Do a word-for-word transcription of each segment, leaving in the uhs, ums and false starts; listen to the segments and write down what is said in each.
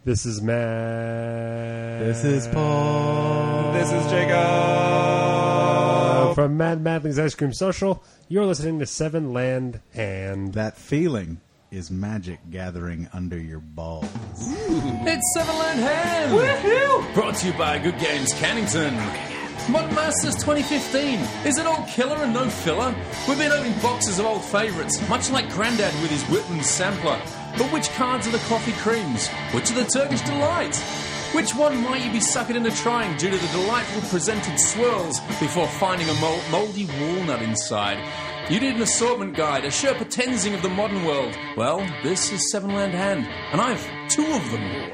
This is Matt. This is Paul. This is Jacob. Uh, from Mad Madley's Ice Cream Social, you're listening to Seven Land Hand. That feeling is magic gathering under your balls. It's Seven Land Hand. Woohoo! Brought to you by Good Games Cannington. Modern Masters twenty fifteen. Is it all killer and no filler? We've been opening boxes of old favourites, much like Grandad with his Whitman sampler. But which cards are the coffee creams? Which are the Turkish delights? Which one might you be suckered into trying due to the delightful presented swirls before finding a mol- mouldy walnut inside? You need an assortment guide, a Sherpa Tenzing of the modern world. Well, this is Seven Land Hand, and I've two of them.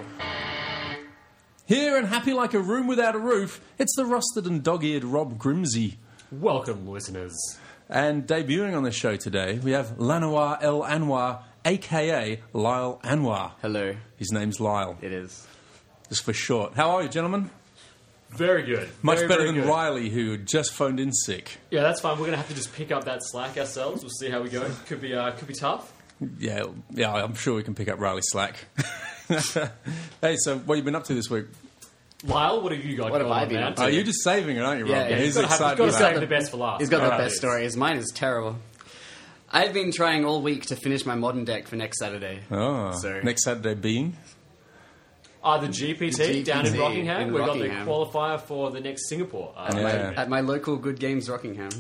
Here and happy like a room without a roof, it's the rusted and dog-eared Rob Grimsey. Welcome, listeners. And debuting on the show today, we have Lanoir El Anwar, a k a. Lyle Anwar. Hello. His name's Lyle. It is. Just for short. How are you, gentlemen? Very good. Much very, better very than good. Riley, who just phoned in sick. Yeah, that's fine. We're going to have to just pick up that slack ourselves. We'll see how we go. Could be, uh, could be tough. Yeah, yeah, I'm sure we can pick up Riley's slack. Hey, so what have you been up to this week? Lyle, what have you got What going have I on, been man? up to? Oh, you're just saving it, aren't you, Rob? Yeah, yeah, He's You've got to have- excited you've got to about save it. the best for last. He's got the Right. best stories. Mine is terrible. I've been trying all week to finish my modern deck for next Saturday. Oh, So- next Saturday being? Uh, the G P T, G P T down in Rockingham. in We've Rockingham. got the qualifier for the next Singapore. Uh, At, Yeah. my, at my local Good Games Rockingham.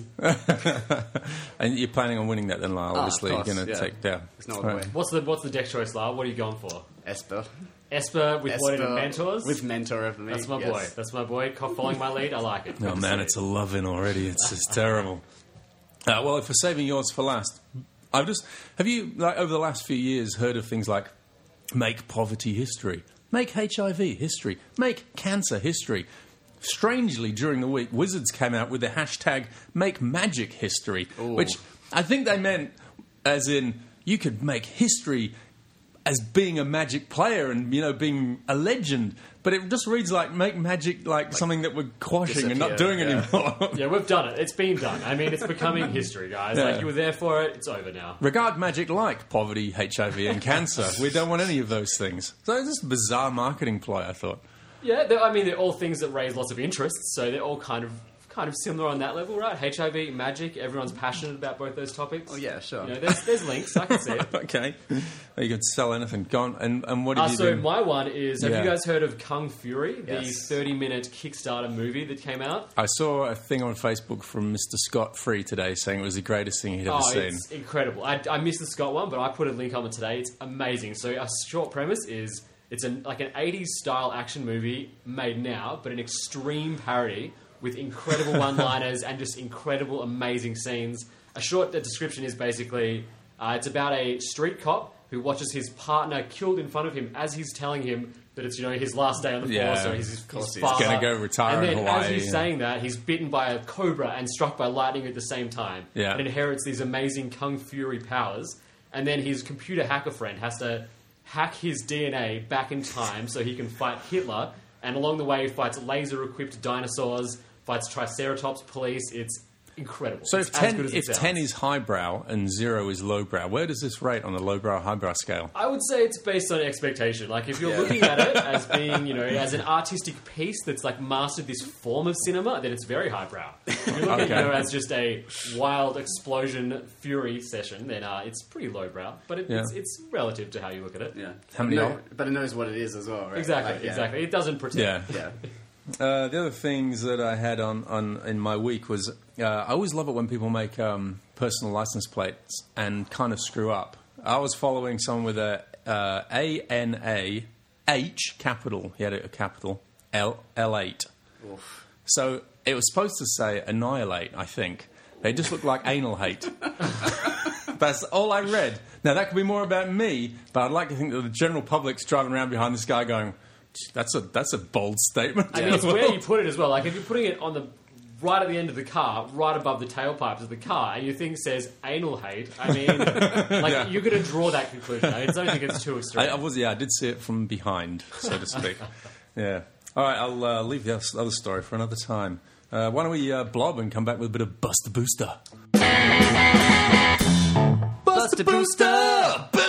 And you're planning on winning that then, Lyle, Oh, obviously. of course, You're going to yeah. take, yeah. There's no All other right. way. What's the What's the deck choice, Lyle? What are you going for? Esper. Esper with what in it? Esper Mentors? With Mentor of me. That's my yes. boy. That's my boy. Co- Following my lead, I like it. Oh, man, it's a love-in already. It's just terrible. Uh, well, for saving yours for last, I've just... Have you, like, over the last few years, heard of things like make poverty history, make H I V history, make cancer history? Strangely, during the week, Wizards came out with the hashtag make magic history, Ooh. which I think they meant as in you could make history as being a magic player and, you know, being a legend. But it just reads like make magic like, something that we're quashing and not disappear, doing yeah. anymore. Yeah, we've done it. It's been done. I mean, it's becoming history, guys. Yeah. Like, you were there for it. It's over now. Regard magic like poverty, H I V, and cancer. We don't want any of those things. So it's just a bizarre marketing ploy, I thought. Yeah, they're- I mean, they're all things that raise lots of interest, so they're all kind of kind of similar on that level, right? H I V, magic, everyone's passionate about both those topics. Oh, yeah, sure. You know, there's, there's links, I can see it. Okay. You could sell anything. Go on. And, and what have Uh, you so been... my one is, have Yeah. you guys heard of Kung Fury, the Yes. thirty-minute Kickstarter movie that came out? I saw a thing on Facebook from Mister Scott Free today saying it was the greatest thing he'd ever Oh, seen. it's incredible. I, I missed the Scott one, but I put a link on it today. It's amazing. So a short premise is it's an, like an eighties style action movie made now, but an extreme parody with incredible one-liners and just incredible, amazing scenes. A short description is basically uh, it's about a street cop who watches his partner killed in front of him as he's telling him that it's, you know, his last day on the Yeah. force, so he's his, course his he's father. gonna go retire and in then as Hawaii, he's yeah. saying that, he's bitten by a cobra and struck by lightning at the same time. Yeah. And inherits these amazing Kung Fury powers. And then his computer hacker friend has to hack his D N A back in time so he can fight Hitler. And along the way, he fights laser-equipped dinosaurs, fights Triceratops police. It's incredible. So It's if as ten, good as it if sounds. ten is highbrow and zero is lowbrow, where does this rate on the lowbrow highbrow scale? I would say it's based on expectation. Like, if you're looking at it as being, you know, as an artistic piece that's, like, mastered this form of cinema, then it's very highbrow. If you look at it, you Okay. know, as just a wild explosion fury session, then uh, it's pretty lowbrow. But it, Yeah. it's, it's relative to how you look at it. Yeah. How many- No, but it knows what it is as well, right? Exactly, Like, yeah. exactly. It doesn't pretend. Yeah. Yeah. Uh, the other things that I had on, on in my week was uh, I always love it when people make um, personal license plates and kind of screw up. I was following someone with a uh, A N A H capital. He had a, a capital L L eight. Oof. So it was supposed to say annihilate. I think they just looked like anal hate. That's all I read. Now that could be more about me, but I'd like to think that the general public's driving around behind this guy going, "That's a that's a bold statement." I mean, it's where you put it as well. Like, if you're putting it on the right at the end of the car, right above the tailpipes of the car, and your thing says anal hate, I mean, like, Yeah. you're going to draw that conclusion. I don't think it's too extreme. I, I was, yeah, I did see it from behind, so to speak. Yeah. All right, I'll uh, leave the other story for another time. Uh, why don't we uh, blob and come back with a bit of Buster Booster? Buster Booster! Booster!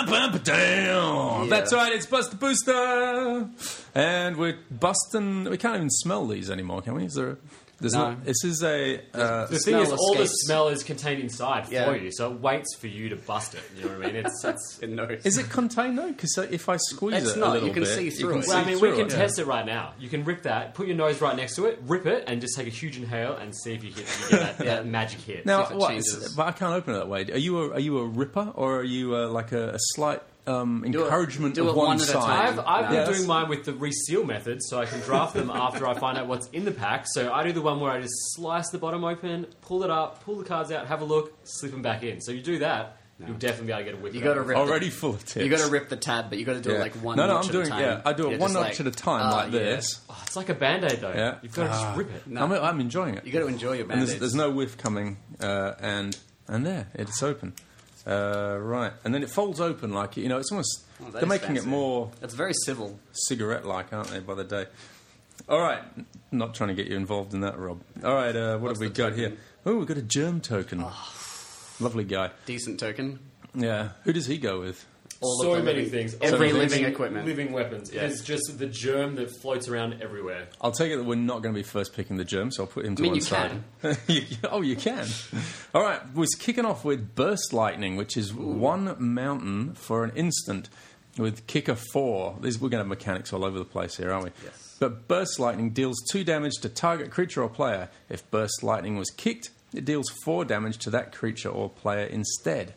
Ba-ba-ba-down. Yeah. That's right, it's Buster Booster. And we're busting... We can't even smell these anymore, can we? Is there... A, there's No. not, this is a... Uh, The thing is, smell all the escapes. smell is contained inside Yeah. for you, so it waits for you to bust it. You know what I mean? It's, it's It knows. is it contained, though? Because if I squeeze It's it not, a little you can bit... see through it. Well, I see mean, we through can it. test it right now. You can rip that, put your nose right next to it, rip it, and just take a huge inhale and see if you, hit, you get that, Yeah. that magic hit. Now, if it what? changes. But I can't open it that way. Are you a, are you a ripper, or are you uh, like a, a slight um, Do it- encouragement do of it one, one at a side? time. I've, I've Yeah, been that's- doing mine with the reseal method, so I can draft them after I find out what's in the pack. So I do the one where I just slice the bottom open, pull it up, pull the cards out, have a look, slip them back in. So you do that, you'll definitely be able to get a whip. You it got to up. rip. Already the, full of tips. You got to rip the tab, but you got to do Yeah. it like one. No, no, notch I'm at doing a time. yeah. I do it Yeah, one just notch like, at a time, oh, like yeah. this. Oh, it's like a band-aid, though. Yeah. You've got to Ah. just rip it. No. I'm, I'm enjoying it. You got to enjoy your and band-aids. there's, there's no whiff coming, uh, and and there it's open. Uh, right, and then it folds open like you know. It's almost Oh, that they're is making it fancy. more It's very civil. cigarette-like, aren't they? By the day. All right, not trying to get you involved in that, Rob. All right, uh, what What's have we the got token? here? Oh, we've got a germ token. Lovely guy. Decent token. Yeah, who does he go with? All so of the many living- things. Every All living equipment. Living weapons. Yeah. It's just the germ that floats around everywhere. I'll take it that we're not going to be first picking the germ, so I'll put him to I mean, one you side. You- oh, you can. All right, we're kicking off with Burst Lightning, which is one mountain for an instant with Kicker four. This, we're going to have mechanics all over the place here, aren't we? Yes. But Burst Lightning deals two damage to target creature or player. If Burst Lightning was kicked, it deals four damage to that creature or player instead.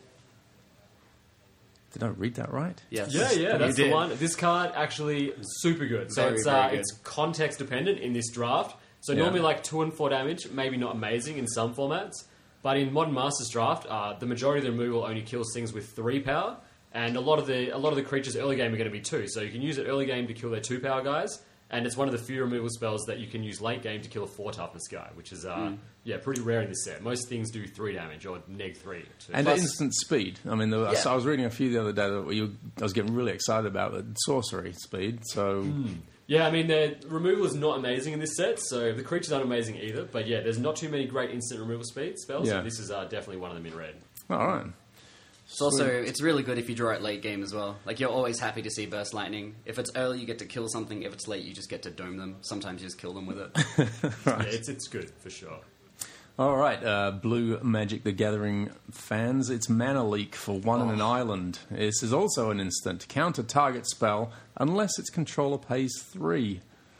Did I read that right? Yes. Yeah, yeah, You that's the did. one. This card actually super good. So Very, it's very uh, good. it's context dependent in this draft. So Yeah. normally like two and four damage, maybe not amazing in some formats, but in Modern Masters draft, uh, the majority of the removal only kills things with three power, and a lot of the a lot of the creatures early game are going to be two. So you can use it early game to kill their two power guys, and it's one of the few removal spells that you can use late game to kill a four toughness guy, which is uh, Hmm. yeah pretty rare in this set. Most things do three damage or neg three. to- And Plus- instant speed. I mean, the, I Yeah. saw- I was reading a few the other day that you, I was getting really excited about the sorcery speed. So Yeah, I mean, the removal is not amazing in this set, so the creatures aren't amazing either. But yeah, there's not too many great instant removal speed spells. Yeah. So this is uh, definitely one of them in red. all right. It's also it's really good if you draw it late game as well. Like you're always happy to see Burst Lightning. If it's early, you get to kill something. If it's late, you just get to dome them. Sometimes you just kill them with it. Yeah, it's it's good for sure. All right, uh, Blue Magic the Gathering fans, it's Mana Leak for one in an island. This is also an instant. Counter target spell unless its controller pays three.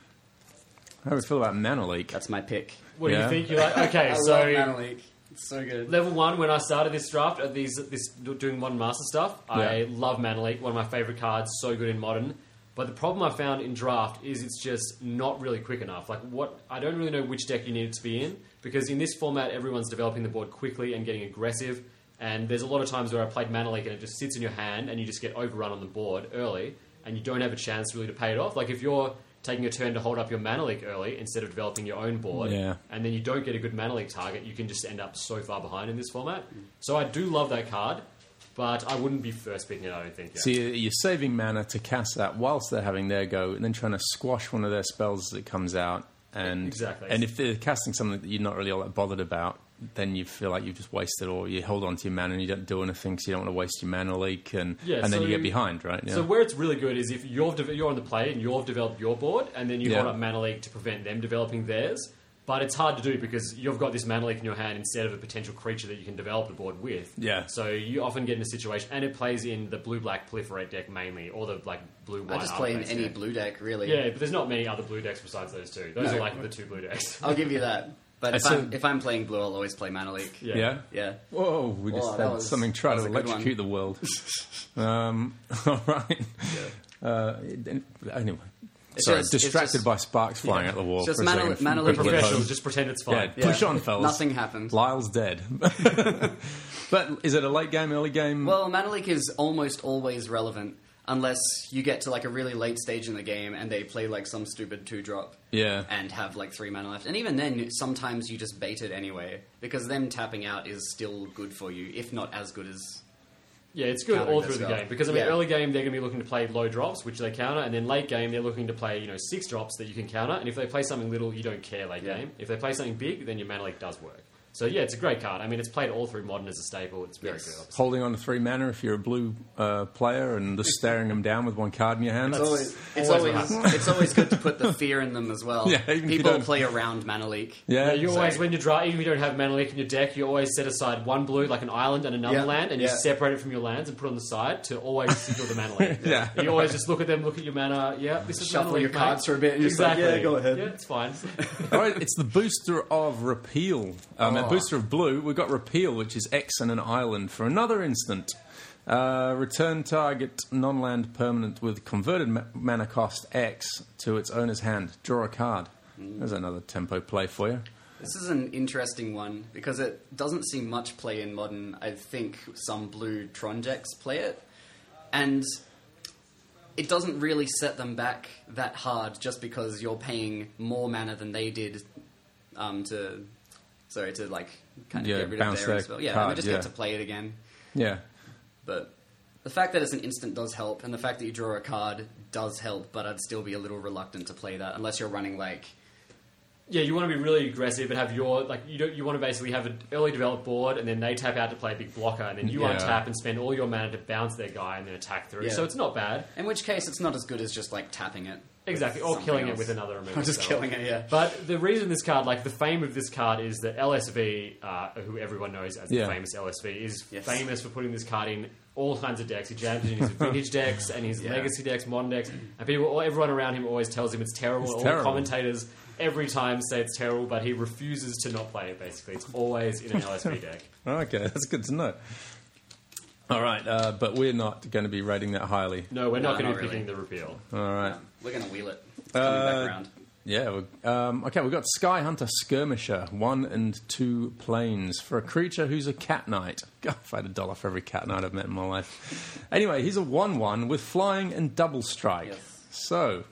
How do we feel about Mana Leak? That's my pick. What Yeah. do you think? You're like, okay, I so love Mana Leak. It's so good. level one when I started this draft, uh, these this doing modern master stuff, I Yeah. love Mana Leak, one of my favorite cards, so good in modern. But the problem I found in draft is it's just not really quick enough. Like what I don't really know which deck you need it to be in because in this format everyone's developing the board quickly and getting aggressive. And there's a lot of times where I played Mana Leak and it just sits in your hand and you just get overrun on the board early and you don't have a chance really to pay it off. Like if you're taking a turn to hold up your Mana Leak early instead of developing your own board, Yeah. and then you don't get a good Mana Leak target, you can just end up so far behind in this format. So I do love that card, but I wouldn't be first picking it, I don't think. Yet. So you- you're saving mana to cast that whilst they're having their go, and then trying to squash one of their spells as it comes out. And Exactly. And if they're casting something that you're not really all that bothered about, then you feel like you've just wasted, or you hold on to your mana and you don't do anything, so you don't want to waste your mana leak, and Yeah, and then so- you get behind, right? Yeah. So where it's really good is if you're de- you're on the play and you've developed your board, and then you Yeah. hold up Mana Leak to prevent them developing theirs. But it's hard to do because you've got this Mana Leak in your hand instead of a potential creature that you can develop the board with. Yeah. So you often get in a situation, and it plays in the blue-black proliferate deck mainly, or the like blue-white. I just play in artifacts any deck. blue deck, really. Yeah, but there's not many other blue decks besides those two. Those No. are like the two blue decks. I'll give you that. But if, So- I'm, if I'm playing blue, I'll always play Mana Leak. Yeah. yeah. Yeah. Whoa, we just Whoa, that had was- something try that to was a good electrocute the world. um, all right. Uh, anyway. It's Sorry, just- it's distracted just- by sparks flying Yeah. at the wall. It's just for a Mana- second. Mana We're Leak People at professionals, home. just pretend it's Yeah, fine. Yeah. push on, fellas. Nothing happened. Lyle's dead. But is it a late game, early game? Well, Mana Leak is almost always relevant unless you get to like a really late stage in the game and they play like some stupid two drop yeah. and have like three mana left. And even then, sometimes you just bait it anyway because them tapping out is still good for you, if not as good as. Yeah, it's good Countering all that through the spell. game because I mean, Yeah. early game they're going to be looking to play low drops, which they counter, and then late game they're looking to play you know six drops that you can counter. And if they play something little, you don't care late Yeah. game. If they play something big, then your Mana Leak does work. So yeah, it's a great card. I mean, it's played all through Modern as a staple. It's very Yes. good. Obviously. Holding on to three mana if you're a blue uh, player and just staring them down with one card in your hand. It's always, it's always always, it's always good to put the fear in them as well. Yeah, even if you People don't- play around Mana Leak. Yeah, Yeah, you so- always, when you draw, even if you don't have Mana Leak in your deck, you always set aside one blue, like an island, and another Yeah, land, and yeah. you separate it from your lands and put it on the side to always secure the Mana Leak. Yeah. You always just look at them, look at your mana, yeah, this is Shuffle Mana Leak, your mate. cards for a bit and you're just like, exactly. yeah, go ahead. Yeah, it's fine. All right, it's the booster of Repeal. Um, A Oh. booster of blue, we've got Repeal, which is X and an island for another instant. Uh, return target non-land permanent with converted ma- mana cost X to its owner's hand. Draw a card. There's another tempo play for you. This is an interesting one because it doesn't see much play in Modern. I think some blue Tron decks play it. And it doesn't really set them back that hard just because you're paying more mana than they did um, to... Sorry, to like kind of Yeah, get rid bounce of their their spell. Yeah, card, they just yeah. get to play it again. Yeah. But the fact that it's an instant does help, and the fact that you draw a card does help, but I'd still be a little reluctant to play that unless you're running like... Yeah, you want to be really aggressive and have your like you don't you want to basically have an early developed board and then they tap out to play a big blocker and then you Yeah. untap and spend all your mana to bounce their guy and then attack through. Yeah. So it's not bad. In which case, it's not as good as just like tapping it. Exactly, with or something killing else. it with another removal Or just spell. killing it, yeah. But the reason this card, like the fame of this card, is that L S V, uh, who everyone knows as Yeah. the famous L S V, is Yes. famous for putting this card in all kinds of decks. He jams it in his vintage decks and his Yeah. legacy decks, modern decks, and people, all, everyone around him always tells him it's terrible. It's all terrible. the commentators every time say it's terrible, but he refuses to not play it. Basically, it's always in an L S V deck. Okay, that's good to know. All right, uh, but we're not going to be rating that highly. No, we're No, not going not to be really. picking the repeal. All right. Um, we're going to wheel it. It's coming Uh, back around. Yeah, we- um, okay, we've got Sky Hunter Skirmisher, one and two planes, for a creature who's a cat knight. God, if I had a dollar for every cat knight I've met in my life. Anyway, he's a one one with flying and double strike. Yes. So,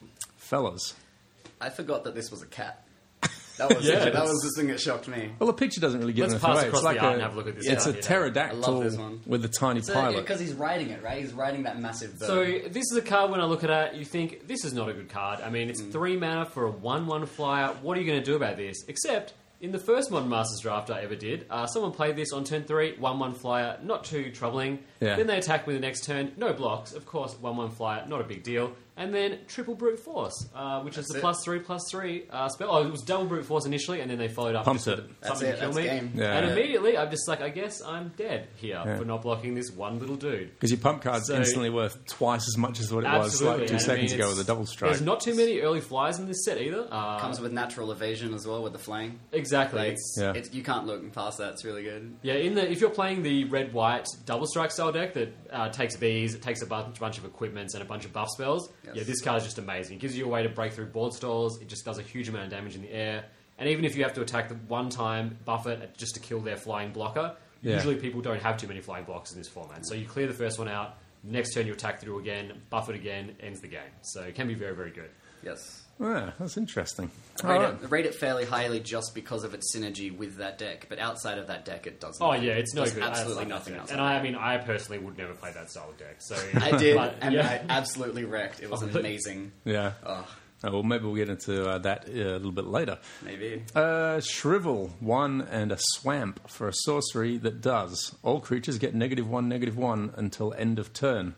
fellas. I forgot that this was a cat. That was Yeah, that it's- was the thing that shocked me. Well, the picture doesn't really give Let's anything pass away. across It's like the art a, and have a look at this it's card, a you know. pterodactyl I love this one. with a tiny pilot. Because he's riding it, right? He's riding that massive bird. So this is a card when I look at it, you think this is not a good card. I mean, it's Mm. three mana for a one-one flyer. What are you going to do about this? Except in the first Modern Masters draft I ever did, uh, someone played this on turn three, one-one flyer, not too troubling. Yeah. Then they attack me the next turn, no blocks, of course, one-one flyer, not a big deal. And then triple brute force, uh, which is That's the it. plus three plus three uh, spell. Oh, it was double brute force initially, and then they followed up Pumped just it. with the- That's something it, to kill that's me. game. Yeah. And Yeah. immediately, I'm just like, I guess I'm dead here Yeah. for not blocking this one little dude. Because your pump card's So- instantly worth twice as much as what it was Absolutely. like two and I seconds mean, ago it's- with a double strike. There's not too many early flyers in this set either. Uh, Comes with natural evasion as well with the flying. exactly. Like, It's- Yeah. it's, you can't look past that. It's really good. yeah, in the if you're playing the red white double strike style deck that uh, takes bees, it takes a bunch, bunch of equipments and a bunch of buff spells. Yes. Yeah, this card is just amazing. It gives you a way to break through board stalls. It just does a huge amount of damage in the air. And even if you have to attack the one time, buff it just to kill their flying blocker. Yeah. Usually people don't have too many flying blockers in this format. So you clear the first one out. Next turn you attack through again, buff it again, ends the game. So it can be very, very good. Yes. Yeah, that's interesting. I All rate, right. it, rate it fairly highly just because of its synergy with that deck, but outside of that deck, it doesn't. Oh yeah, it's no There's good. absolutely I nothing like else. that. And I, I mean, I personally would never play that style of deck. So I did, but, and yeah. I absolutely wrecked. It was Oh, really? amazing. Yeah. Oh, Oh, well, maybe we'll get into uh, that uh, a little bit later. maybe. Uh, Shrivel, one and a swamp for a sorcery that does. All creatures get negative one, negative one until end of turn.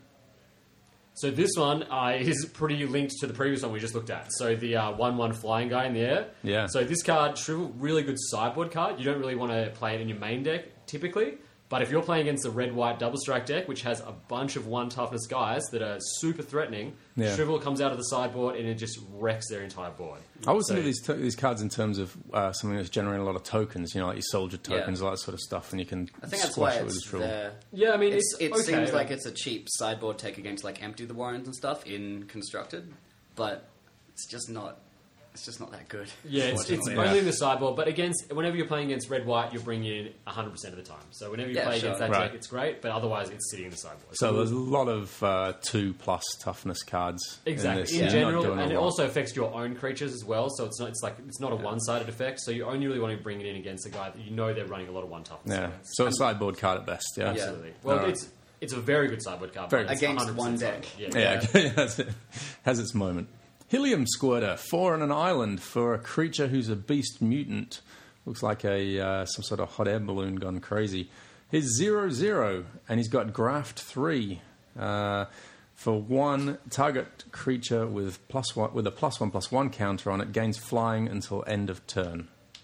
So this one uh, is pretty linked to the previous one we just looked at. So the uh, one one flying guy in the air. Yeah. So this card, Shrivel, really good sideboard card. You don't really want to play it in your main deck typically. But if you're playing against a red-white double strike deck, which has a bunch of one toughness guys that are super threatening, Yeah. Shrivel comes out of the sideboard and it just wrecks their entire board. I always So- think of these, to- these cards in terms of uh, something that's generating a lot of tokens, you know, like your soldier tokens, Yeah. all that sort of stuff, and you can I think that's squash why it with a it's Shrivel. there. Yeah, I mean, It's, it's, it okay, seems but- like it's a cheap sideboard take against like Empty the Warrens and stuff in Constructed, but it's just not. It's just not that good. Yeah, it's, it's unfortunately. only in the sideboard, but against whenever you're playing against red white, you're bringing it in one hundred percent of the time. So whenever you Yeah, play sure. against that Right. deck, it's great, but otherwise it's sitting in the sideboard. So there's a lot of uh, two plus toughness cards exactly in this. in Yeah, not general, doing a and it lot. also affects your own creatures as well. So it's not it's like it's not a one-sided effect. So you only really want to bring it in against a guy that you know they're running a lot of one toughness. Yeah, against. so a sideboard card at best. Yeah, Yeah. Absolutely. Well, Alright. it's it's a very good sideboard card. Very but it's good. Against one hundred percent one deck. sideboard. Yeah, okay, that's it. Has its moment. Helium Squirter, four on an island for a creature who's a beast mutant Looks like a uh, some sort of hot air balloon gone crazy. He's zero zero, and he's got graft three. Uh, for one target creature with plus one with a plus one plus one counter on it gains flying until end of turn.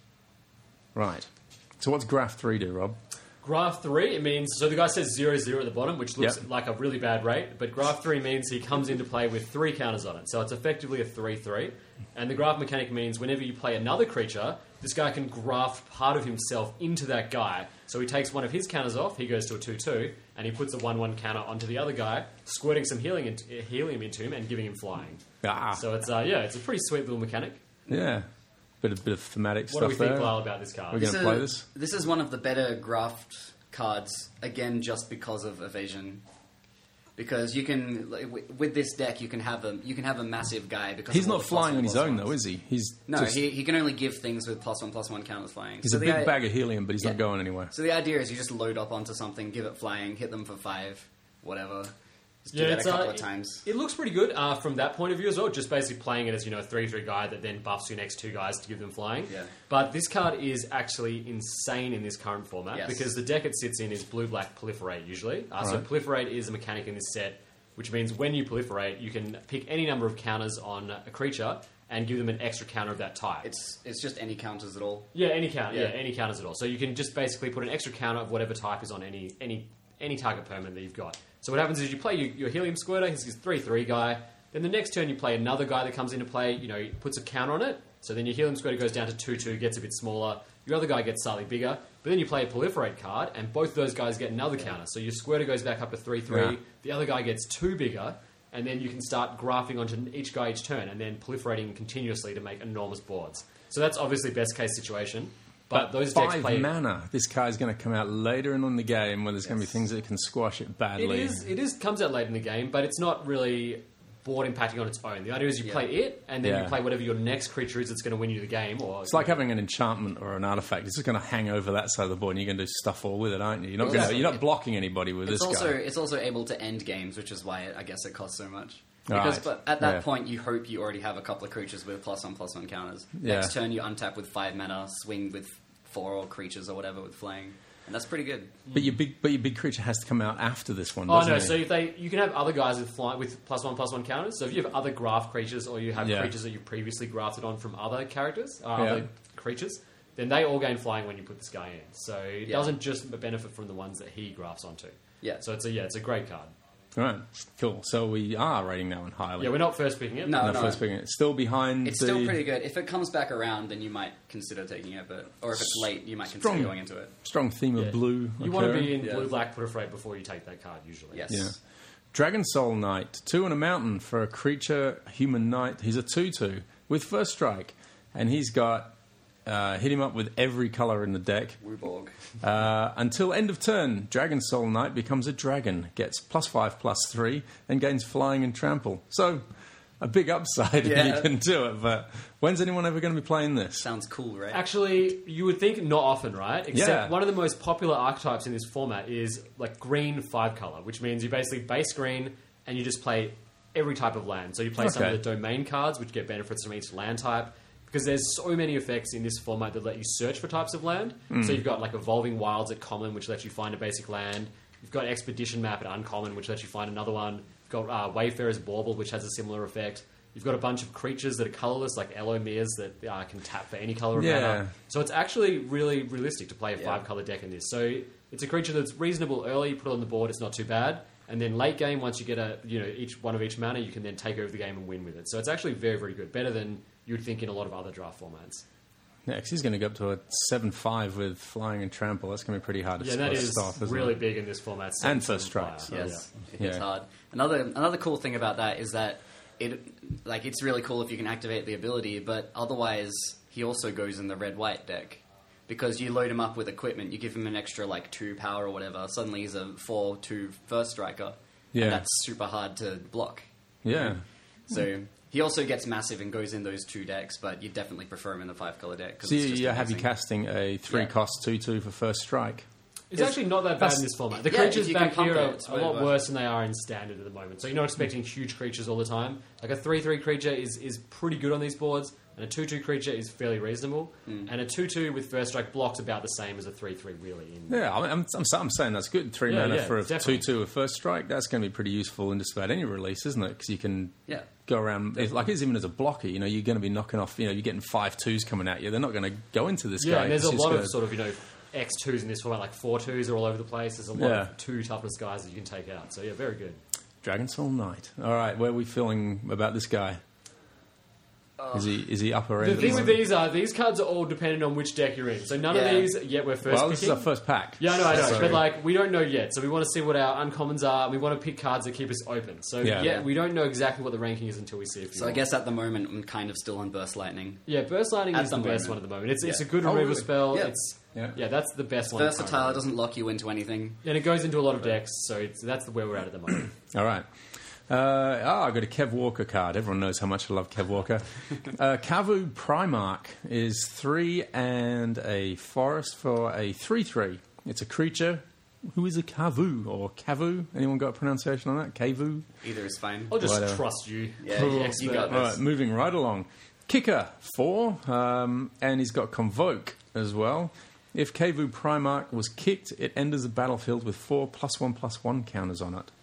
Right. So what's graft three do, Rob? Graph three, it means, so the guy says zero zero at the bottom, which looks Yep. like a really bad rate, but graph three means he comes into play with three counters on it. So it's effectively a three three. And the graph mechanic means whenever you play another creature, this guy can graft part of himself into that guy. So he takes one of his counters off, he goes to a two two, and he puts a one one counter onto the other guy, squirting some healing into, uh, helium into him and giving him flying. Ah, So it's, uh, yeah, it's a pretty sweet little mechanic. yeah. Bit of, bit of thematic What stuff do we think, there. Lyle, about this card? We're going to play this? This is one of the better graft cards, again, just because of evasion. Because you can, like, wi- with this deck, you can have a you can have a massive guy. Because He's of all not the plus flying one, on his plus own, ones. though, is he? He's No, just, he, he can only give things with plus one plus one counters flying. he's So a the big i- bag of helium, but he's Yeah. not going anywhere. So the idea is you just load up onto something, give it flying, hit them for five, whatever. Just do Yeah, that it's, a couple uh, of times. It looks pretty good uh, from that point of view as well. Just basically playing it as, you know, a three three guy that then buffs your next two guys to give them flying. Yeah. But this card is actually insane in this current format Yes. because the deck it sits in is blue-black proliferate usually. Uh, So Right. proliferate is a mechanic in this set, which means when you proliferate, you can pick any number of counters on a creature and give them an extra counter of that type. It's it's just any counters at all. Yeah, any counter. Yeah. Yeah. any counters at all. So you can just basically put an extra counter of whatever type is on any any any target permanent that you've got. So what happens is you play your, your Helium Squirter, he's a three three guy. Then the next turn you play another guy that comes into play, you know, he puts a counter on it. So then your Helium Squirter goes down to two two, gets a bit smaller. Your other guy gets slightly bigger. But then you play a Proliferate card, and both of those guys get another counter. So your Squirter goes back up to three three, Yeah. the other guy gets two bigger, and then you can start graphing onto each guy each turn, and then proliferating continuously to make enormous boards. So that's obviously best case situation. But, those decks Five play... mana. This card's going to come out later in on the game where there's going to be things that can squash it It badly. is. It is comes out late in the game, but it's not really board impacting on its own. The idea is you Yeah. play it, and then Yeah. you play whatever your next creature is that's going to win you the game. Or It's like having an enchantment or an artifact. It's just going to hang over that side of the board, and you're going to do stuff all with it, aren't you? You're not, Well, going to, that's- you're not blocking anybody with It's this also guy. it's also able to end games, which is why it, I guess it costs so much. Because Right. but at that Yeah. point, you hope you already have a couple of creatures with plus one plus one counters. Yeah. Next turn, you untap with five mana, swing with four or creatures or whatever with flaying, and that's pretty good. But your big, but your big creature has to come out after this one. Oh Doesn't no! it? So if they, you can have other guys with fly, with plus one plus one counters. So if you have other graph creatures, or you have Yeah. creatures that you previously grafted on from other characters, or Yeah. other creatures, then they all gain flying when you put this guy in. So it Yeah. doesn't just benefit from the ones that he grafts onto. Yeah. So it's a yeah, it's a great card. Right, cool. So we are rating that one highly. Yeah, we're not first picking it. No, No, no. first picking it. Still behind. It's the still pretty good. If it comes back around, then you might consider taking it, but or if it's late, you might consider Strong. going into it. strong theme Yeah. of blue. You want to occurring. be in Yeah. blue black proliferate before you take that card usually. Yes. Yeah. Dragon Soul Knight, two on a mountain for a creature, human knight. He's a two two with first strike, and he's got uh, hit him up with every color in the deck. Wooborg. Uh, until end of turn, Dragon Soul Knight becomes a dragon, gets plus five, plus three, and gains flying and trample. So, a big upside if Yeah. you can do it. But when's anyone ever going to be playing this? Sounds cool, right? Actually, you would think not often, right? Except Yeah. one of the most popular archetypes in this format is like green five color, which means you basically base green and you just play every type of land. So you play some Okay. of the domain cards, which get benefits from each land type. Because there's so many effects in this format that let you search for types of land. Mm. So you've got like Evolving Wilds at common, which lets you find a basic land. You've got Expedition Map at uncommon, which lets you find another one. You've got uh, Wayfarer's Bauble, which has a similar effect. You've got a bunch of creatures that are colorless, like Elomeres, that uh, can tap for any color of Yeah. mana. So it's actually really realistic to play a Yeah. five-color deck in this. So it's a creature that's reasonable early. You put it on the board, it's not too bad. And then late game, once you get a you know each one of each mana, you can then take over the game and win with it. So it's actually very, very good. Better than you'd think in a lot of other draft formats. Next, he's going to go up to a seven five with flying and trample. That's going to be pretty hard to Yeah, that is stop, isn't really it? big in this format. And Seven, first seven, strikes. fire. Yes, Yeah. it hits Yeah. hard. Another another cool thing about that is that it like it's really cool if you can activate the ability, but otherwise he also goes in the red white deck because you load him up with equipment. You give him an extra like two power or whatever. Suddenly he's a four two first striker. Yeah. and that's super hard to block. Yeah. So he also gets massive and goes in those two decks, but you definitely prefer him in the five color deck. 'cause So it's you just you have you amazing. casting a three Yeah. cost two two for first strike. It's It's- actually not that bad that's- in this format. The yeah, creatures if you can back pump here it, are it's a way lot worth worse than they are in standard at the moment. So you're not expecting huge creatures all the time. Like a three three creature is, is pretty good on these boards, And a two two creature is fairly reasonable. Mm. And a two two with first strike blocks about the same as a three three, really. In yeah, I'm, I'm, I'm saying that's good. Three yeah, mana yeah, for a definitely. two two with first strike. That's going to be pretty useful in just about any release, isn't it? Because you can Yeah. go around. It's like, it's even as a blocker, you know, you're going to be knocking off, you know, you're getting five twos coming at you. They're not going to go into this Yeah, guy. and there's a 'cause he's lot of gonna- sort of, you know, X twos in this format, like four twos are all over the place. There's a lot Yeah. of two toughness guys that you can take out. So, yeah, very good. Dragon Soul Knight. All right, where are we feeling about this guy? Is he is he upper The end? thing with these are, these cards are all dependent on which deck you're in. So none Yeah. of these yet we're first well, this is picking. our first pack. Yeah, I know, I know. So- But, like, we don't know yet. So we want to see what our uncommons are. We want to pick cards that keep us open. So, Yeah. yeah, we don't know exactly what the ranking is until we see a few So I more. guess at the moment I'm kind of still on Burst Lightning. Yeah, Burst Lightning At is the, the best moment. one at the moment. It's, it's a Yeah. good Oh, removal really? spell. Yeah. It's Yeah. yeah, that's the best one. Versatile, currently. it doesn't lock you into anything. And it goes into a lot of decks, so it's, that's where we're at at the moment. All right. Uh, oh, I got a Kev Walker card. Everyone knows how much I love Kev Walker. uh, Kavu Primarch is three and a forest for a three three. It's a creature. Who is a Kavu or Kavu? Anyone got a pronunciation on that? Kavu? Either is fine. I'll just Whatever. trust you. Yeah, the you- you expert. got All right, moving right along. Kicker, four, um, and he's got Convoke as well. If Kavu Primarch was kicked, it enters the battlefield with four plus one plus one counters on it.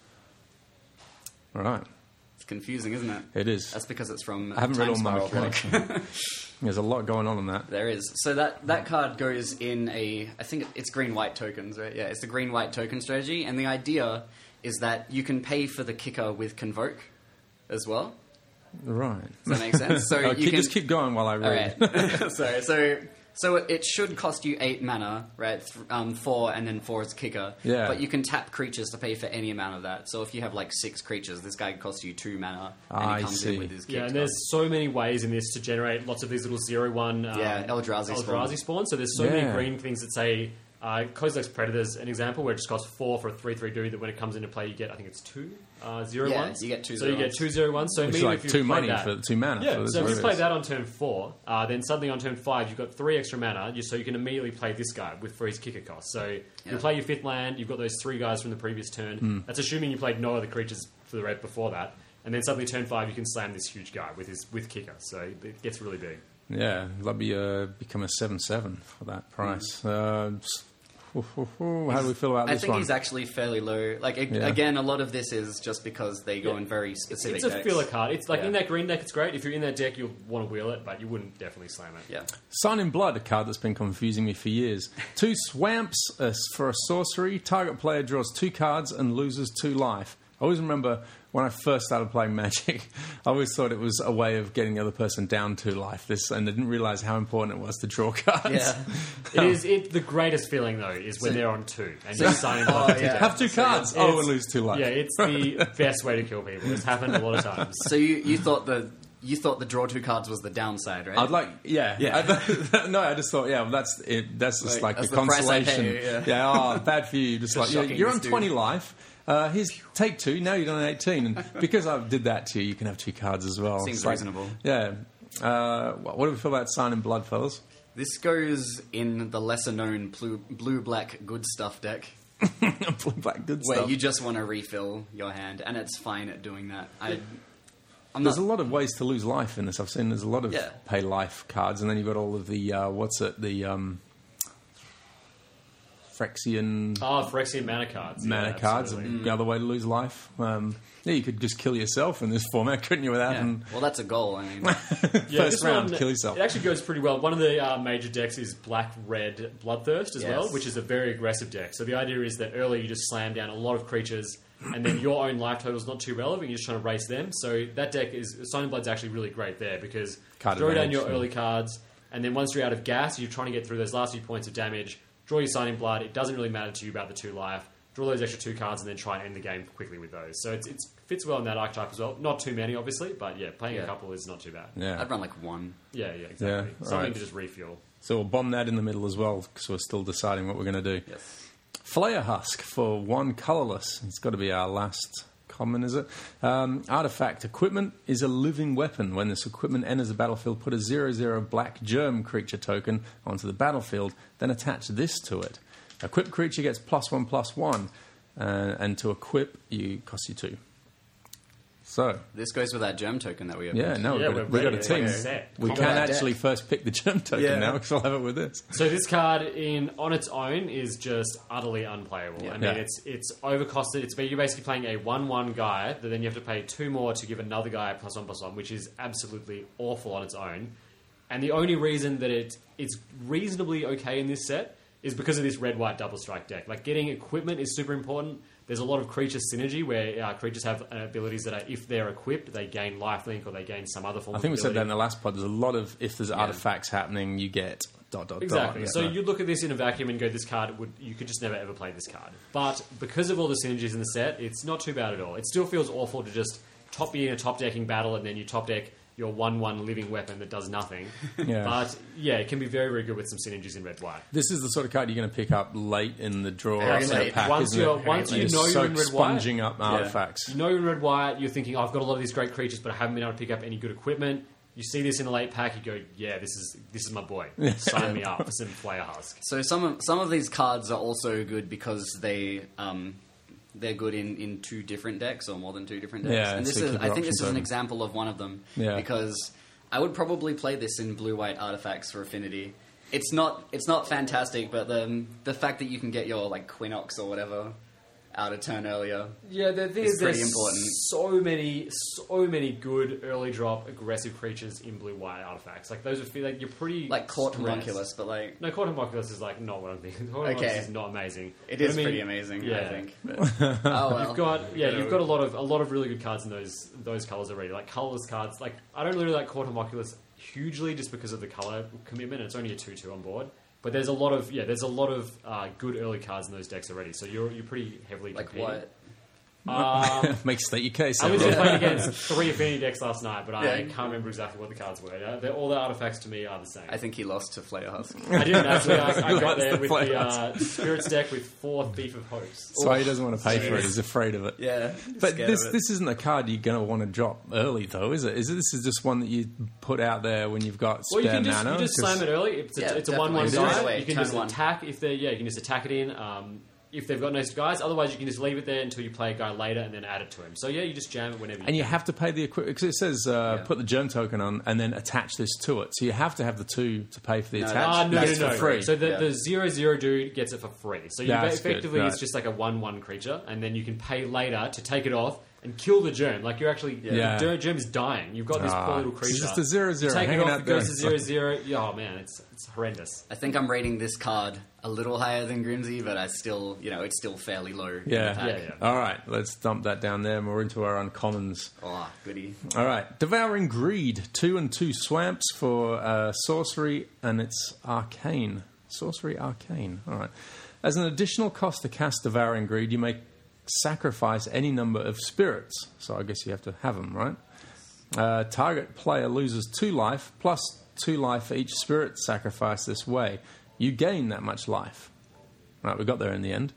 All right, It's confusing, isn't it? it is. That's because it's from I haven't read Time all my Spiral mechanics. block. There's a lot going on in that. There is. So that, that card goes in a... I think it's green-white tokens, right? Yeah, it's the green-white token strategy. And the idea is that you can pay for the kicker with Convoke as well. Right. Does that make sense? So Uh, you keep, can... Just keep going while I All read. right. Sorry. So so it should cost you eight mana, right? Th- um, four and then four is kicker. Yeah. But you can tap creatures to pay for any amount of that. So if you have like six creatures, this guy costs you two mana, and I he comes see. in with his kick. Yeah, and there's so many ways in this to generate lots of these little zero one um, Yeah, Eldrazi spawn. Eldrazi spawns. So there's so Yeah. many green things that say uh, Kozilek's Predator's an example where it just costs four for a three three dude that when it comes into play you get I think it's two uh, zero Yeah, ones. you get two So zero you get ones. two zero ones. So Which is immediately like if you two play money that, for two mana. yeah, for this so if you release. play that on turn four, uh, then suddenly on turn five you've got three extra mana, you, so you can immediately play this guy with for his kicker cost. So you Yeah. play your fifth land, you've got those three guys from the previous turn. Hmm. That's assuming you played no other creatures for the red before that, and then suddenly turn five you can slam this huge guy with his with kicker. So it gets really big. Yeah, that'd be uh, become a seven seven for that price. Uh, s- how do we feel about I this think one? he's actually fairly low. Like ag- Yeah. again, a lot of this is just because they go Yeah. in very specific. It's a decks. filler card. It's like Yeah. in that green deck, it's great. If you're in that deck, you'll want to wheel it, but you wouldn't definitely slam it. Yeah. Sign in Blood, a card that's been confusing me for years. Two swamps uh, for a sorcery. Target player draws two cards and loses two life. I always remember when I first started playing Magic, I always thought it was a way of getting the other person down two life. This, and I didn't realize how important it was to draw cards. Yeah. It is it, the greatest feeling though is when they're on two and you're signing Oh, off. yeah. Have two cards. Oh, It's- and lose two life. Yeah, it's the best way to kill people. It's happened a lot of times. So you, you thought the you thought the draw two cards was the downside, right? I'd like, yeah, Yeah. I, no, I just thought, yeah, well, that's it. That's just Like, like, that's a the price I consolation. pay, yeah. oh, bad for you. Just like yeah, shocking you're this on dude. twenty life. Uh, here's take two. Now you're on eighteen, and because I did that to you, you can have two cards as well. Seems It's like- reasonable. Yeah. Uh, what what do we feel about Sign in Blood, fellas? This goes in the lesser known blue blue black good stuff deck, Blue black good where stuff. you just want to refill your hand, and it's fine at doing that. I, I'm There's not. a lot of ways to lose life in this. I've seen there's a lot of Yeah. pay life cards, and then you've got all of the uh, what's it the um, Phyrexian Oh, Phyrexian mana cards. mana yeah, cards, absolutely. and the other way to lose life. Um, yeah, you could just kill yourself in this format, couldn't you? Without Yeah. having Well, that's a goal. I mean, Yeah, first this round, one, kill yourself. It actually goes pretty well. One of the uh, major decks is Black Red Bloodthirst as Yes. well, which is a very aggressive deck. So the idea is that early you just slam down a lot of creatures, and then your own life total is not too relevant. You're just trying to race them. So that deck is Sign in Blood's actually really great there because Card throw down advantage, your yeah. early cards, and then once you're out of gas, you're trying to get through those last few points of damage. Draw your Sign in Blood. It doesn't really matter to you about the two life. Draw those extra two cards and then try and end the game quickly with those. So it's, it fits well in that archetype as well. Not too many, obviously, but yeah, playing Yeah. a couple is not too bad. Yeah. I'd run like one. Yeah, yeah, exactly. Yeah, Something alright. to just refuel. So we'll bomb that in the middle as well, because we're still deciding what we're going to do. Yes. Flayer Husk for one colourless. It's got to be our last common, is it? Um, artifact equipment is a living weapon. When this equipment enters the battlefield, put a zero zero black germ creature token onto the battlefield, then attach this to it. Equipped creature gets plus one plus one, uh, and to equip, you cost you two. So, This goes with that germ token that we have. yeah, no, Yeah, we've, we're got, we've got a ready. team. Like a set. We Combat can deck. actually first pick the gem token Yeah. now because I'll have it with this. So this card, in on its own, is just utterly unplayable. I mean, Yeah. it's it's overcosted. It's you're basically playing a one-one guy that then you have to pay two more to give another guy plus one plus one, which is absolutely awful on its own. And the only reason that it it's reasonably okay in this set is because of this red-white double strike deck. Like, getting equipment is super important. There's a lot of creature synergy where uh, creatures have uh, abilities that are, if they're equipped, they gain lifelink or they gain some other form I of think we said ability. that in the last pod. There's a lot of, if there's artifacts happening, you get dot, dot, Exactly. dot. So Yeah. you look at this in a vacuum and go, this card would you could just never ever play this card. But because of all the synergies in the set, it's not too bad at all. It still feels awful to just top be in a top decking battle and then you top deck your one one living weapon that does nothing. Yeah. But yeah, it can be very very good with some synergies in red white. This is the sort of card you're going to pick up late in the draw Very in a late. pack, Once isn't you're it? once you You're know so you're in red white, sponging up artifacts. you know you're in red white. You're thinking, oh, I've got a lot of these great creatures, but I haven't been able to pick up any good equipment. You see this in a late pack, you go, yeah, this is this is my boy. Sign me up for some Flayer Husk. So some of some of these cards are also good because they um, they're good in, in two different decks or more than two different decks. Yeah, and this so you is keep I your think this options is an open. example of one of them. Yeah. Because I would probably play this in blue white artifacts for affinity. It's not it's not fantastic, but the the fact that you can get your like Quinox or whatever out a turn earlier. Yeah, there, there's, It's pretty there's important. so many, so many good early drop aggressive creatures in blue white artifacts. Like those are feel like you're pretty Like Court stressed. Homunculus, but like No, Court Homunculus is like not what I'm thinking. Court Okay. Homunculus is not amazing. it But is I mean, pretty amazing, yeah. I think. But, oh well. You've got yeah, you've got a lot of a lot of really good cards in those those colors already. Like colorless cards. Like I don't really like Court Homunculus hugely just because of the color commitment. It's only a two two on board. But there's a lot of yeah, there's a lot of uh, good early cards in those decks already. So you're you're pretty heavily like competing. what? Um, Make state your case. I was everyone. just playing against three Affinity decks last night, but I Yeah. can't remember exactly what the cards were. Uh, they're, all the artifacts to me are the same. I think he lost to Flayer Husk. I didn't actually. I, I got Lots there to with play the uh, Spirits deck with four Thief of Hopes. So he doesn't want to pay for it. He's afraid of it. Yeah. But scared this of it. this isn't a card you're going to want to drop early, though, is it? Is it? This is just one that you put out there when you've got Well, spare you can just, mana. you just 'cause- slam it early. It's a, Yeah, it's a definitely. one-one Do it guy. away, You can turn just one. attack if they yeah. You can just attack it in. Um, if they've got no guys, otherwise you can just leave it there until you play a guy later and then add it to him. So yeah, you just jam it whenever. you And you can. have to pay the equipment because it says uh, Yeah. put the germ token on and then attach this to it. So you have to have the two to pay for the No, attach. Ah, no, That's no, no. for free. So the, Yeah. the zero zero dude gets it for free. So you That's effectively good, it's right. just like a one one creature, and then you can pay later to take it off and kill the germ. Like you're actually Yeah. the germ is dying. You've got this Ah, poor little it's creature. just a zero zero You take it hanging off, out it goes there. to zero zero. Yeah, oh man, it's it's horrendous. I think I'm rating this card a little higher than Grimsy, but I still, you know, it's still fairly low. in the Yeah. pack. Yeah, yeah. All right, let's dump that down there and we're into our uncommons. Oh, goody. All right, Devouring Greed, two and two swamps for uh, sorcery, and it's arcane. Sorcery arcane. All right. As an additional cost to cast Devouring Greed, you may sacrifice any number of spirits. So I guess you have to have them, right? Uh, target player loses two life plus two life for each spirit sacrificed this way. You gain that much life. Right, we got there in the end.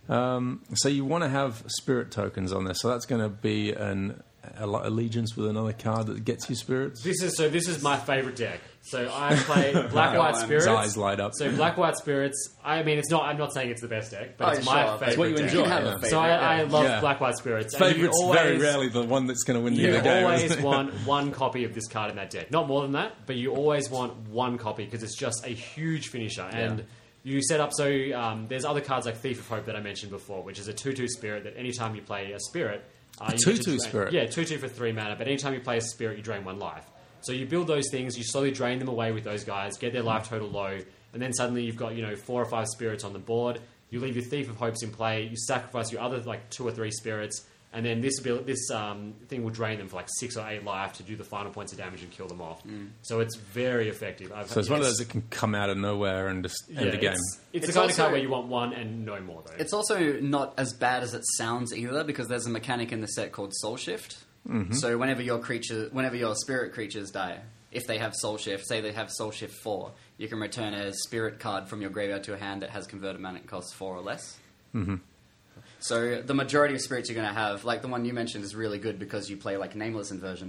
Um, so you want to have spirit tokens on this. So that's going to be an a, allegiance with another card that gets you spirits. This is so. This is my favorite deck. So I play Black White on. Spirits. His eyes light up. So Black White Spirits. I mean, it's not. I'm not saying it's the best deck, but Oh, it's sure. my It's favorite. what you deck. enjoy, You can have yeah. a favorite, So I, I yeah. love Yeah. Black White Spirits. And you Favorite's always- very rarely the one that's going to win You the game. always isn't it? want one copy of this card in that deck. Not more than that, but you always want one copy because it's just a huge finisher. And you set up so um, there's other cards like Thief of Hope that I mentioned before, which is a two two spirit that anytime you play a spirit, uh, you two get to two drain- spirit? Yeah, two two for three mana. But anytime you play a spirit, you drain one life. So you build those things, you slowly drain them away with those guys, get their life total low, and then suddenly you've got you know four or five spirits on the board. You leave your Thief of Hopes in play. You sacrifice your other like two or three spirits. And then this abil- this um, thing will drain them for like six or eight life to do the final points of damage and kill them off. So it's very effective. I've, So it's one of yes. those that can come out of nowhere and just Yeah, end the game. It's, it's, It's the kind of card also- where you want one and no more though. It's also not as bad as it sounds either, because there's a mechanic in the set called Soul Shift. Mm-hmm. So whenever your creature, whenever your spirit creatures die, if they have Soul Shift, say they have Soul Shift four, you can return a spirit card from your graveyard to a hand that has converted mana cost four or less. Mm-hmm. So the majority of spirits you're going to have, like the one you mentioned, is really good because you play like Nameless Inversion.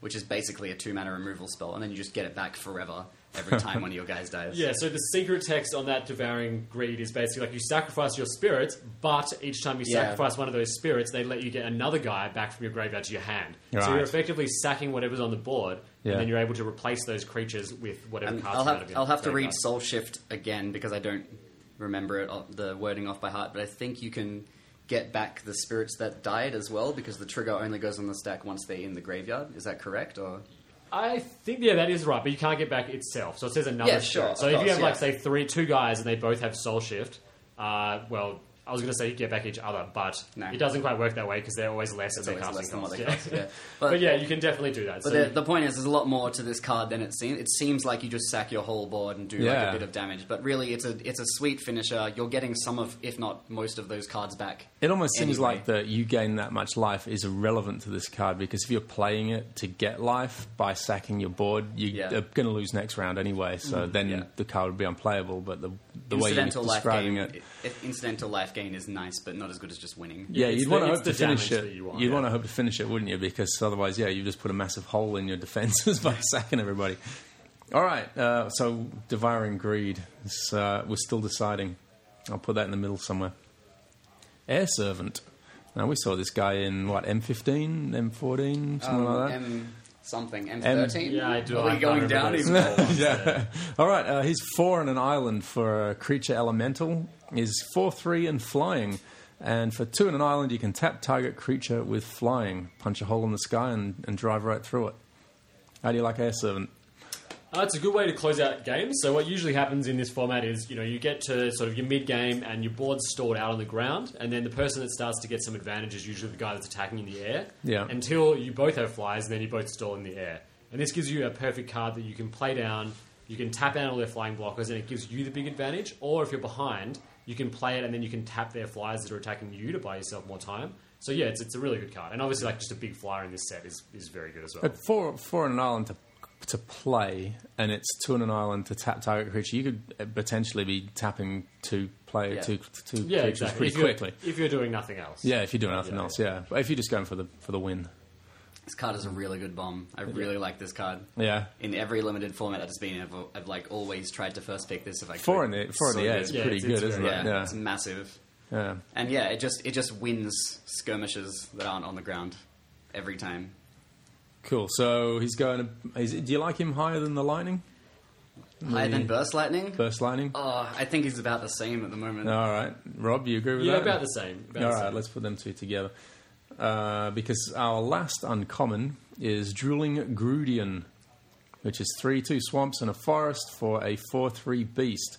which is basically a two mana removal spell, and then you just get it back forever every time one of your guys dies. Yeah, so the secret text on that Devouring Greed is basically like you sacrifice your spirits, but each time you Yeah. sacrifice one of those spirits, they let you get another guy back from your graveyard to your hand. So Right. you're effectively sacking whatever's on the board, Yeah. and then you're able to replace those creatures with whatever And cards I'll come out have of your I'll have to read graveyard. Soul Shift again because I don't remember it uh, the wording off by heart. But I think you can get back the spirits that died as well because the trigger only goes on the stack once they're in the graveyard. Is that correct? Or I think, yeah, that is right, but you can't get back itself. So it says another Yeah, spirit. sure, So of if you course, have, like, yeah. say, three, two guys and they both have Soul Shift, uh, well, I was going to say you get back each other, but No. it doesn't quite work that way because they're always less It's than their always less casting than what cost. they Yeah. cost, yeah. But, But- yeah, you can definitely do that. But So the, the point is, there's a lot more to this card than it seems. It seems like you just sack your whole board and do like Yeah. a bit of damage, but really, it's a it's a sweet finisher. You're getting some of, if not most of those cards back. It almost seems Anyway. like that you gain that much life is irrelevant to this card because if you're playing it to get life by sacking your board, you're Yeah. going to lose next round anyway. So then yeah. the card would be unplayable. But the the way you're Incidental life describing gain, it, i- incidental life gain is nice, but not as good as just winning. yeah, it's you'd the- want to it's hope the to finish damage it. that you want, you'd yeah. want to hope to finish it, wouldn't you? Because otherwise, yeah, you just put a massive hole in your defenses by sacking everybody. All right, uh, so Devouring Greed. Is, uh, we're still deciding. I'll put that in the middle somewhere. Air Servant. Now we saw this guy in what M fifteen, M fourteen, something Um, like that. M something, M thirteen. Yeah, I do. Are I we can't going remember down? those even small ones, yeah. All right. Uh, he's four on an island for a creature elemental. He's four three and flying. And for two on an island, you can tap target creature with flying, punch a hole in the sky, and, and drive right through it. How do you like Air Servant? Uh, it's a good way to close out games. So what usually happens in this format is, you know, you get to sort of your mid-game and your board's stored out on the ground, and then the person that starts to get some advantage is usually the guy that's attacking in the air. Yeah. Until you both have flyers, and then you both stall in the air. And this gives you a perfect card that you can play down, you can tap out all their flying blockers, and it gives you the big advantage. Or if you're behind, you can play it, and then you can tap their flyers that are attacking you to buy yourself more time. So yeah, it's, it's a really good card. And obviously, like, just a big flyer in this set is, is very good as well. At four, four on an island to to play, and it's two on an island to tap target creature, you could potentially be tapping two play Yeah. two, two Yeah, creatures exactly. pretty If you're, quickly. if you're doing nothing else. Yeah, if you're doing nothing Yeah, else, yeah. But if you're just going for the for the win, This card is a really good bomb. I really like this card. yeah. In every limited format that it's been, I've, I've like always tried to first pick this if I could. Four in the four in So the air good. is Yeah, pretty it's- good, it's isn't very- it? Yeah, Yeah, it's massive. yeah. And yeah, it just it just wins skirmishes that aren't on the ground every time. Cool. So he's going to. Is, do you like him higher than the Lightning? Higher The than Burst Lightning? Burst Lightning? Oh, I think he's about the same at the moment. All right. Rob, you agree with Yeah, that? about the same. About All the right, same. let's put them two together. Uh, because our last uncommon is Drooling Grudian, which is three two swamps and a forest for a four three beast.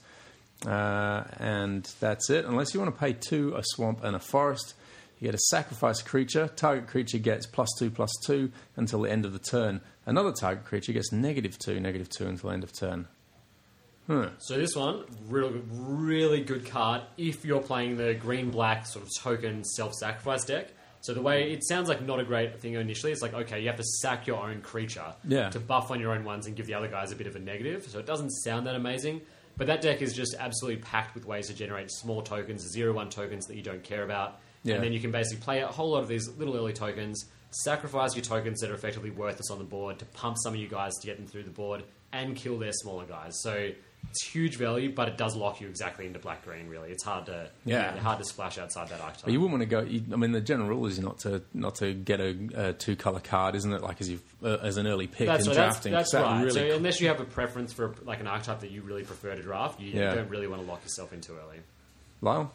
Uh, and that's it. Unless you want to pay two, a swamp and a forest, you get a sacrifice creature. Target creature gets plus two, plus two until the end of the turn. Another target creature gets negative two, negative two until the end of turn. Huh. So this one, really, really good card if you're playing the green-black sort of token self-sacrifice deck. So the way it sounds like not a great thing initially. It's like, okay, you have to sack your own creature Yeah. to buff on your own ones and give the other guys a bit of a negative. So it doesn't sound that amazing. But that deck is just absolutely packed with ways to generate small tokens, zero-one tokens that you don't care about. Yeah. And then you can basically play a whole lot of these little early tokens, sacrifice your tokens that are effectively worthless on the board to pump some of you guys to get them through the board and kill their smaller guys. So it's huge value, but it does lock you exactly into black-green, really. It's hard to Yeah. hard to splash outside that archetype. But you wouldn't want to go. You, I mean, the general rule is not to not to get a, a two color card, isn't it? Like as you uh, as an early pick That's, in right, that's, drafting. that's 'cause that right. really so unless you have a preference for like an archetype that you really prefer to draft, you Yeah. don't really want to lock yourself in too early. Lyle?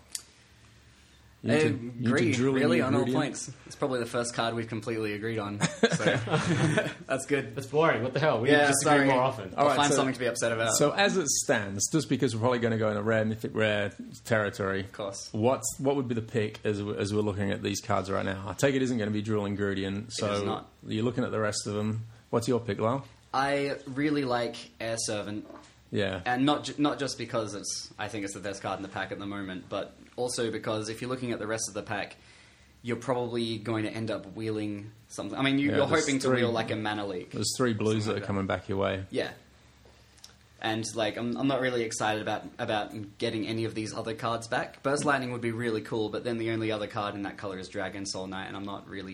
You I into- you into agree, Drooling really, on all Grudian? points. It's probably the first card we've completely agreed on. So that's good. That's boring. What the hell? We Yeah, need to disagree sorry. more often. I'll All right, find so- something to be upset about. So as it stands, just because we're probably going to go in a rare mythic rare territory, of course. what's what would be the pick as we- as we're looking at these cards right now? I take it isn't going to be Drooling Grudian. So is not. you're looking at the rest of them. What's your pick, Lyle? I really like Air Servant. Yeah. And not ju- not just because it's I think it's the best card in the pack at the moment, but also because if you're looking at the rest of the pack, you're probably going to end up wheeling something. I mean, you, Yeah, you're there's hoping to three- wheel like a mana leak. There's three blues that like are that. coming back your way. Yeah. And like I'm, I'm not really excited about about getting any of these other cards back. Burst Lightning would be really cool, but then the only other card in that color is Dragon Soul Knight, and I'm not really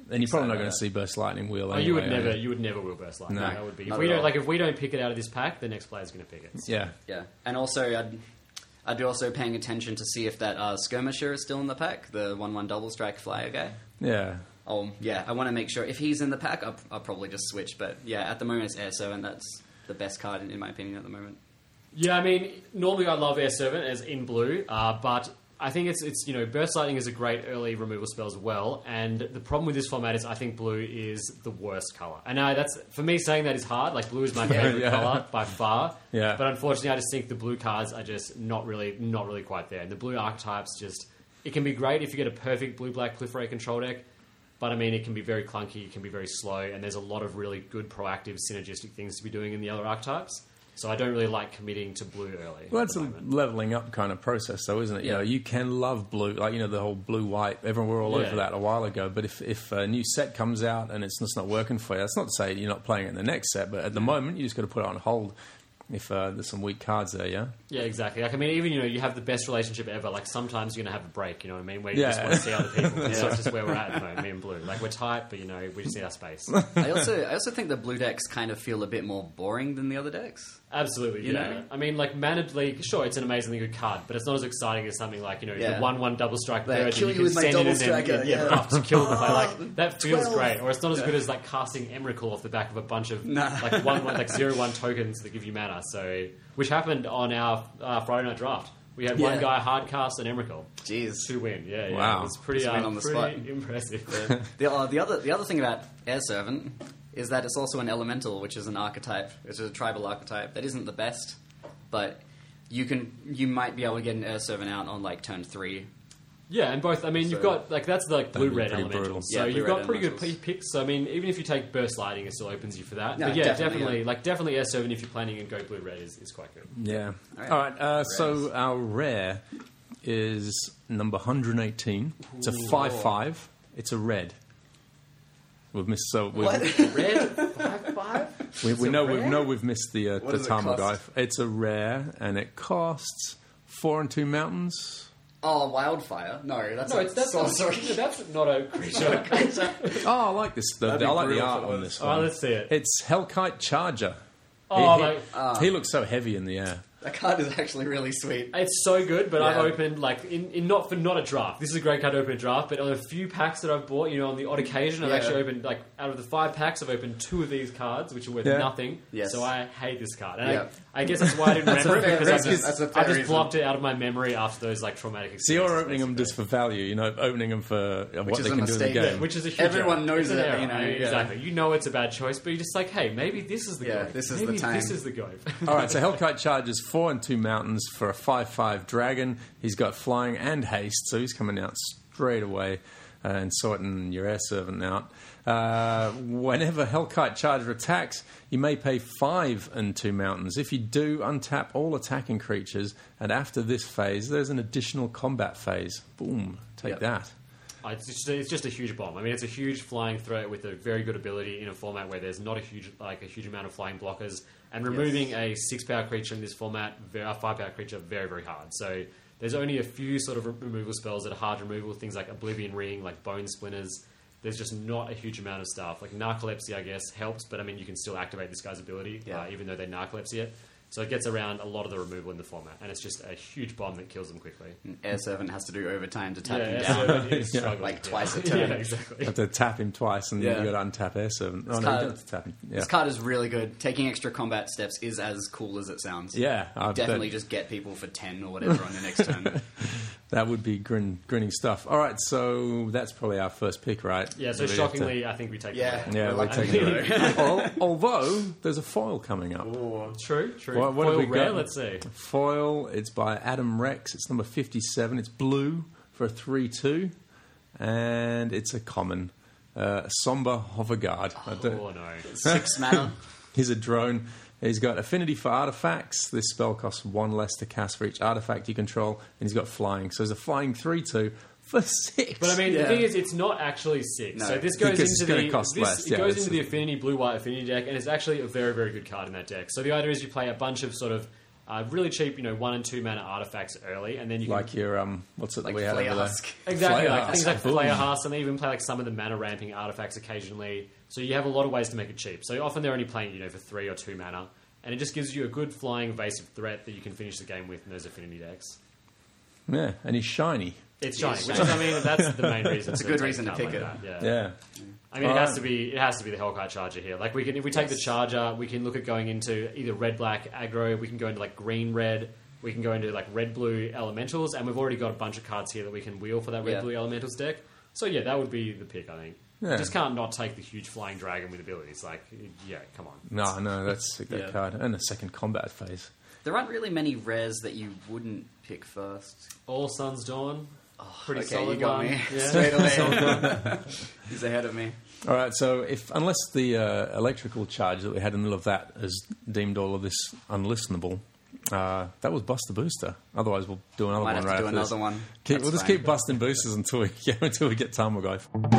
Then you're probably So, not going uh, to see Burst Lightning wheel. Oh, anyway, you would are never, you would never wheel Burst Lightning. No. That would be if Not we at don't all. like if we don't pick it out of this pack, the next player's going to pick it. Yeah. Yeah, and also I'd I'd be also paying attention to see if that uh, skirmisher is still in the pack, the one one double strike flyer guy. Yeah. Oh yeah, I want to make sure if he's in the pack, I'll, I'll probably just switch. But yeah, at the moment it's Air Servant. That's the best card in, in my opinion at the moment. Yeah, I mean, normally I love Air Servant as in blue, uh, but I think it's it's you know Burst Lightning is a great early removal spell as well. And the problem with this format is I think blue is the worst color. And uh, that's for me saying that is hard. Like blue is my favorite Yeah. color by far. Yeah. But unfortunately, I just think the blue cards are just not really not really quite there. And the blue archetypes just it can be great if you get a perfect blue black Cliff Ray control deck. But I mean, it can be very clunky, it can be very slow, and there's a lot of really good, proactive, synergistic things to be doing in the other archetypes. So I don't really like committing to blue early. Well, at that's the a moment. leveling up kind of process, though, isn't it? You Yeah. know, you can love blue, like you know the whole blue-white. Everyone were all Yeah. over that a while ago. But if if a new set comes out and it's just not working for you, that's not to say you're not playing it in the next set. But at the moment, you just got to put it on hold if uh, there's some weak cards there. Yeah. Yeah, exactly. Like I mean, even you know, you have the best relationship ever. Like sometimes you're gonna have a break. You know what I mean? Where you Yeah. just want to see other people. That's just where we're at at the moment. Me and blue. Like we're tight, but you know, we just need our space. I also I also think the blue decks kind of feel a bit more boring than the other decks. Absolutely, You yeah. know? I mean, like Managed League, sure, it's an amazingly good card, but it's not as exciting as something like, you know, Yeah. the one one double strike Like, bird that kill you you can with my send in double and then striker, yeah, yeah. buff to kill the player. Like, that feels twelve. great. Or it's not as good as like casting Emrakul off the back of a bunch of Nah. like one, one like zero one tokens that give you mana. So, which happened on our uh, Friday night draft. We had one Yeah. guy hard cast an Emrakul Jeez. to win. Yeah, yeah. Wow. It was pretty, Just win uh, on the pretty spot. impressive. The, uh, the other the other thing about Air Servant is that it's also an elemental, which is an archetype, which is a tribal archetype that isn't the best, but you can you might be able to get an Air Servant out on like turn three. Yeah, and both. I mean, you've So- got like that's the like That'd blue be red pretty elementals. brutal. So Yeah, you've blue-red got pretty good elementals. p- picks. So I mean, even if you take burst lighting, it still opens you for that. No, but yeah, definitely, definitely, yeah. like definitely S seven if you're planning and go blue red is, is quite good. Yeah. All right. All right. Uh, so our rare is number one hundred eighteen. It's a five five. It's a red. We've missed so we've, Red five five. we, we a know rare? we know we've missed the uh, What the does it Tarmogoyf. cost? It's a rare and it costs four and two mountains. Oh, Wildfire? No, that's No, a it's that's sorcery. not, that's not a creature. Oh, I like this. The, That'd I be like the brutal art if it on was. this Oh, one. let's see it. It's Hellkite Charger. Oh, he, like, he looks so heavy in the air. That card is actually really sweet. it's so good, but I've Yeah. opened like in, in not for not a draft. This is a great card to open a draft, but on a few packs that I've bought, you know, on the odd occasion, I've Yeah. actually opened like out of the five packs, I've opened two of these cards, which are worth Yeah. nothing. Yes. So I hate this card, and Yeah. I, I guess that's why I didn't That's a remember it fair because I reason. just, That's a I fair just reason. blocked it out of my memory after those like traumatic. So you're experiences, opening them basically. just for value, you know, opening them for uh, what is they a can do in the mistake. game. Which is a huge Everyone error. knows It's an it, error. you know, I mean, yeah. Exactly. You know it's a bad choice, but you're just like, hey, maybe this is the Yeah, go. this is the maybe time. This is the go. All right, so Hellkite charges four and two mountains for a five five dragon. He's got flying and haste, so he's coming out straight away uh, and sorting your air servant out. Uh, whenever Hellkite Charger attacks, you may pay five and two mountains. If you do, untap all attacking creatures, and after this phase, there's an additional combat phase. Boom, take Yep. that. Uh, It's just, it's just a huge bomb. I mean, it's a huge flying threat with a very good ability in a format where there's not a huge, like a huge amount of flying blockers. And removing a six-power creature in this format, very, a five-power creature, very, very hard. So there's only a few sort of re- removal spells that are hard removal. Things like Oblivion Ring, like Bone Splinters. There's just not a huge amount of stuff. Like Narcolepsy, I guess, helps, but I mean, you can still activate this guy's ability, Yeah. uh, even though they Narcolepsy it. So it gets around a lot of the removal in the format, and it's just a huge bomb that kills them quickly. Air Servant has to do overtime to tap Yeah, him Air down. Servant is Yeah. struggling, Like yeah. twice a turn. Yeah, exactly. You have to tap him twice, and Yeah. you got to untap air servant. Oh, no, you card- don't have to tap him. Yeah, This card is really good. Taking extra combat steps is as cool as it sounds. yeah I bet. Definitely just get people for ten or whatever on the next turn. That would be grin, grinning stuff. All right, so that's probably our first pick, right? Yeah, so We have to- shockingly, I think we take Yeah. it. Yeah, We're we're lucky. taking it. Al- Although there's a foil coming up. True, true. What- what have Foil we rare, got? let's see. Foil. It's by Adam Rex. It's number fifty-seven. It's blue for a three two, and it's a common. Uh, Somber Hoverguard. I don't- Oh, no. Six mana. He's a drone. He's got affinity for artifacts. This spell costs one less to cast for each artifact you control, and he's got flying. So he's a flying three two for six. But I mean, Yeah. the thing is, it's not actually six. No. So this goes Because it's into gonna the cost this, less, it yeah, goes this into the is- affinity blue white affinity deck, and it's actually a very very good card in that deck. So the idea is you play a bunch of sort of Uh, really cheap, you know, one and two mana artifacts early, and then you can Like your um, what's it Like that we have Flare over there? Husk. exactly Flare like Husk. things like Boom. Flare Husk, and they even play like some of the mana ramping artifacts occasionally. So you have a lot of ways to make it cheap. So often they're only playing, you know, for three or two mana, and it just gives you a good flying evasive threat that you can finish the game with in those affinity decks. Yeah, and he's shiny. It's Yeah, shiny, which is, I mean, that's the main reason. It's a to good take reason to card pick like it. that, Yeah. Yeah. I mean, it has Alright. to be it has to be the Hellkite Charger here. Like we can, if we take Yes. the Charger, we can look at going into either red black aggro. We can go into like green red. We can go into like red blue elementals, and we've already got a bunch of cards here that we can wheel for that red Yeah. blue elementals deck. So yeah, that would be the pick, I think. Yeah. You just can't not take the huge flying dragon with abilities. Like, yeah, come on. No, no, that's a good Yeah. card. And a second combat phase. There aren't really many rares that you wouldn't pick first. All Suns Dawn, pretty okay, solid you got one. me Yeah. straight away. He's ahead of me. All right, so if unless the uh, electrical charge that we had in the middle of that has deemed all of this unlistenable, uh, that was Bust the Booster. Otherwise, we'll do another Might one have to right do after this. another one. Keep, That's we'll just fine. keep busting boosters until we get, until we get Tarmogoyf.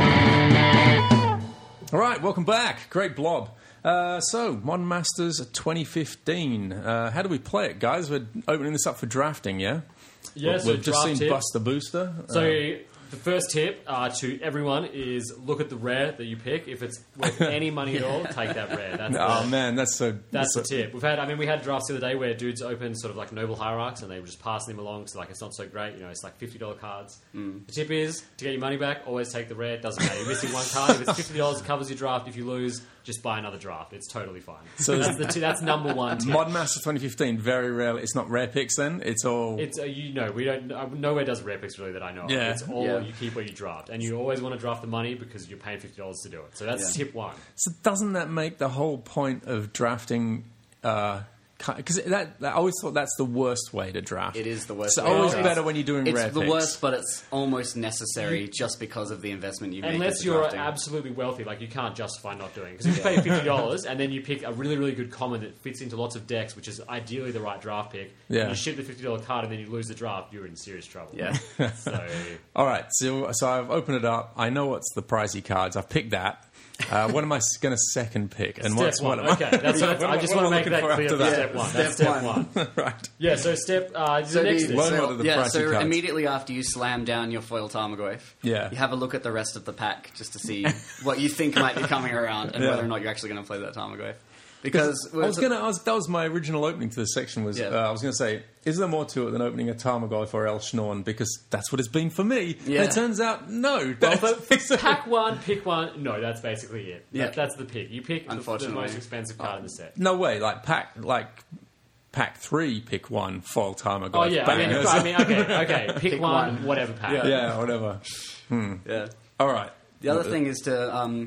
All right, welcome back. Great blob. Uh, so, Modern Masters twenty fifteen. Uh, how do we play it, guys? We're opening this up for drafting, yeah? Yeah, so We've just draft seen tip. Bust the Booster. So Uh, the first tip uh, to everyone is look at the rare that you pick. If it's worth any money at all, take that rare. That's oh, the, man, that's so... That's the so- tip. We've had, I mean, we had drafts the other day where dudes open sort of like noble hierarchs and they were just passing them along, so like it's not so great. You know, it's like fifty dollar cards. Mm. The tip is to get your money back, always take the rare. It doesn't matter. You're missing one card. If it's fifty dollars, it covers your draft. If you lose, just buy another draft. It's totally fine. So- that's the t- that's number one tip. Modern Masters twenty fifteen, very rarely. It's not rare picks then. It's all. It's uh, you know we don't uh, nowhere does rare picks really that I know. Yeah. of. It's all Yeah. you keep what you draft, and you always want to draft the money because you're paying fifty dollars to do it. So that's Yeah. tip one. so doesn't that make the whole point of drafting? Because that, that I always thought that's the worst way to draft. It is the worst It's way to always draft. better when you're doing It's rare the picks. worst, but it's almost necessary just because of the investment you make. Unless into you're drafting. absolutely wealthy, like you can't justify not doing it. Because if you pay fifty dollars and then you pick a really, really good common that fits into lots of decks, which is ideally the right draft pick, Yeah. and you ship the fifty dollar card and then you lose the draft, you're in serious trouble. Yeah. So All right, so so I've opened it up. I know what's the pricey cards. I've picked that. Uh, what am I going to second pick? And step what's one. what am I- Okay, that's what what am I just what want am to I make that looking clear. for That's after step one. Step That's step one. one. right. Yeah. So step uh, the So, next the, Learn so, what are the yeah, pricey so cards. immediately after you slam down your foil Tarmogoyf, Yeah. you have a look at the rest of the pack just to see what you think might be coming around and Yeah. whether or not you're actually going to play that Tarmogoyf. Because I was gonna. I was, that was my original opening to this section. Was Yeah. uh, I was going to say, is there more to it than opening a Tarmogoyf or El Schnorn? Because that's what it's been for me. Yeah. And it turns out, no. Well, That's- but pack one, pick one. No, that's basically it. Yeah. That, that's the pick. You pick the, the Unfortunately. most expensive card in the set. no way. Like pack, like pack three, pick one, foil Tarmogoyf. Oh yeah, I Bang. mean, I mean, okay, okay. Pick, Pick one, one. whatever pack. yeah. yeah, whatever. yeah. All right. The other thing is to, um,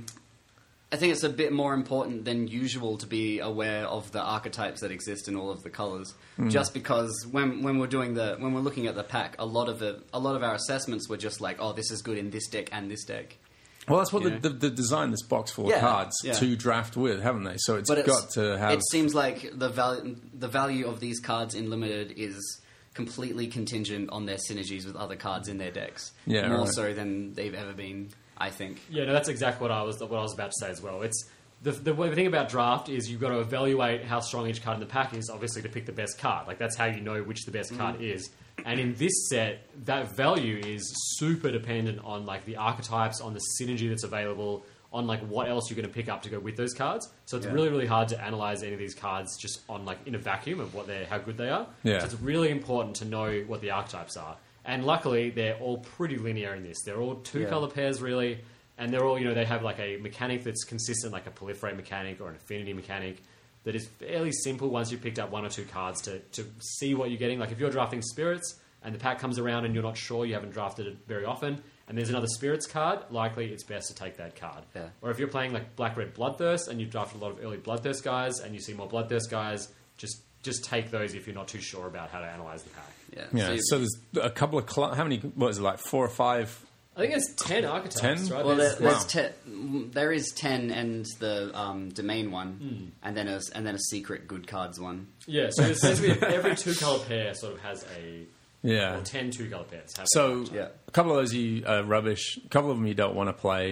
I think it's a bit more important than usual to be aware of the archetypes that exist in all of the colors. Just because when when we're doing the when we're looking at the pack, a lot of it, a lot of our assessments were just like, oh, this is good in this deck and this deck. Well, that's what You the, know? the, the design this box full of Yeah, cards yeah. to draft with, haven't they? So it's But it's, got to have. It seems like the value the value of these cards in limited is completely contingent on their synergies with other cards in their decks. Yeah, more right. so than they've ever been. I think. Yeah, no, that's exactly what I was what I was about to say as well. It's the the way- the thing about draft is you've got to evaluate how strong each card in the pack is, obviously, to pick the best card. Like that's how you know which the best card is. And in this set, that value is super dependent on like the archetypes, on the synergy that's available, on like what else you're going to pick up to go with those cards. So it's Yeah. really really hard to analyze any of these cards just on like in a vacuum of what they are how good they are. Yeah. So it's really important to know what the archetypes are. And luckily, they're all pretty linear in this. They're all two Yeah. color pairs, really, and they're all, you know, they have like a mechanic that's consistent, like a proliferate mechanic or an affinity mechanic that is fairly simple once you've picked up one or two cards to, to see what you're getting. Like if you're drafting spirits and the pack comes around and you're not sure, you haven't drafted it very often, and there's another spirits card, likely it's best to take that card. Yeah. Or if you're playing like Black Red Bloodthirst and you've drafted a lot of early Bloodthirst guys and you see more Bloodthirst guys, just just take those if you're not too sure about how to analyze the pack. Yeah. yeah. you- So there's a couple of cl- how many? What is it like? Four or five? I think it's ten archetypes, ten? right? Well, there, There's- there's Wow. te- there is ten and the um, domain one, and then a, and then a secret good cards one. Yeah, so it says we have every two color pair sort of has a Yeah. or ten two color pairs. Have So Yeah. a couple of those you uh, rubbish. A couple of them you don't want to play.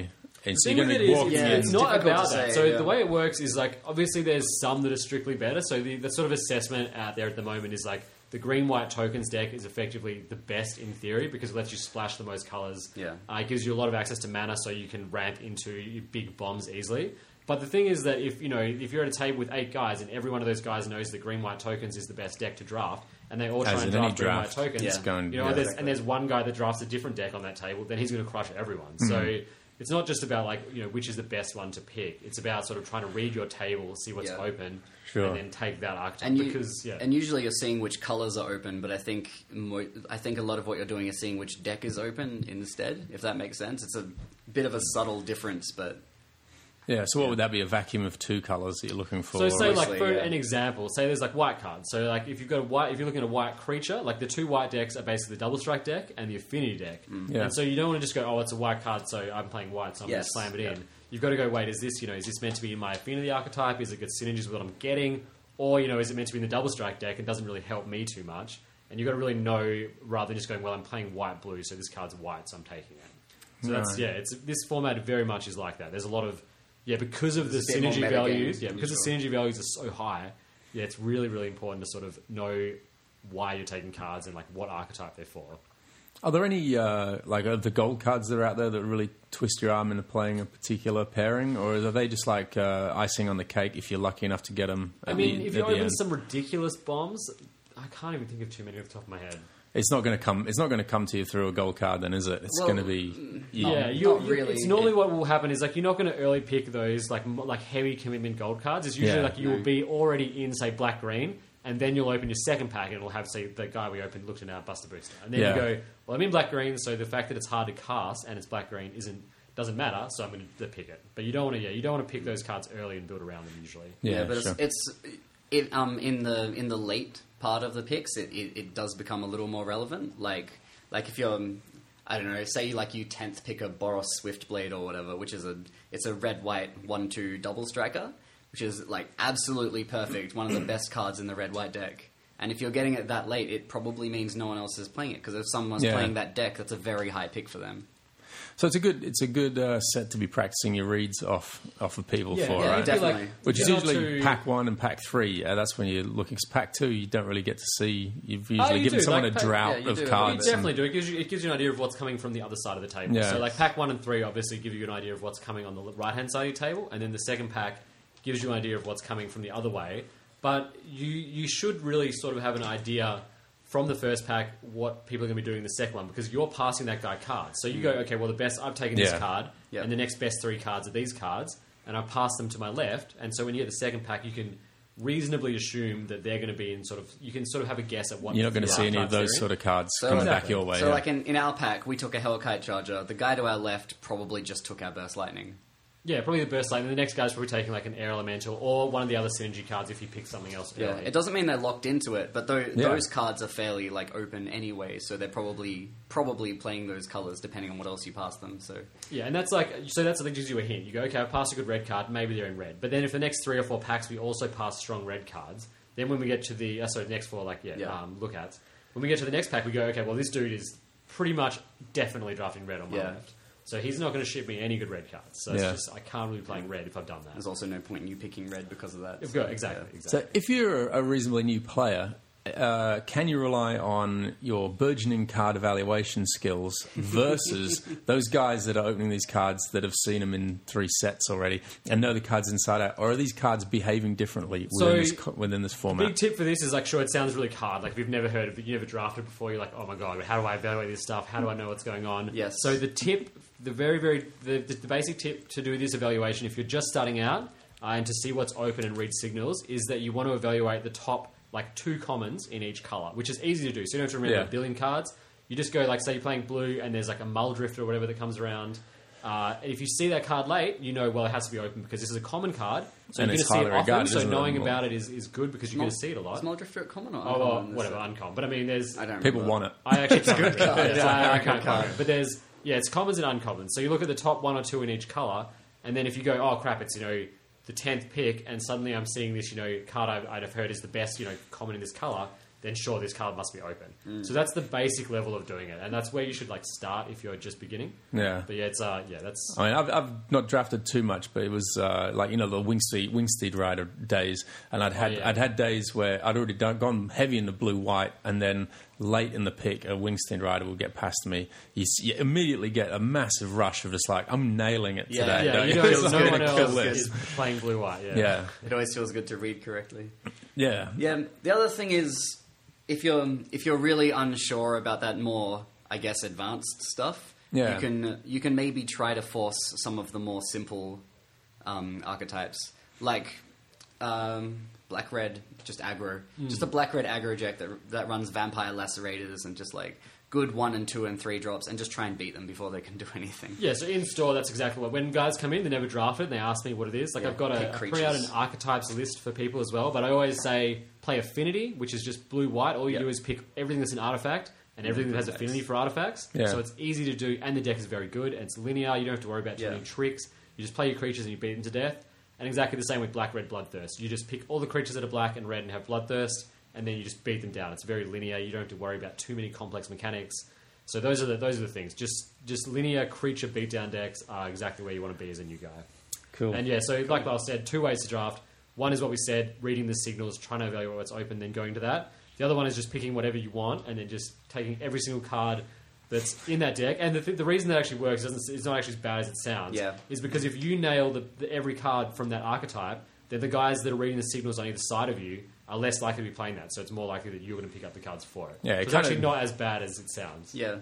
And The so thing you're with going it to is, walk. it's, Yeah, it's it's not difficult about to that. say, So yeah. the way it works is like obviously there's some that are strictly better. So the, the sort of assessment out there at the moment is like the green white tokens deck is effectively the best in theory because it lets you splash the most colors. Yeah. uh, it gives you a lot of access to mana, so you can ramp into your big bombs easily. But the thing is that if you know if you're at a table with eight guys and every one of those guys knows that green white tokens is the best deck to draft, and they all try As and in any draft green white draft, tokens, it's going- you know, yeah. and, there's, and there's one guy that drafts a different deck on that table, then he's going to crush everyone. So Mm-hmm. it's not just about like you know which is the best one to pick. It's about sort of trying to read your table, see what's Yeah. open, Sure. and then take that archetype. And you, because yeah, and usually you're seeing which colors are open, but I think mo- I think a lot of what you're doing is seeing which deck is open instead. If that makes sense, it's a bit of a subtle difference, but Yeah, so what would that be? A vacuum of two colours that you're looking for? So say like Obviously, for yeah. an example, say there's like white cards. So like if you've got a white, if you're looking at a white creature, like the two white decks are basically the double strike deck and the affinity deck. Yeah. And so you don't want to just go, oh, it's a white card, so I'm playing white, so I'm Yes. going to slam it in. Yeah. You've got to go, wait, is this you know is this meant to be in my affinity archetype? Is it good synergies with what I'm getting, or you know is it meant to be in the double strike deck and doesn't really help me too much? And you've got to really know rather than just going, well, I'm playing white blue, so this card's white, so I'm taking it. So that's Right. yeah, it's this format very much is like that. There's a lot of yeah because of There's the a bit more synergy metagame, values. Yeah, I'm because sure. the synergy values are so high. Yeah, it's really really important to sort of know why you're taking cards and like what archetype they're for. Are there any uh, like of the gold cards that are out there that really twist your arm into playing a particular pairing, or are they just like uh, icing on the cake if you're lucky enough to get them? I mean, if you open some ridiculous bombs, I can't even think of too many off the top of my head. it's not going to come. It's not going to come to you through a gold card, then, is it? It's Well, going to be you, Yeah, Not- you, not you- really. It's normally what will happen is like you're not going to early pick those like mo- like heavy commitment gold cards. It's usually Yeah. like you will be already in say black green, and then you'll open your second pack and it'll have say the guy we opened looked at our Buster Booster, and then Yeah. you go, well, I'm in black green, so the fact that it's hard to cast and it's black green isn't doesn't matter, so I'm going to pick it. But you don't want to, yeah, you don't want to pick those cards early and build around them usually. Yeah, but sure. it's, it's it um in the in the late part of the picks, it, it, it does become a little more relevant. Like like if you're um, I don't know, say like you tenth pick a Boros Swiftblade or whatever, which is a it's a red white one two double striker, which is like absolutely perfect, one of the best cards in the red white deck. And if you're getting it that late, it probably means no one else is playing it because if someone's Yeah. playing that deck, that's a very high pick for them. So it's a good. It's a good uh, set to be practicing your reads off off of people Yeah, for, yeah, right? you'd be like- Definitely. Which is you're not usually too- pack one and pack three. Uh, that's when you're looking. 'Cause pack two, you don't really get to see. You've Oh, usually you given do, someone like a pack- drought yeah, you of do. You You cards. definitely do. It gives you it gives you an idea of what's coming from the other side of the table. Yeah. So like pack one and three obviously give you an idea of what's coming on the right hand side of your table, and then the second pack gives you an idea of what's coming from the other way. But you you should really sort of have an idea from the first pack what people are going to be doing in the second one because you're passing that guy cards. So you go, okay, well the best I've taken Yeah. this card, Yeah. and the next best three cards are these cards, and I pass them to my left. And so when you get the second pack, you can reasonably assume that they're going to be in sort of you can sort of have a guess at what You're not going to the see any of archetypes those they're in. sort of cards So- coming Exactly. back your way. So yeah. like in, in our pack, we took a Hellkite Charger. The guy to our left probably just took our Burst Lightning. Yeah, probably the burst lightning. The next guy's probably taking like an air elemental or one of the other synergy cards if he picks something else. Yeah, early. it doesn't mean they're locked into it, but tho- Yeah. those cards are fairly like open anyway, so they're probably probably playing those colors depending on what else you pass them. So Yeah, and that's like so that's that gives you a hint. You go, okay, I passed a good red card. Maybe they're in red. But then if the next three or four packs we also pass strong red cards, then when we get to the uh, sorry next four like yeah, Yeah. Um, look at when we get to the next pack, we go, okay, well this dude is pretty much definitely drafting red on my Yeah. left. So he's not going to ship me any good red cards. So it's Yeah. just I can't really be playing red if I've done that. there's also no point in you picking red because of that. You've So, got exactly, yeah. exactly. So if you're a reasonably new player, uh, can you rely on your burgeoning card evaluation skills versus those guys that are opening these cards that have seen them in three sets already and know the cards inside out? Or are these cards behaving differently within, So, this, co- within this format? Big tip for this is like, sure, it sounds really hard. Like, if you've never heard of it, you never drafted before, you're like, oh my god, how do I evaluate this stuff? How do I know what's going on? Yes. So the tip, the very, very, the, the, the basic tip to do this evaluation, if you're just starting out uh, and to see what's open and read signals, is that you want to evaluate the top like two commons in each color, which is easy to do. So you don't have to remember Yeah. a billion cards. You just go like, say you're playing blue and there's like a Muldrift or whatever that comes around. Uh, and if you see that card late, you know, well, it has to be open because this is a common card. So And you're going it's to see it highly often. regarded, So isn't it? knowing Well- about it is, is good because you're going to see it a Is lot. Muldrift a common or Oh, well, uncommon? There's whatever, a- uncommon. But I mean, there's... I don't People remember. want it. I actually can't good remember. card. Yeah, It's I, I a very can't good card. remember. But there's... Yeah, it's commons and uncommons. So you look at the top one or two in each colour, and then if you go, oh, crap, it's, you know, the tenth pick, and suddenly I'm seeing this, you know, card I've, I'd have heard is the best, you know, common in this colour, then sure, this card must be open. So that's the basic level of doing it, and that's where you should like start if you're just beginning. Yeah. But yeah, it's uh, yeah, that's I mean, I've, I've not drafted too much, but it was uh, like you know the Wingsteed Wingsteed Rider days, and I'd had Oh, yeah. I'd had days where I'd already done, gone heavy in the blue white, and then late in the pick, a Wingsteed Rider will get past me. You, s- you immediately get a massive rush of just like I'm nailing it Yeah. today. yeah. don't You you? know, It's no gonna one kill else this. is playing blue white. Yeah. Yeah, It always feels good to read correctly. yeah, Yeah. The other thing is, if you're if you're really unsure about that more, I guess, advanced stuff, Yeah. you can you can maybe try to force some of the more simple um, archetypes, like um, black red, just aggro, just a black red aggro deck that that runs vampire lacerators and just like good one and two and three drops, and just try and beat them before they can do anything. Yeah, so in store, that's exactly what. When guys come in, they never draft it, and they ask me what it is. Like, Yeah, I've got pick a, I creatures. put out an archetypes list for people as well, but I always say play affinity, which is just blue-white. All you Yeah. do is pick everything that's an artifact and everything that has Artifacts. affinity for artifacts. Yeah. So it's easy to do, and the deck is very good, and it's linear. You don't have to worry about too Yeah. many tricks. You just play your creatures and you beat them to death. And exactly the same with Black Red Bloodthirst. You just pick all the creatures that are black and red and have Bloodthirst, and then you just beat them down. It's very linear. You don't have to worry about too many complex mechanics. So those are the those are the things. Just just linear creature beatdown decks are exactly where you want to be as a new guy. cool. And yeah, so like Lyle said, two ways to draft. One is what we said, reading the signals, trying to evaluate what's open, then going to that. The other one is just picking whatever you want and then just taking every single card that's in that deck. And the, th- the reason that actually works, doesn't, it's not actually as bad as it sounds, Yeah. is because if you nail the, the, every card from that archetype, then the guys that are reading the signals on either side of you are less likely to be playing that. So it's more likely that you're going to pick up the cards for it. Yeah, it so it's kinda- actually not as bad as it sounds. Yeah.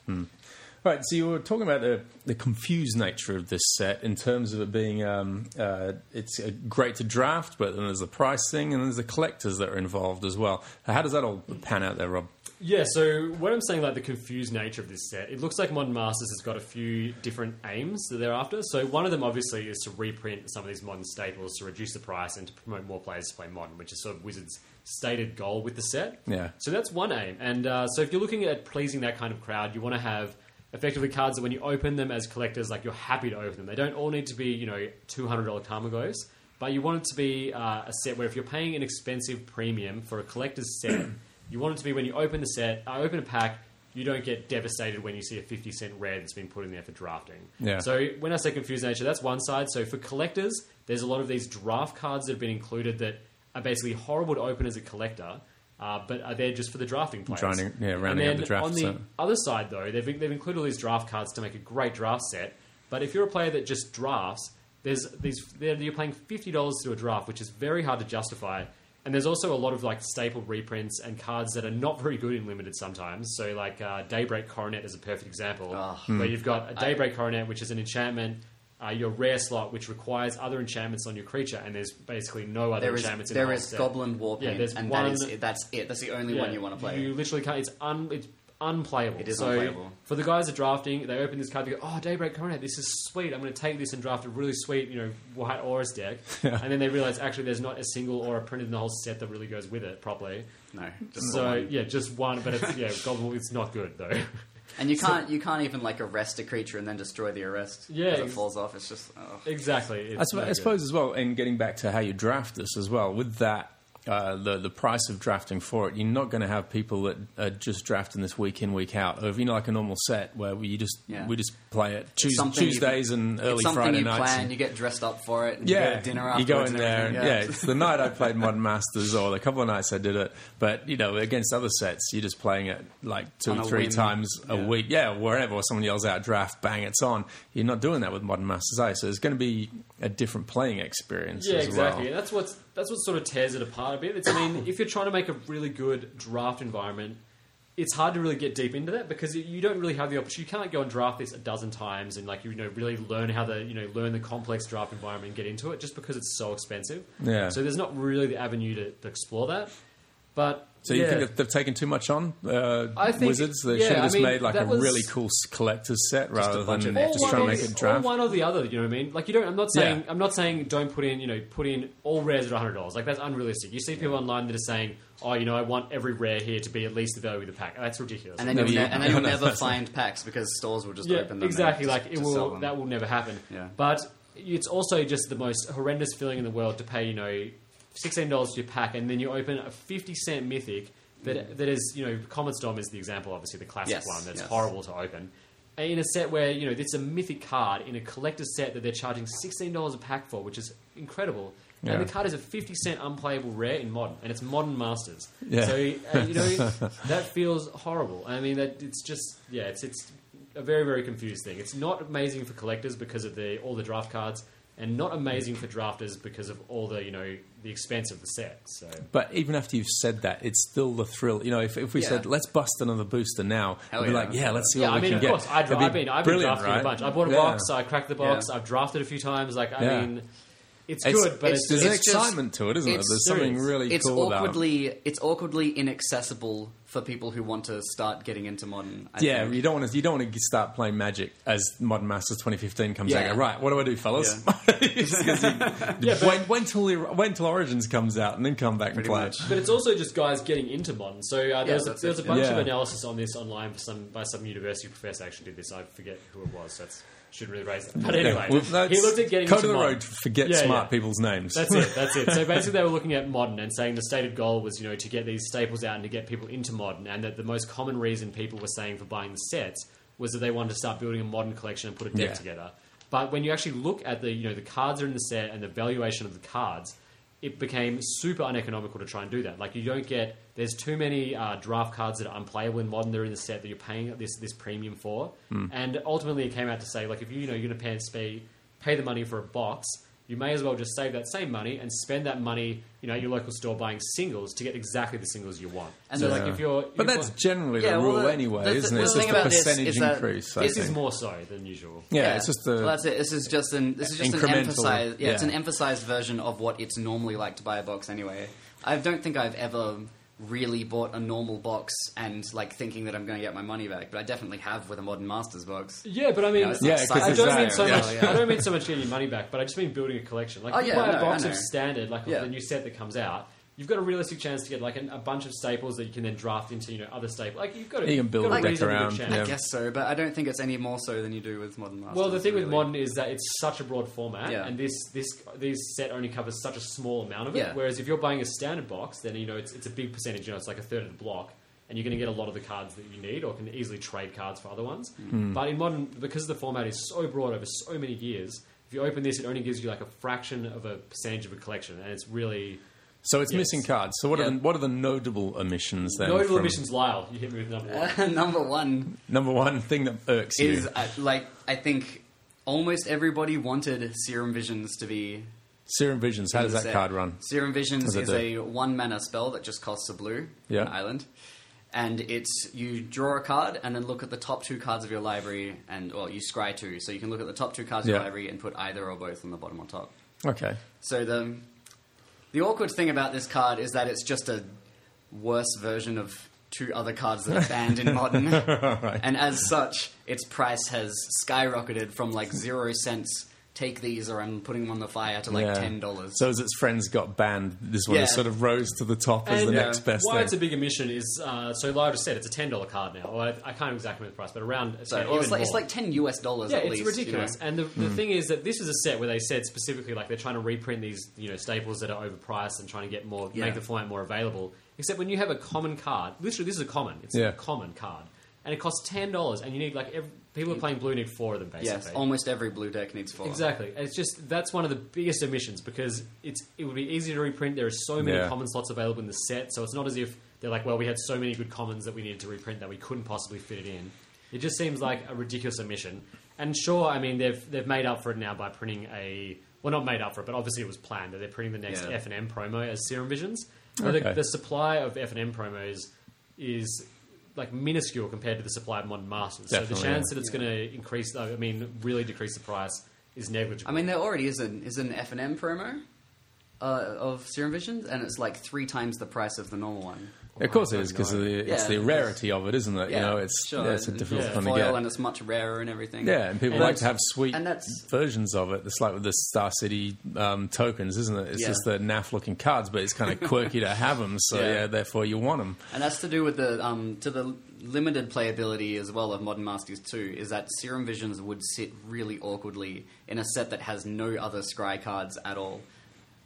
Right, so you were talking about the, the confused nature of this set in terms of it being um, uh, it's uh, great to draft, but then there's the price thing and there's the collectors that are involved as well. How does that all pan out there, Rob? Yeah, so when I'm saying like the confused nature of this set, it looks like Modern Masters has got a few different aims that they're after. So one of them obviously is to reprint some of these modern staples to reduce the price and to promote more players to play modern, which is sort of Wizards' stated goal with the set. Yeah. So that's one aim. And uh, so if you're looking at pleasing that kind of crowd, you want to have effectively cards that when you open them as collectors, like you're happy to open them. They don't all need to be, you know, two hundred dollars Kamagos, but you want it to be uh, a set where if you're paying an expensive premium for a collector's set, you want it to be when you open the set, uh, open a pack, you don't get devastated when you see a fifty cent rare that's been put in there for drafting. Yeah. So when I say confused nature, that's one side. So for collectors, there's a lot of these draft cards that have been included that are basically horrible to open as a collector, uh, but are there just for the drafting players. Trying to- yeah, rounding and out then the draft on the set. other side, though, they've, they've included all these draft cards to make a great draft set. But if you're a player that just drafts, there's these there- you're paying fifty dollars to do a draft, which is very hard to justify. And there's also a lot of like staple reprints and cards that are not very good in limited sometimes. So like uh, Daybreak Coronet is a perfect example, Oh. where you've got a Daybreak Coronet, which is an enchantment. Uh, your rare slot, which requires other enchantments on your creature, and there's basically no other There is enchantments in there the whole is set. Goblin Warpaint, Yeah, there's and one- that is it. That's it. That's the only Yeah, one you want to play. You literally can't. It's un. It's unplayable. It is so unplayable. for the guys that are drafting, they open this card. They go, "Oh, Daybreak Coronet, this is sweet. I'm going to take this and draft a really sweet, you know, white Auras deck." And then they realize actually there's not a single aura printed in the whole set that really goes with it properly. no, just So one. yeah, just one. But it's yeah, Goblin. It's not good though. And you can't you can't even like arrest a creature and then destroy the arrest. Yeah, as it ex- falls off. It's just oh. exactly. It's I, sup- no I good. suppose as well, and getting back to how you draft this as well, with that, uh, the the price of drafting for it, you're not going to have people that are just drafting this week in, week out. Or if you know, like a normal set where we just Yeah. we just play it Tues- something you- Tuesdays and early it's something Friday you nights. plan. and- You get dressed up for it. And yeah, you go to dinner you go afterwards in and there. And, everything, yeah. it's the night I played Modern Masters, or the couple of nights I did it. But you know, against other sets, you're just playing it like two On or a three whim. times a Yeah. week. Yeah, wherever, or someone yells out draft, bang, it's on. You're not doing that with Modern Masters, eh? So it's going to be a different playing experience. Yeah, as exactly. Well. And that's what's that's what sort of tears it apart a bit. It's, I mean, if you're trying to make a really good draft environment, it's hard to really get deep into that because you don't really have the opportunity. You can't go and draft this a dozen times and like you know really learn how the you know learn the complex draft environment and get into it just because it's so expensive. Yeah. So there's not really the avenue to, to explore that. But So you yeah. think that they've taken too much on uh, I think- Wizards? They yeah, should have I just mean, made like a that was- really cool s- collector's set rather bunch than of just Or trying to one make or- it draft. Or one or the other, you know what I mean? Like you don't. I'm not saying. Yeah. I'm not saying don't put in. You know, put in all rares at one hundred dollars. Like that's unrealistic. You see people online that are saying, "Oh, you know, I want every rare here to be at least the value of the pack." That's ridiculous. And then No, you'll, you- ne- and then you'll no, never that's find packs because stores will just yeah, open them. exactly. and Like just- it just sell will. them. That will never happen. Yeah. But it's also just the most horrendous feeling in the world to pay. You know, sixteen dollars for your pack, and then you open a fifty cent mythic that that is, you know, Comet Storm is the example, obviously the classic Yes, one that's yes. horrible to open. And in a set where, you know, it's a mythic card in a collector's set that they're charging sixteen dollars a pack for, which is incredible. Yeah. And the card is a fifty cent unplayable rare in Modern, and it's Modern Masters. Yeah. So, uh, you know, that feels horrible. I mean, that it's just, yeah, it's it's a very, very confused thing. It's not amazing for collectors because of the all the draft cards, and not amazing for drafters because of all the, you know, the expense of the set. So, But even after you've said that, it's still the thrill. You know, if, if we Yeah. said, let's bust another booster now, Hell we'd be yeah. like, yeah, let's see yeah, what I we mean, can of get. course, I'd, It'd be I've been I've been brilliant, drafting right? a bunch. I bought a Yeah. box, I cracked the box, Yeah. I've drafted a few times. Like, I Yeah. mean, it's, It's- good, but it's- it's, There's just, an it's just- excitement to it, isn't there? it's- There's there something is. really It's cool about it. awkwardly it's awkwardly inaccessible for people who want to start getting into Modern. I Yeah, think. you don't want to. You don't want to start playing Magic as Modern Masters twenty fifteen comes out. Yeah. And go, right, what do I do, fellas? It's 'cause you- Yeah, but- wait, wait till the- wait till Origins comes out and then come back and Pretty play. much. But it's also just guys getting into Modern. So uh, there was, a, that's there was a it, bunch yeah. of analysis on this online for some by some university professor actually did this. I forget who it was. So that's shouldn't really raise that. But anyway, Well, that's- he looked at getting code into of the Modern. road. Forget Yeah, smart yeah. people's names. That's it. That's it. So basically, they were looking at Modern and saying the stated goal was, you know, to get these staples out and to get people into Modern, and that the most common reason people were saying for buying the sets was that they wanted to start building a Modern collection and put a deck Yeah. together. But when you actually look at the, you know, the cards are in the set and the valuation of the cards, it became super uneconomical to try and do that. Like, you don't get, there's too many uh, draft cards that are unplayable in Modern. They're in the set that you're paying this this premium for, and ultimately it came out to say, like, if you, you know you're going to pay, pay pay the money for a box, you may as well just save that same money and spend that money, you know, at your local store buying singles to get exactly the singles you want. And so, the- like, if you're, But you're that's buy- generally Yeah, the well, rule the- anyway, the- isn't the it? It's thing just the about this percentage is that increase. I this is think. more so than usual. Yeah, it's just the. Well, that's it. This is just an this is just an Incremental, emphasized. Yeah, it's yeah. an emphasized version of what it's normally like to buy a box. Anyway, I don't think I've ever really bought a normal box and like thinking that I'm going to get my money back, but I definitely have with a Modern Masters box. Yeah, but I mean, No, it's Yeah, not 'cause I it's don't that, mean so yeah. much. Yeah. I don't mean so much getting your money back, but I just mean building a collection. Like, Oh, if you yeah, buy a no, box I of know. standard, like Yeah. the new set that comes out, you've got a realistic chance to get like an, a bunch of staples that you can then draft into, you know, other staples. Like, you've got to, You can build you've got a deck reasonably good around, chance. yeah. I guess so, but I don't think it's any more so than you do with Modern Masters. Well, the thing with really. Modern is that it's such a broad format, Yeah. and this this this set only covers such a small amount of it. Yeah. Whereas if you're buying a standard box, then you know it's it's a big percentage. You know, it's like a third of the block, and you're going to get a lot of the cards that you need, or can easily trade cards for other ones. Hmm. But in Modern, because the format is so broad over so many years, if you open this, it only gives you like a fraction of a percentage of a collection, and it's really So it's Yes. missing cards. So what are Yeah. the, what are the notable omissions then? notable from- emissions. Lyle, you hit me with number one. Number one Number one thing that irks is you. uh, like I think almost everybody wanted Serum Visions to be. Serum Visions. How does that set. card run? Serum Visions What is does it a one mana spell that just costs a blue, Yeah. an island, and it's you draw a card and then look at the top two cards of your library, and or you scry two, so you can look at the top two cards of Yeah. your library and put either or both on the bottom or top. Okay. So the the awkward thing about this card is that it's just a worse version of two other cards that are banned in Modern, Right. and as such, its price has skyrocketed from like zero cents. Take these, or I'm putting them on the fire to like Yeah. ten dollars. So as its friends got banned, this one Yeah. has sort of rose to the top as And, the uh, next best Why thing. it's a big omission is, uh, so Lyle just said it's a ten dollar card now. Well, I, I can't exactly remember the price, but around So even well, it's like it's more. like ten U S dollars Yeah, at it's least. ridiculous. You know? And the, the thing is that this is a set where they said specifically, like, they're trying to reprint these, you know, staples that are overpriced and trying to get more, Yeah. make the format more available. Except when you have a common card, literally, this is a common. It's Yeah. a common card, and it costs ten dollars, and you need like every, people are playing blue need four of them basically. Yes, almost every blue deck needs four. Exactly. It's just that's one of the biggest omissions because it's it would be easy to reprint. There are so many Yeah. common slots available in the set, so it's not as if they're like, well, we had so many good commons that we needed to reprint that we couldn't possibly fit it in. It just seems like a ridiculous omission. And sure, I mean they've they've made up for it now by printing a well, not made up for it, but obviously it was planned that they're printing the next Yeah. F and M promo as Serum Visions. But Okay. the, the supply of F and M promos is like minuscule compared to the supply of Modern Masters. so Definitely, the chance yeah. that it's going to increase, I mean, really decrease the price is negligible. I mean, there already is an is an F and M promo uh, of Serum Visions, and it's like three times the price of the normal one. Of course it is, because it's Yeah, the rarity of it, isn't it? Yeah, you know, it's sure. yeah, it's a and difficult yeah. one to foil, get. and it's much rarer and everything. Yeah, and people And like that's- to have sweet and that's- versions of it. It's like with the Star City um, tokens, isn't it? It's Yeah. just the naff looking cards, but it's kind of quirky to have them. So yeah. Yeah. therefore you want them. And that's to do with the um, to the limited playability as well of Modern Masters two. Is that Serum Visions would sit really awkwardly in a set that has no other scry cards at all.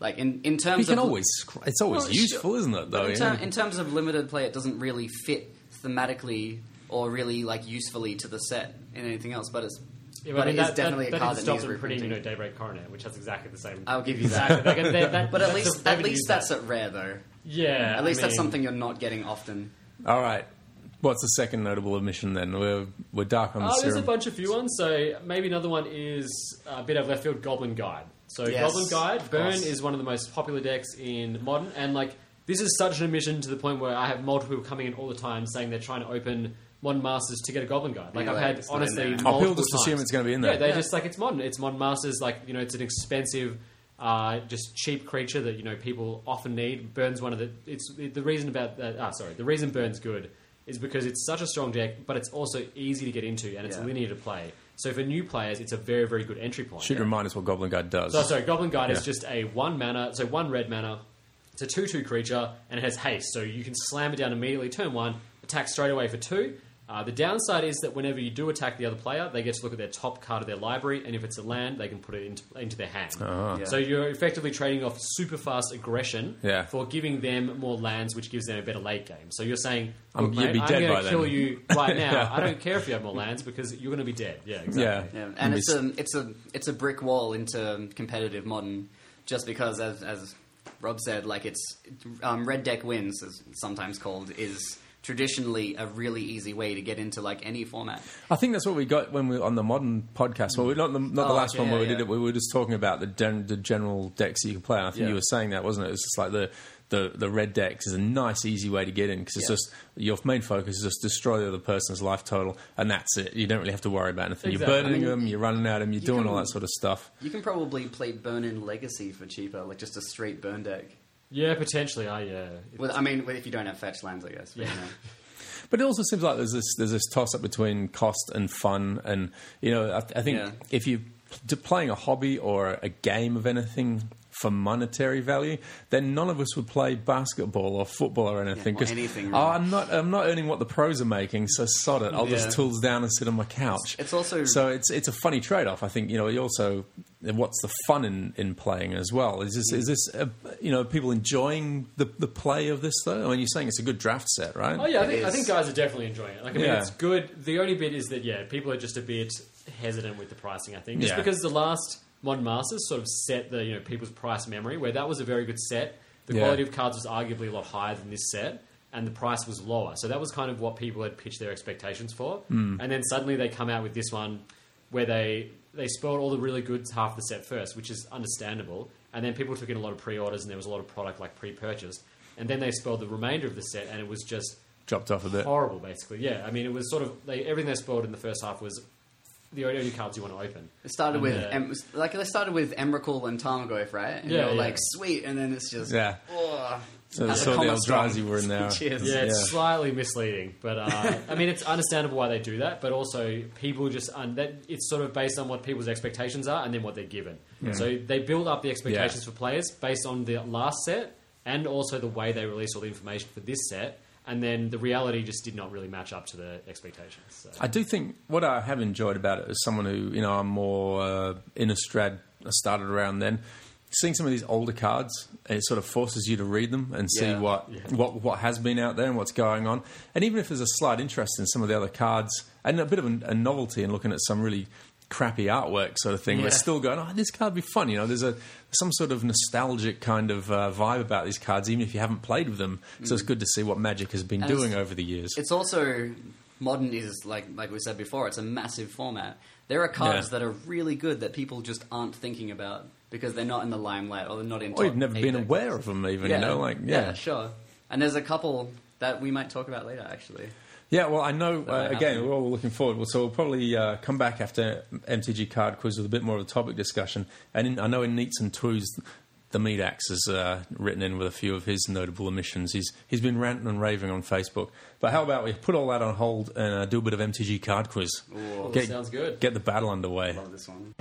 Like in, in terms You can of always, it's always Well, useful, sure. isn't it? Though, But in, yeah? ter- in terms of limited play, it doesn't really fit thematically or really like usefully to the set in anything else. But it's Yeah, but I mean, it is that, definitely that, a that card didn't that stop needs them printing, you know, reprinting. Daybreak Coronet, which has exactly the same. I'll give you Exactly. that. They can- they- that- But at that's least a- they at would least use that's that. at rare though. Yeah, At least I that's mean, something you're not getting often. All right. What's the second notable omission then? We're, we're dark on the Oh, there's a serum. bunch of few ones. So maybe another one is a bit of left field. Goblin Guide. So Yes, Goblin Guide, of Burn course. is one of the most popular decks in Modern, and like this is such an omission to the point where I have multiple people coming in all the time saying they're trying to open Modern Masters to get a Goblin Guide. Like Yeah, I've like, had it's not honestly, in there. Oh, multiple people just times. assume it's going to be in there. Yeah, they Yeah. just like it's Modern. It's Modern Masters. Like you know, it's an expensive. Uh, just cheap creature that you know people often need. Burn's one of the. It's the reason about that. Ah, sorry. The reason Burn's good is because it's such a strong deck, but it's also easy to get into and it's Yeah. linear to play. So for new players, it's a very very good entry point. Should remind us what Goblin Guide does. So sorry, Goblin Guide is Yeah. just a one mana, so one red mana. It's a two two creature and it has haste, so you can slam it down immediately. Turn one, attack straight away for two. Uh, the downside is that whenever you do attack the other player, they get to look at their top card of their library, and if it's a land, they can put it into, into their hand. Yeah. So you're effectively trading off super fast aggression Yeah. for giving them more lands, which gives them a better late game. So you're saying, Um, "Look, you'd mate, be I'm dead going by to then." kill you right now. Yeah. I don't care if you have more lands because you're going to be dead." Yeah, exactly. yeah. Yeah, You'd and be it's a it's a it's a brick wall into competitive Modern, just because as as Rob said, like it's um, red deck wins, as it's sometimes called, is traditionally a really easy way to get into like any format. I think that's what we got when we were on the Modern podcast. Well, we not the, not the Oh, last okay, one where yeah, we did yeah. it. We were just talking about the gen, the general decks that you can play. And I think Yeah. you were saying that, wasn't it? It's just like the the, the red decks is a nice, easy way to get in because it's Yeah. just your main focus is just destroy the other person's life total, and that's it. You don't really have to worry about anything. Exactly. You're burning I mean, them, you're running at them, you're you doing can- all that sort of stuff. You can probably play Burn in Legacy for cheaper, like just a straight burn deck. Yeah, potentially. I yeah. Well, I mean, if you don't have fetch lands, I guess. But, Yeah. you know. But it also seems like there's this there's this toss up between cost and fun, and you know I, I think Yeah. if you're playing a hobby or a game of anything for monetary value, then none of us would play basketball or football or anything. or 'cause, anything, oh, really. I'm not I'm not earning what the pros are making, so sod it. I'll Yeah. just tools down and sit on my couch. It's also- so it's it's a funny trade off. I think you know you also what's the fun in, in playing as well? Is this is this uh, you know people enjoying the the play of this though? I mean, you're saying it's a good draft set, right? Oh yeah, I It think, I is. think guys are definitely enjoying it. Like I mean, Yeah. it's good. The only bit is that yeah, people are just a bit hesitant with the pricing. I think just Yeah. because the last Modern Masters sort of set the you know people's price memory, where that was a very good set. The Yeah. quality of cards was arguably a lot higher than this set, and the price was lower. So that was kind of what people had pitched their expectations for. Hmm. And then suddenly they come out with this one where they they spoiled all the really good half the set first, which is understandable. And then people took in a lot of pre-orders, and there was a lot of product like pre-purchased. And then they spoiled the remainder of the set, and it was just Dropped off a bit. horrible, basically. Yeah, I mean, it was sort of they, everything they spoiled in the first half was the only cards you want to open. It started And, with uh, em- like they started with Emrakul and Tarmogoyf, right? And Yeah, you're yeah. like sweet, and then it's just Yeah. oh, So that's they a saw the comma strong. Eldrazi were in there. Cheers. Yeah, it's Yeah. slightly misleading, but uh, I mean, it's understandable why they do that. But also, people just un- that it's sort of based on what people's expectations are and then what they're given. So they build up the expectations Yeah. for players based on the last set and also the way they release all the information for this set. And then the reality just did not really match up to the expectations. So. I do think what I have enjoyed about it as someone who, you know, I'm more uh, Innistrad, I started around then. Seeing some of these older cards, it sort of forces you to read them and see Yeah. what, what what has been out there and what's going on. And even if there's a slight interest in some of the other cards and a bit of a, a novelty in looking at some really crappy artwork sort of thing, Yeah. we're still going, oh, this card would be fun. You know, there's a some sort of nostalgic kind of uh, vibe about these cards, even if you haven't played with them. So it's good to see what Magic has been And doing it's- over the years. It's also Modern is like like we said before. It's a massive format. There are cards Yeah. that are really good that people just aren't thinking about because they're not in the limelight or they're not in. Or you've top never eight been decks. aware of them even, you know, like, yeah. sure. And there's a couple that we might talk about later, actually. Yeah, well, I know, uh, might again, happen. we're all looking forward. Well, so we'll probably uh, come back after M T G Card Quiz with a bit more of a topic discussion. And in, I know in Neats and Two's, the Medax has uh, written in with a few of his notable omissions. He's He's been ranting and raving on Facebook. But how about we put all that on hold and uh, do a bit of M T G Card Quiz? Ooh, Get- sounds good. Get the battle underway. love this one.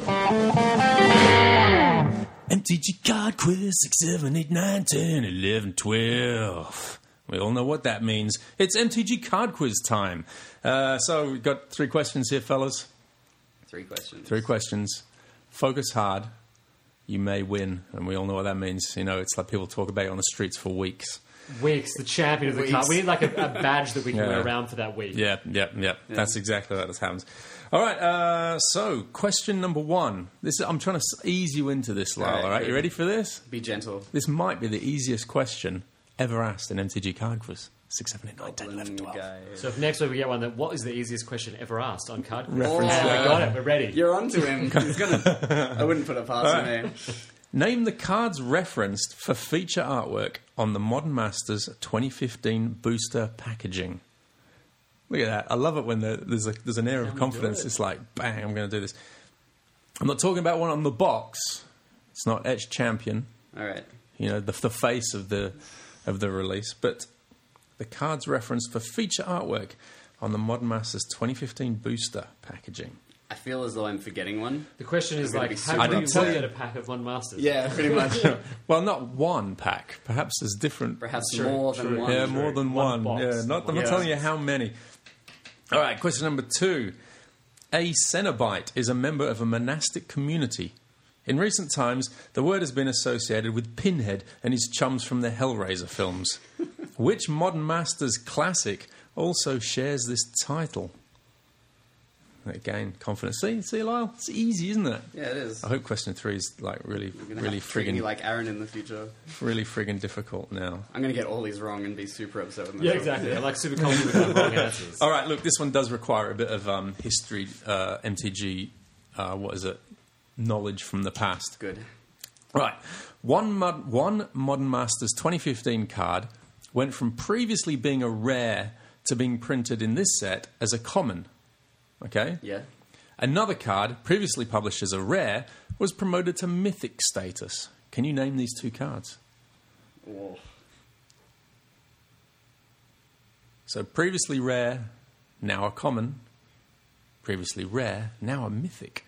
M T G Card Quiz, six, seven, eight, nine, ten, eleven, twelve. We all know what that means. It's M T G Card Quiz time. Uh, so we've got three questions here, fellas. Three questions. Three questions. Focus hard. you may win. And we all know what that means. You know, it's like people talk about it on the streets for weeks. Weeks, the champion of the Weeks. card. We need like a, a badge that we can Yeah. wear around for that week. Yeah, yeah, yeah. That's exactly what happens. All right, uh, so question number one. This is, I'm trying to s- ease you into this, Lyle. All right, All right, good. you ready for this? Be gentle. This might be the easiest question ever asked in M T G Card Quiz. Six, seven, eight, nine, ten, eleven, twelve. Guy. So if next week we get one that, what is the easiest question ever asked on card? quiz? Reference Yeah, to- we got it. We're ready. You're on to him. He's gonna. I wouldn't put it past him. Eh? Name the cards referenced for feature artwork on the Modern Masters twenty fifteen booster packaging. Look at that. I love it when there- there's, a, there's an air of we do confidence. it? It's like, bang, I'm going to do this. I'm not talking about one on the box. It's not Etched Champion, All right. you know, the, the face of the, of the release, but the cards referenced for feature artwork on the Modern Masters twenty fifteen booster packaging. I feel as though I'm forgetting one. The question is I'm gonna like, be how super do you upset. get a pack of One Masters? Yeah, pretty much. Well, not one pack. Perhaps there's different. Perhaps True, more than true. one. Yeah, more than One one. box. Yeah, not, I'm not Yeah. telling you how many. All right, question number two. A Cenobite is a member of a monastic community. In recent times, the word has been associated with Pinhead and his chums from the Hellraiser films. Which Modern Masters classic also shares this title? Again, confidence. See, see, Lyle? It's easy, isn't it? Yeah, it is. I hope question three is like really, You're gonna really have to treat me friggin', like Aaron in the future. really friggin' difficult now. I'm gonna get all these wrong and be super upset with Yeah, myself. exactly. I'm like super confident with my wrong answers. All right, look, this one does require a bit of um, history, uh, M T G, uh, what is it, knowledge from the past. Good. Right, one, mod- one Modern Masters twenty fifteen card went from previously being a rare to being printed in this set as a common. Okay? Yeah. Another card, previously published as a rare, was promoted to mythic status. Can you name these two cards? Whoa. So previously rare, now a common. Previously rare, now a mythic.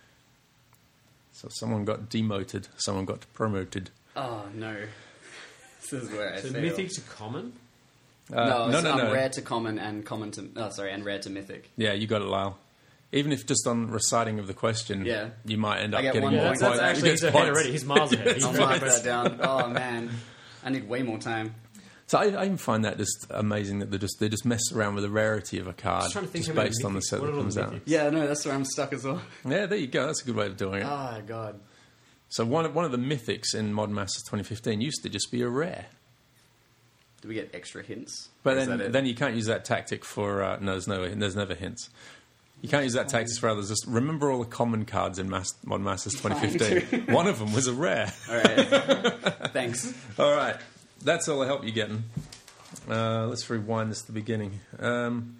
So someone got demoted, someone got promoted. Oh no. This is where I So fail. mythic to common? Uh, no, no, it's, no, um, no. rare to common and common to oh sorry, and rare to mythic. Yeah, you got it, Lyle. Even if just on reciting of the question, Yeah. you might end up I get getting one more Yeah, point. that's, that's points. actually You he's get ahead points. already. He's miles ahead. He's I'll miles mark ahead. that down. Oh man. I need way more time. So I, I even find that just amazing that they just they just mess around with the rarity of a card Just trying to think just how many based on the mythics- set what that are all comes the out. mythics? Yeah, no, that's where I'm stuck as well. Yeah, there you go. That's a good way of doing it. Oh god. So one of, one of the mythics in Modern Masters twenty fifteen used to just be a rare. Do we get extra hints? But Or is then, that it? then you can't use that tactic for uh, no, there's no, there's never hints. You can't use that tactic for others. Just remember all the common cards in Mas- Modern Masters twenty fifteen. One of them was a rare. All right. Thanks. All right, that's all the help you're getting. Uh, let's rewind this to the beginning. Um,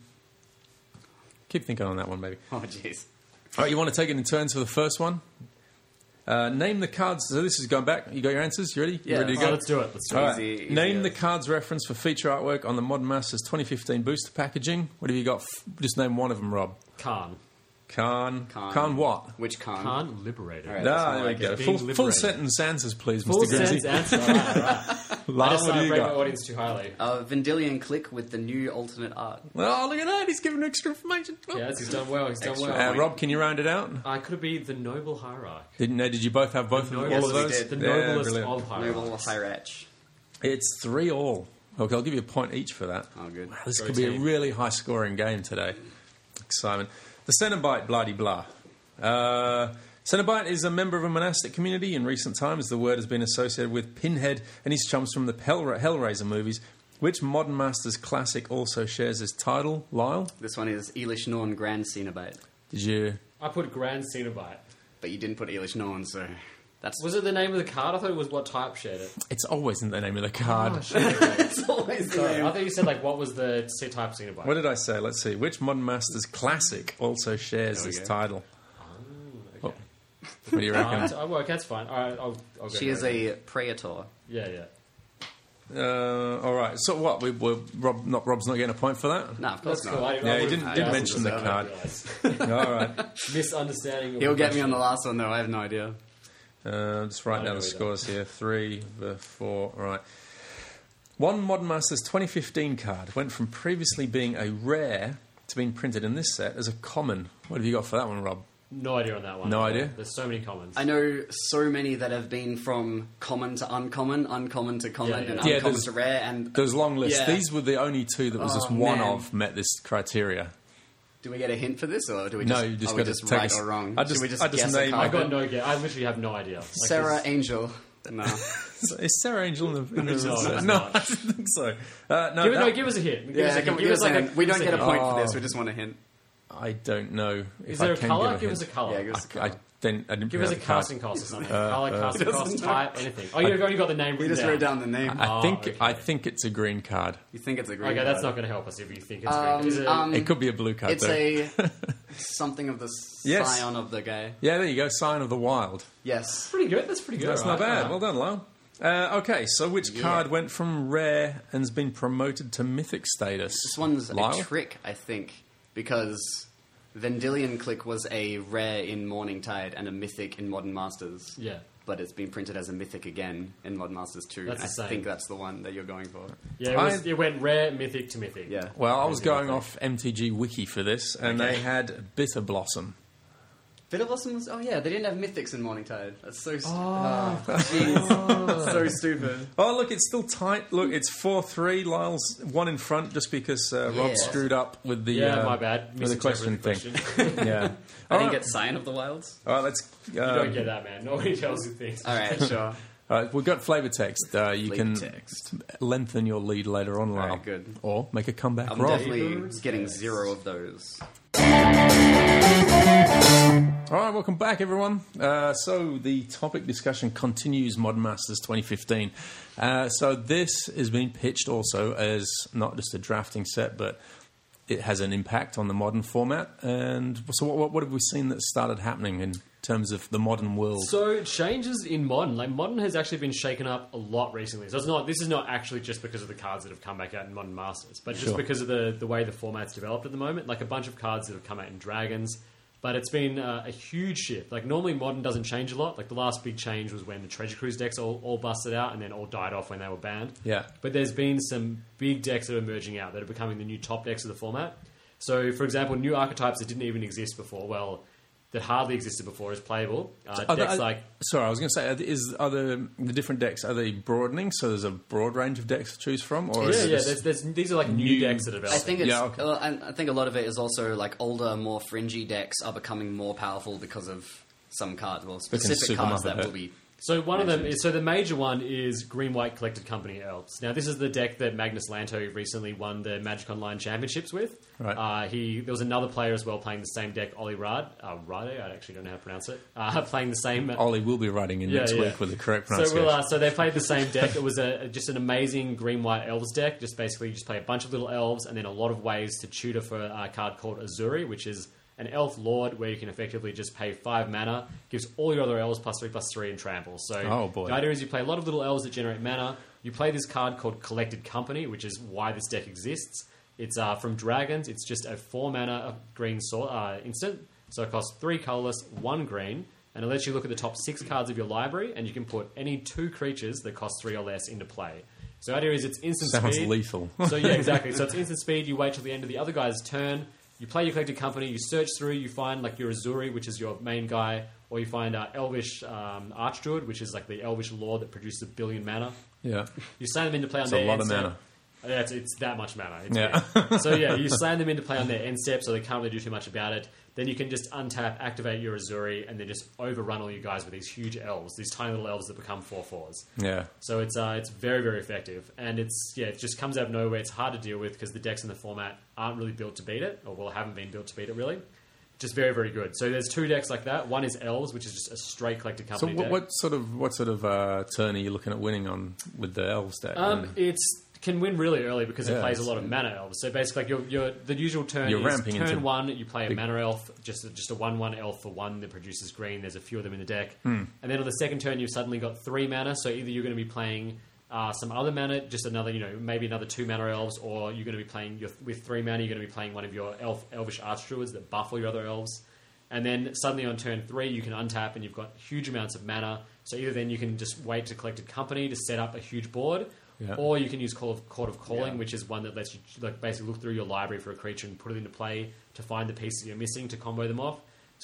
keep thinking on that one, maybe. Oh jeez. All right, you want to take it in turns for the first one? Uh, name the cards. So this is going back. You got your answers? You ready? Yeah. You ready to Oh, go? let's do it. Let's do All it. right. Easy- easy Name as- the cards reference for feature artwork on the Modern Masters twenty fifteen booster packaging. What have you got? F- Just name one of them, Rob. Khan. Khan. Khan. Khan what? Which Khan? Khan liberated. All right. Ah, That's there more we like go. it. Being Full, full liberated. sentence answers, please, Full Mister Grimsey. sentence answer. All right, all right. I Lyle, just what do uh, you rate my got? audience too highly. Uh, Vendilion Click with the new alternate art. Oh, look at that. He's giving extra information. Yes, he's done well. He's done Extra. well. Uh, Rob, can you round it out? I could be the noble hierarch. Didn't know. Did you both have both of Noble- all of Yes, we those? did. The Yeah, noblest brilliant. of hierarchs. Noble Hierarch. It's three all. Okay, I'll give you a point each for that. Oh, good. Wow, this Go could be a team. really high scoring game today. Excitement. The Cenobite, blah de blah. Uh, Cenobite is a member of a monastic community. In recent times, the word has been associated with Pinhead and his chums from the Hellra- Hellraiser movies. Which Modern Masters classic also shares this title? Lyle, This one is Elish Norn Grand Cenobite. did you? I put Grand Cenobite. But you didn't put Elish Norn, so that's Was it the name of the card? I thought it was what type shared it. It's always in the name of the card. Oh, shit. it's always the Sorry, I name. thought you said like what was the C type Cenobite. What did I say? Let's see. Which Modern Masters classic also shares There we this go. title? okay. What do you reckon? Uh, oh, well, okay, that's fine. All right, I'll, I'll go. She is Grand. a Praetor. Yeah, yeah. Uh, all right. So what? We, we Rob, not Rob's not getting a point for that. No, of course That's cool. not. I, Yeah, I he would've- didn't- I didn't doesn't mention the deserve card. it, All right. realize. Misunderstanding. Of He'll the get me on the question. last one, though. I have no idea. Uh, just write I down know the either. scores here. Three, the four. All right. One Modern Masters twenty fifteen card went from previously being a rare to being printed in this set as a common. What have you got for that one, Rob? No idea on that one. No idea? There's so many commons. I know so many that have been from common to uncommon, uncommon to common, Yeah, yeah. and Yeah, uncommon there's- to rare. And There's a long list. Yeah. These were the only two that was Oh, just one man. of met this criteria. do we get a hint for this, or do we No, just, you just are we gotta just take right us- or wrong? I just- Should we just, I just guess name- a I I card? got no guess. I literally have no idea. Like, Sarah there's- Angel. No. Is Sarah Angel in the... In the No, it's no, not. I don't think so. Uh, no, Give, it- no, that- give us a hint. Give Yeah, us a come hint. on, Give us like a, we give don't us get a hint. point for Oh. this. We just want a hint. I don't know. Is if there I a can colour? Give, a Give hint. us a colour. Yeah, give us a I, I colour. didn't. I didn't Give pick us a up the card. casting cost or something. Uh, Colour, uh, casting cost, doesn't know. type, anything. Oh, you've only got the name We written just wrote down the name. I Oh, think. okay. I think it's a green card. You think it's a green Okay, card? that's not going to help us if you think it's Um, green. Is it, um, It could be a blue card. It's though. a something of the Yes. scion of the guy. Yeah, there you go. Sign of the Wild. Yes. pretty good. That's pretty good. That's not right? bad. Right. Well done, Lyle. Uh, okay, so which Yeah. card went from rare and has been promoted to mythic status? This one's Lyle? a trick, I think, because Vendilion Click was a rare in Morningtide and a mythic in Modern Masters. Yeah. But it's been printed as a mythic again in Modern Masters two. That's I the same. think that's the one that you're going for. Yeah, it, was, I- it went rare, mythic to mythic. Yeah. Well, I was Crazy going thing. off M T G Wiki for this, and Okay. they had Bitter Blossom. Bitter Blossom was... Oh, yeah, they didn't have mythics in Morningtide. That's so stupid. Oh, jeez. So stupid. Oh, look, it's still tight. Look, it's four three. Lyle's one in front just because uh, Rob Yeah. screwed up with the Yeah, uh, my bad. with the question thing. Misinterpreted question. Yeah. I All didn't right. get Scion of the Wilds. All right, let's. You Uh, don't get that, man. Nobody tells you things. All right, sure. all right, we've got flavor text. Uh, you Flavor can text. lengthen your lead later on, Lyle. right, good. Or make a comeback, I'm Rob. definitely getting zero of those. All right, welcome back, everyone. Uh, so the topic discussion continues. Modern Masters twenty fifteen. Uh, so this is being pitched also as not just a drafting set, but it has an impact on the modern format. And so, what, what have we seen that started happening in terms of the modern world? So changes in modern, like modern has actually been shaken up a lot recently. So it's not. This is not actually just because of the cards that have come back out in Modern Masters, but just Sure. because of the the way the format's developed at the moment. Like a bunch of cards that have come out in Dragons, but it's been uh, a huge shift. Like normally modern doesn't change a lot. Like the last big change was when the Treasure Cruise decks all, all busted out and then all died off when they were banned. Yeah. But there's been some big decks that are emerging out that are becoming the new top decks of the format. So, for example, new archetypes that didn't even exist before. Well. That hardly existed before is playable. Uh, Are decks they- like sorry, I was going to say, are the- is are the the different decks, are they broadening? So there's a broad range of decks to choose from, or yeah, is it yeah. just- There's, there's, these are like new, new- decks that are I developing. think it's. Yeah, okay. uh, and I think a lot of it is also like older, more fringy decks are becoming more powerful because of some cards, well, specific soup 'em cards up a that bit. will be. So one of them is so the major one is Green White Collected Company Elves. Now this is the deck that Magnus Lanto recently won the Magic Online Championships with. Right. Uh, he there was another player as well playing the same deck, Ollie Rad. Uh, Rade, I actually don't know how to pronounce it. Uh, playing the same. Ollie will be writing in Yeah, next yeah. week with the correct So, pronunciation. we'll, uh, so they played the same deck. It was a, just an amazing green white elves deck. Just basically, you just play a bunch of little elves, and then a lot of ways to tutor for a card called Azuri, which is an elf lord where you can effectively just pay five mana, gives all your other elves plus three plus three and trample. So Oh, boy. the idea is you play a lot of little elves that generate mana. You play this card called Collected Company, which is why this deck exists. It's uh, from Dragons. It's just a four mana green sword, uh, instant. So it costs three colorless, one green, and it lets you look at the top six cards of your library, and you can put any two creatures that cost three or less into play. So the idea is it's instant Sounds speed. lethal. So yeah, exactly. So it's instant speed. You wait till the end of the other guy's turn. You play your Collected Company. You search through. You find like your Azuri, which is your main guy, or you find uh, Elvish um, Archdruid, which is like the Elvish lord that produces a billion mana. yeah. You slam them into play on It's their a lot end of step. mana. Yeah, it's, it's that much mana. It's Yeah. weird. So yeah, you slam them into play on their end step, so they can't really do too much about it. Then you can just untap, activate your Azuri, and then just overrun all you guys with these huge elves, these tiny little elves that become four fours. Yeah. So it's uh, it's very very effective, and it's yeah, it just comes out of nowhere. It's hard to deal with because the decks in the format aren't really built to beat it, or well, haven't been built to beat it really. Just very very good. So there's two decks like that. One is elves, which is just a straight Collected So Company what, deck. what sort of what sort of uh, turn are you looking at winning on with the elves deck? Um, it's can win really early because it Yeah, plays a it's- lot of mana elves. So basically, like your, your the usual turn You're is ramping turn into one. You play a big- mana elf, just a, just a one one elf for one that produces green. There's a few of them in the deck, Hmm. and then on the second turn, you've suddenly got three mana. So either you're going to be playing uh, some other mana, just another you know maybe another two mana elves, or you're going to be playing your, with three mana. You're going to be playing one of your elf elvish archdruids that buff all your other elves. And then suddenly on turn three, you can untap and you've got huge amounts of mana. So either then you can just wait to Collected Company to set up a huge board, Yeah. or you can use Call of, Court of Calling, Yeah. which is one that lets you like basically look through your library for a creature and put it into play to find the pieces you're missing to combo them off.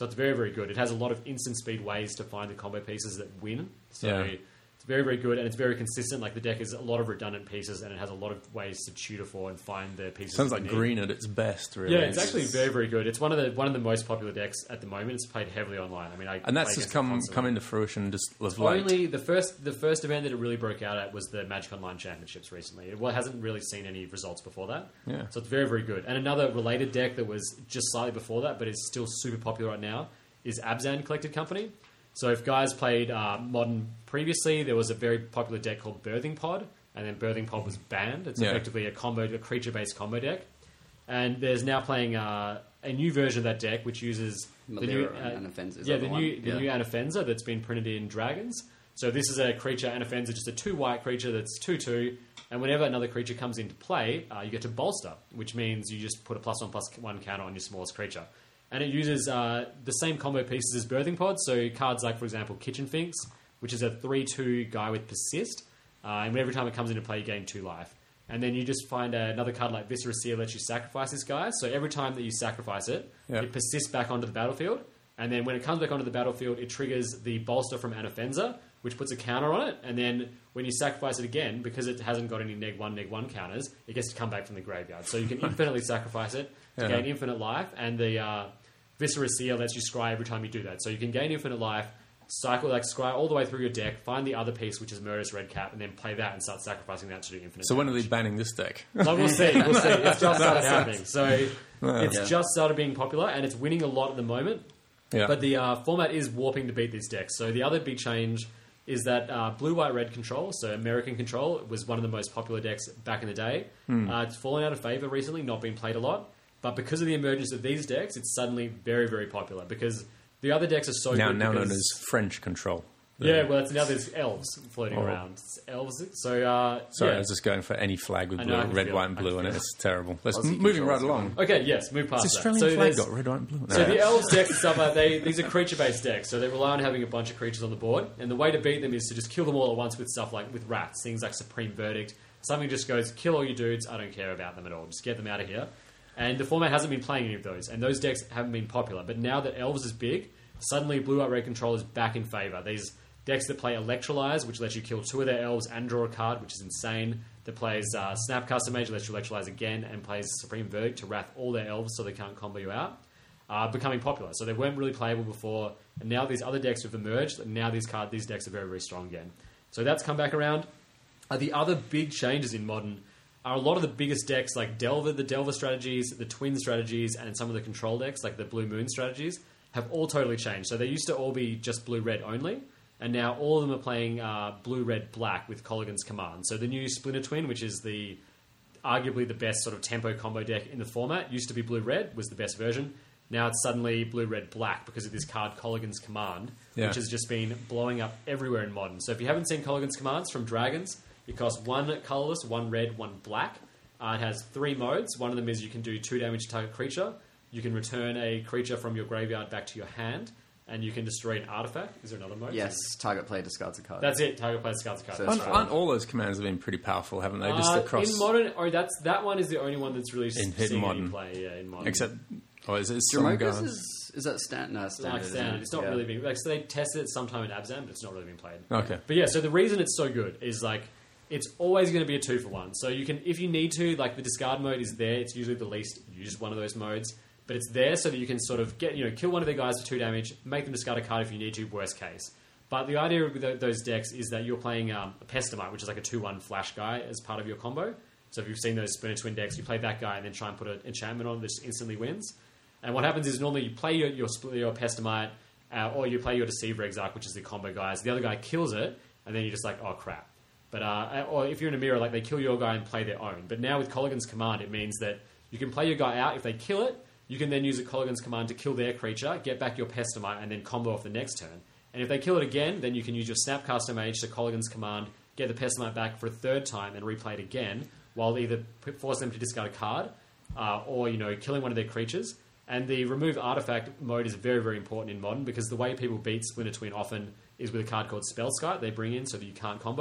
So it's very, very good. It has a lot of instant speed ways to find the combo pieces that win. So Yeah. it's very, very good, and it's very consistent. Like the deck is a lot of redundant pieces, and it has a lot of ways to tutor for and find the pieces. Sounds that like you need. green at its best, really. Yeah, it's actually very, very good. It's one of the one of the most popular decks at the moment. It's played heavily online. I mean, I And that's play just against it come constantly. come into fruition just of late. Only the first the first event that it really broke out at was the Magic Online Championships recently. It well, hasn't really seen any results before that. Yeah. So it's very, very good. And another related deck that was just slightly before that, but is still super popular right now, is Abzan Collected Company. So if guys played uh, Modern previously, there was a very popular deck called Birthing Pod, and then Birthing Pod was banned. It's Yeah. effectively a combo, a creature-based combo deck. And there's now playing uh, a new version of that deck, which uses the new Malira and Anafenza is yeah, the the other new one. the Yeah. new Anafenza that's been printed in Dragons. So this is a creature, Anafenza, just a two white creature that's two two, and whenever another creature comes into play, uh, you get to bolster, which means you just put a plus one plus one counter on your smallest creature. And it uses uh, the same combo pieces as Birthing Pod, so cards like, for example, Kitchen Finks, which is a three two guy with Persist, uh, and every time it comes into play, you gain two life. And then you just find another card like Viscera Seer lets you sacrifice this guy, so every time that you sacrifice it, Yeah. it persists back onto the battlefield, and then when it comes back onto the battlefield, it triggers the bolster from Anafenza, which puts a counter on it, and then when you sacrifice it again, because it hasn't got any neg one, neg one counters, it gets to come back from the graveyard. So you can infinitely sacrifice it to Yeah. gain infinite life, and the uh, Viscera Seer lets you scry every time you do that. So you can gain infinite life, cycle like scry all the way through your deck, find the other piece, which is Murderous Red Cap, and then play that and start sacrificing that to do infinite So when are damage. they banning this deck? No, we'll see. We'll see. It's just started happening. So it's Yeah. just started being popular, and it's winning a lot at the moment. Yeah. But the uh, format is warping to beat these decks. So the other big change is that uh, blue, white, red control, so American control, was one of the most popular decks back in the day. Uh, it's fallen out of favor recently, not being played a lot. But because of the emergence of these decks, it's suddenly very, very popular because the other decks are so now good. now known because- as French control. yeah, well, it's, now there's elves floating Oh. around. It's elves. So uh, Sorry, yeah. I was just going for any flag with I blue, know, I can red, feel white, it. and I blue, can and feel it's terrible. Let's Aussie moving right controls. along. Okay, yes, move past It's that. Australian So flag there's- got red, white, and blue. So No. the elves decks and stuff like they these are creature based decks, so they rely on having a bunch of creatures on the board, and the way to beat them is to just kill them all at once with stuff like with rats, things like Supreme Verdict. Something just goes kill all your dudes. I don't care about them at all. Just get them out of here. And the format hasn't been playing any of those, and those decks haven't been popular. But now that elves is big, suddenly blue white red control is back in favor. These decks that play Electrolyze, which lets you kill two of their elves and draw a card, which is insane. That plays uh, Snapcaster Mage, lets you Electrolyze again, and plays Supreme Verdict to wrath all their elves so they can't combo you out. Are becoming popular. So they weren't really playable before, and now these other decks have emerged, and now these card these decks are very, very strong again. So that's come back around. Uh, the other big changes in Modern are a lot of the biggest decks like Delver, the Delver strategies, the Twin strategies, and some of the control decks like the Blue Moon strategies have all totally changed. So they used to all be just blue-red only, and now all of them are playing uh, blue-red-black with Colligan's Command. So the new Splinter Twin, which is the arguably the best sort of tempo combo deck in the format, used to be blue-red, was the best version. Now it's suddenly blue-red-black because of this card Colligan's Command, Yeah. which has just been blowing up everywhere in Modern. So if you haven't seen Colligan's Commands from Dragons, it costs one colourless, one red, one black. Uh, it has three modes. One of them is you can do two damage to target creature. You can return a creature from your graveyard back to your hand, and you can destroy an artifact. Is there another mode? Yes, target player discards a card. That's it. Target player discards a card. So That's Aren't, right. aren't all those commands have been pretty powerful, haven't they? Just Uh, across in modern, or that's that one is the only one that's really In seeing hidden any Modern. play. Yeah, in modern. except, oh, is it some Jamokas guys? is, is that stand, no, standard? like isn't standard. it? It's not Yeah. really being like so they tested it sometime in Abzan, but it's not really been played. Okay. But yeah, so the reason it's so good is like it's always going to be a two for one. So you can, if you need to, like the discard mode is there. It's usually the least used one of those modes, but it's there so that you can sort of get you know kill one of their guys for two damage, make them discard a card if you need to. Worst case. But the idea with tho- those decks is that you're playing um, a Pestamite, which is like a two one flash guy as part of your combo. So if you've seen those Splinter Twin decks, you play that guy and then try and put an enchantment on that just instantly wins. And what happens is normally you play your your, spl- your Pestamite, uh, or you play your Deceiver Exarch, which is the combo guys. The other guy kills it, and then you're just like, oh crap. But uh, or if you're in a mirror, like they kill your guy and play their own. But now with Colligan's Command, it means that you can play your guy out. If they kill it, you can then use a Colligan's Command to kill their creature, get back your Pestamite, and then combo off the next turn. And if they kill it again, then you can use your Snapcaster Mage to Colligan's Command, get the Pestamite back for a third time, and replay it again, while either p- force them to discard a card, uh, or you know killing one of their creatures. And the remove artifact mode is very, very important in Modern because the way people beat Splinter Twin often is with a card called Spellskite they bring in so that you can't combo.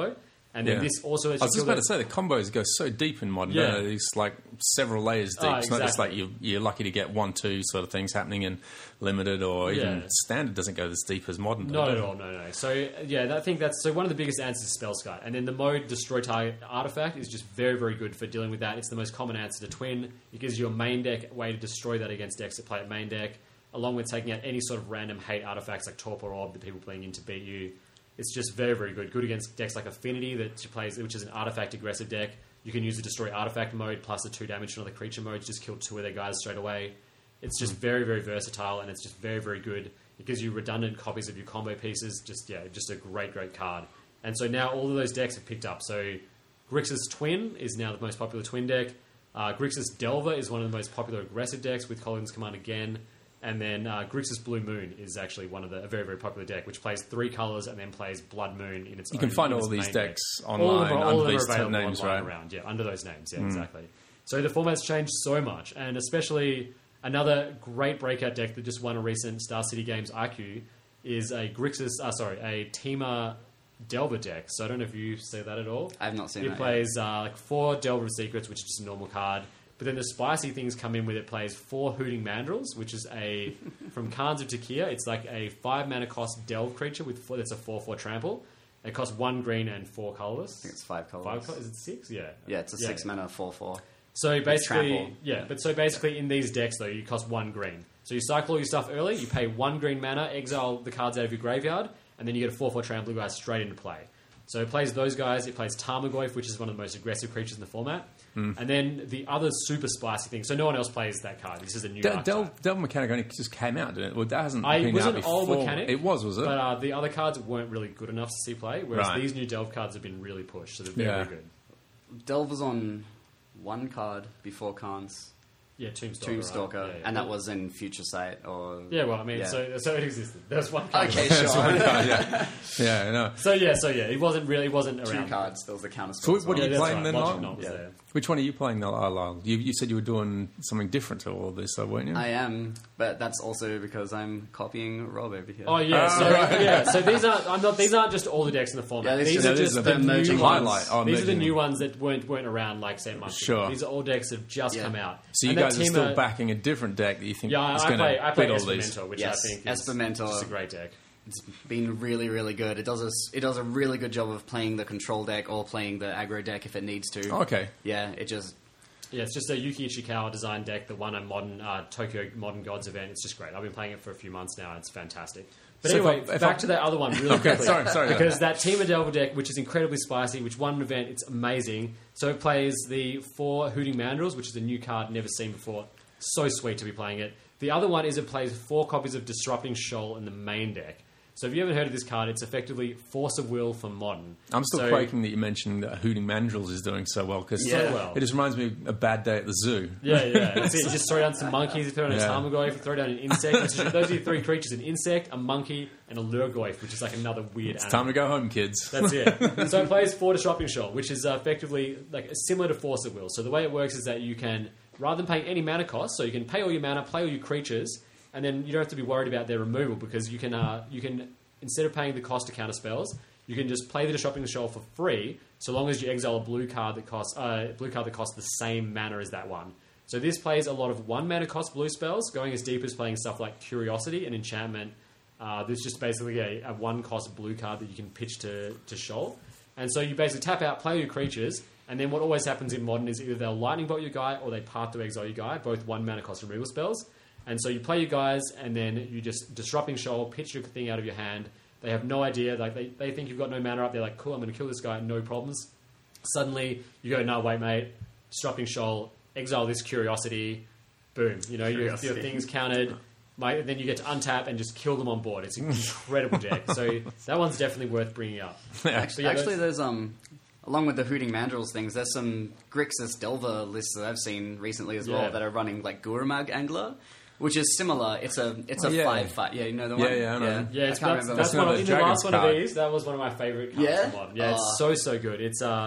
And then Yeah. this also I lets was you just kill about to say, the combos go so deep in modern. Yeah. Yeah. It's like several layers deep. Oh, It's not just like exactly. you're, you're lucky to get one, two sort of things happening in limited or even Yeah. standard doesn't go as deep as modern. Not does at it? all, no, no. So, yeah, I think that's so one of the biggest answers is Spell Sky. And then the mode Destroy Target Artifact is just very, very good for dealing with that. It's the most common answer to Twin. It gives you a main deck way to destroy that against decks that play at main deck, along with taking out any sort of random hate artifacts like Torpor Orb that people playing in to beat you. It's just very, very good. Good against decks like Affinity, that plays, which is an artifact aggressive deck. You can use the Destroy Artifact mode plus the two damage from other creature modes, just kill two of their guys straight away. It's just very, very versatile, and it's just very, very good. It gives you redundant copies of your combo pieces. Just, yeah, just a great, great card. And so now all of those decks have picked up. So Grixis Twin is now the most popular Twin deck. Uh, Grixis Delver is one of the most popular aggressive decks with Collins Command again. And then uh, Grixis Blue Moon is actually one of the a very, very popular deck, which plays three colors and then plays Blood Moon in its You own, can find in all its these main decks deck. online all of them are, all under of them these are available names, online right? around, yeah, under those names, yeah, exactly. So the format's changed so much, and especially another great breakout deck that just won a recent Star City Games I Q is a Grixis, uh, sorry, a Temur Delver deck. So I don't know if you see that at all. I've not seen It that plays uh, like four Delver of Secrets, which is just a normal card. But then the spicy things come in with it. Plays four Hooting Mandrills, which is a from Khans of Takia. It's like a five mana cost delve creature with four, that's a four four trample. It costs one green and four colorless. I think it's five colors. Five colors? Is it six? Yeah. Yeah, it's a Yeah. six mana four four. So basically, trample. yeah. But so basically, in these decks though, you cost one green. So you cycle all your stuff early. You pay one green mana, exile the cards out of your graveyard, and then you get a four four trample guy straight into play. So it plays those guys. It plays Tarmogoyf, which is one of the most aggressive creatures in the format. Mm. And then the other super spicy thing. So no one else plays that card. This is a new Del- archetype. Del- Delver Mechanic only just came out, didn't it? Well, that hasn't I been was out an old before. mechanic. It was, was it? But uh, the other cards weren't really good enough to see play, whereas Right. these new Delve cards have been really pushed. So they're very, Yeah. very good. Delve was on one card before Khans. Yeah, Tombstalker. Tombstalker, right? Yeah, yeah. and that was in Future Sight or Yeah, well, I mean, Yeah. so so it existed. There's one card. Okay, That's sure. one card, yeah, yeah, I know. So yeah, so yeah, it wasn't really, it wasn't Two around. cards. There was the counter So spell. what Yeah, are you that's playing right. then, Logic Lyle? Knot was Yeah. there. Which one are you playing, uh, Lyle? You, you said you were doing something different to all this, though, weren't you? I am, but that's also because I'm copying Rob over here. Oh yeah, Ah, so right. yeah, so these aren't. I'm not. These aren't just all the decks in the format. Yeah, these these just- are yeah, this just is the the new emerging ones. highlight. Oh, these are the emerging. new ones that weren't weren't around like say months Sure. ago. These are all decks that have just Yeah. come out. So you And that guys are team still backing a different deck that you think Yeah, is I going play. to I play beat all these? Espamentor, which Yes, I think is Espamentor. just a great deck. It's been really, really good. It does a, it does a really good job of playing the control deck or playing the aggro deck if it needs to. Okay. Yeah, it just Yeah, it's just a Yuki Ichikawa design deck that won a modern uh, Tokyo Modern Gods event. It's just great. I've been playing it for a few months now. It's fantastic. But So if anyway, I- if back I- to that other one really Okay, quickly. sorry, sorry. Because that Team of Delver deck, which is incredibly spicy, which won an event, it's amazing. So it plays the four Hooting Mandrills, which is a new card never seen before. So sweet to be playing it. The other one is it plays four copies of Disrupting Shoal in the main deck. So if you haven't heard of this card, it's effectively Force of Will for modern. I'm still So- quaking that you mentioned that Hooting Mandrills is doing so well because So well. it just reminds me of a bad day at the zoo. Yeah, yeah. That's it. You just throw down some monkeys, you throw down Yeah. a Tarmogoyf, you throw down an insect. That's just- those are your three creatures: an insect, a monkey, and a Lurgoyf, which is like another weird It's animal. time to go home, kids. That's it. So it plays four Disrupting Shoal, which is uh, effectively like similar to Force of Will. So the way it works is that you can, rather than paying any mana cost, so you can pay all your mana, play all your creatures, and then you don't have to be worried about their removal because you can uh, you can instead of paying the cost to counter spells, you can just play the Disrupting Shoal for free, so long as you exile a blue card that costs uh, blue card that costs the same mana as that one. So this plays a lot of one mana cost blue spells, going as deep as playing stuff like Curiosity and Enchantment. Uh, there's just basically a, a one cost blue card that you can pitch to to Shoal, and so you basically tap out, play your creatures, and then what always happens in Modern is either they'll Lightning Bolt your guy or they Path to Exile your guy, both one mana cost removal spells. And so you play your guys, and then you just Disrupting Shoal, pitch your thing out of your hand. They have no idea. Like they, they think you've got no mana up. They're like, cool, I'm going to kill this guy, no problems. Suddenly, you go, no, wait, mate. Disrupting Shoal, exile this Curiosity. Boom. You know, your, your Curiosity. thing's counted. My, then you get to untap and just kill them on board. It's an incredible deck. So that one's definitely worth bringing up. actually, yeah, actually, those- there's um, along with the Hooting Mandrills things, there's some Grixis Delver lists that I've seen recently as Yeah. well that are running like Gurumag Angler, which is similar. It's a it's a Oh, yeah. five five. Yeah, you know the Yeah, one. yeah, I know. Yeah, it's, I can't that's, remember. that's That's one of, another in the last Dragons one of card. these. That was one of my favorite cards Yeah? from Modern. Yeah, it's Oh. so so good. It's uh,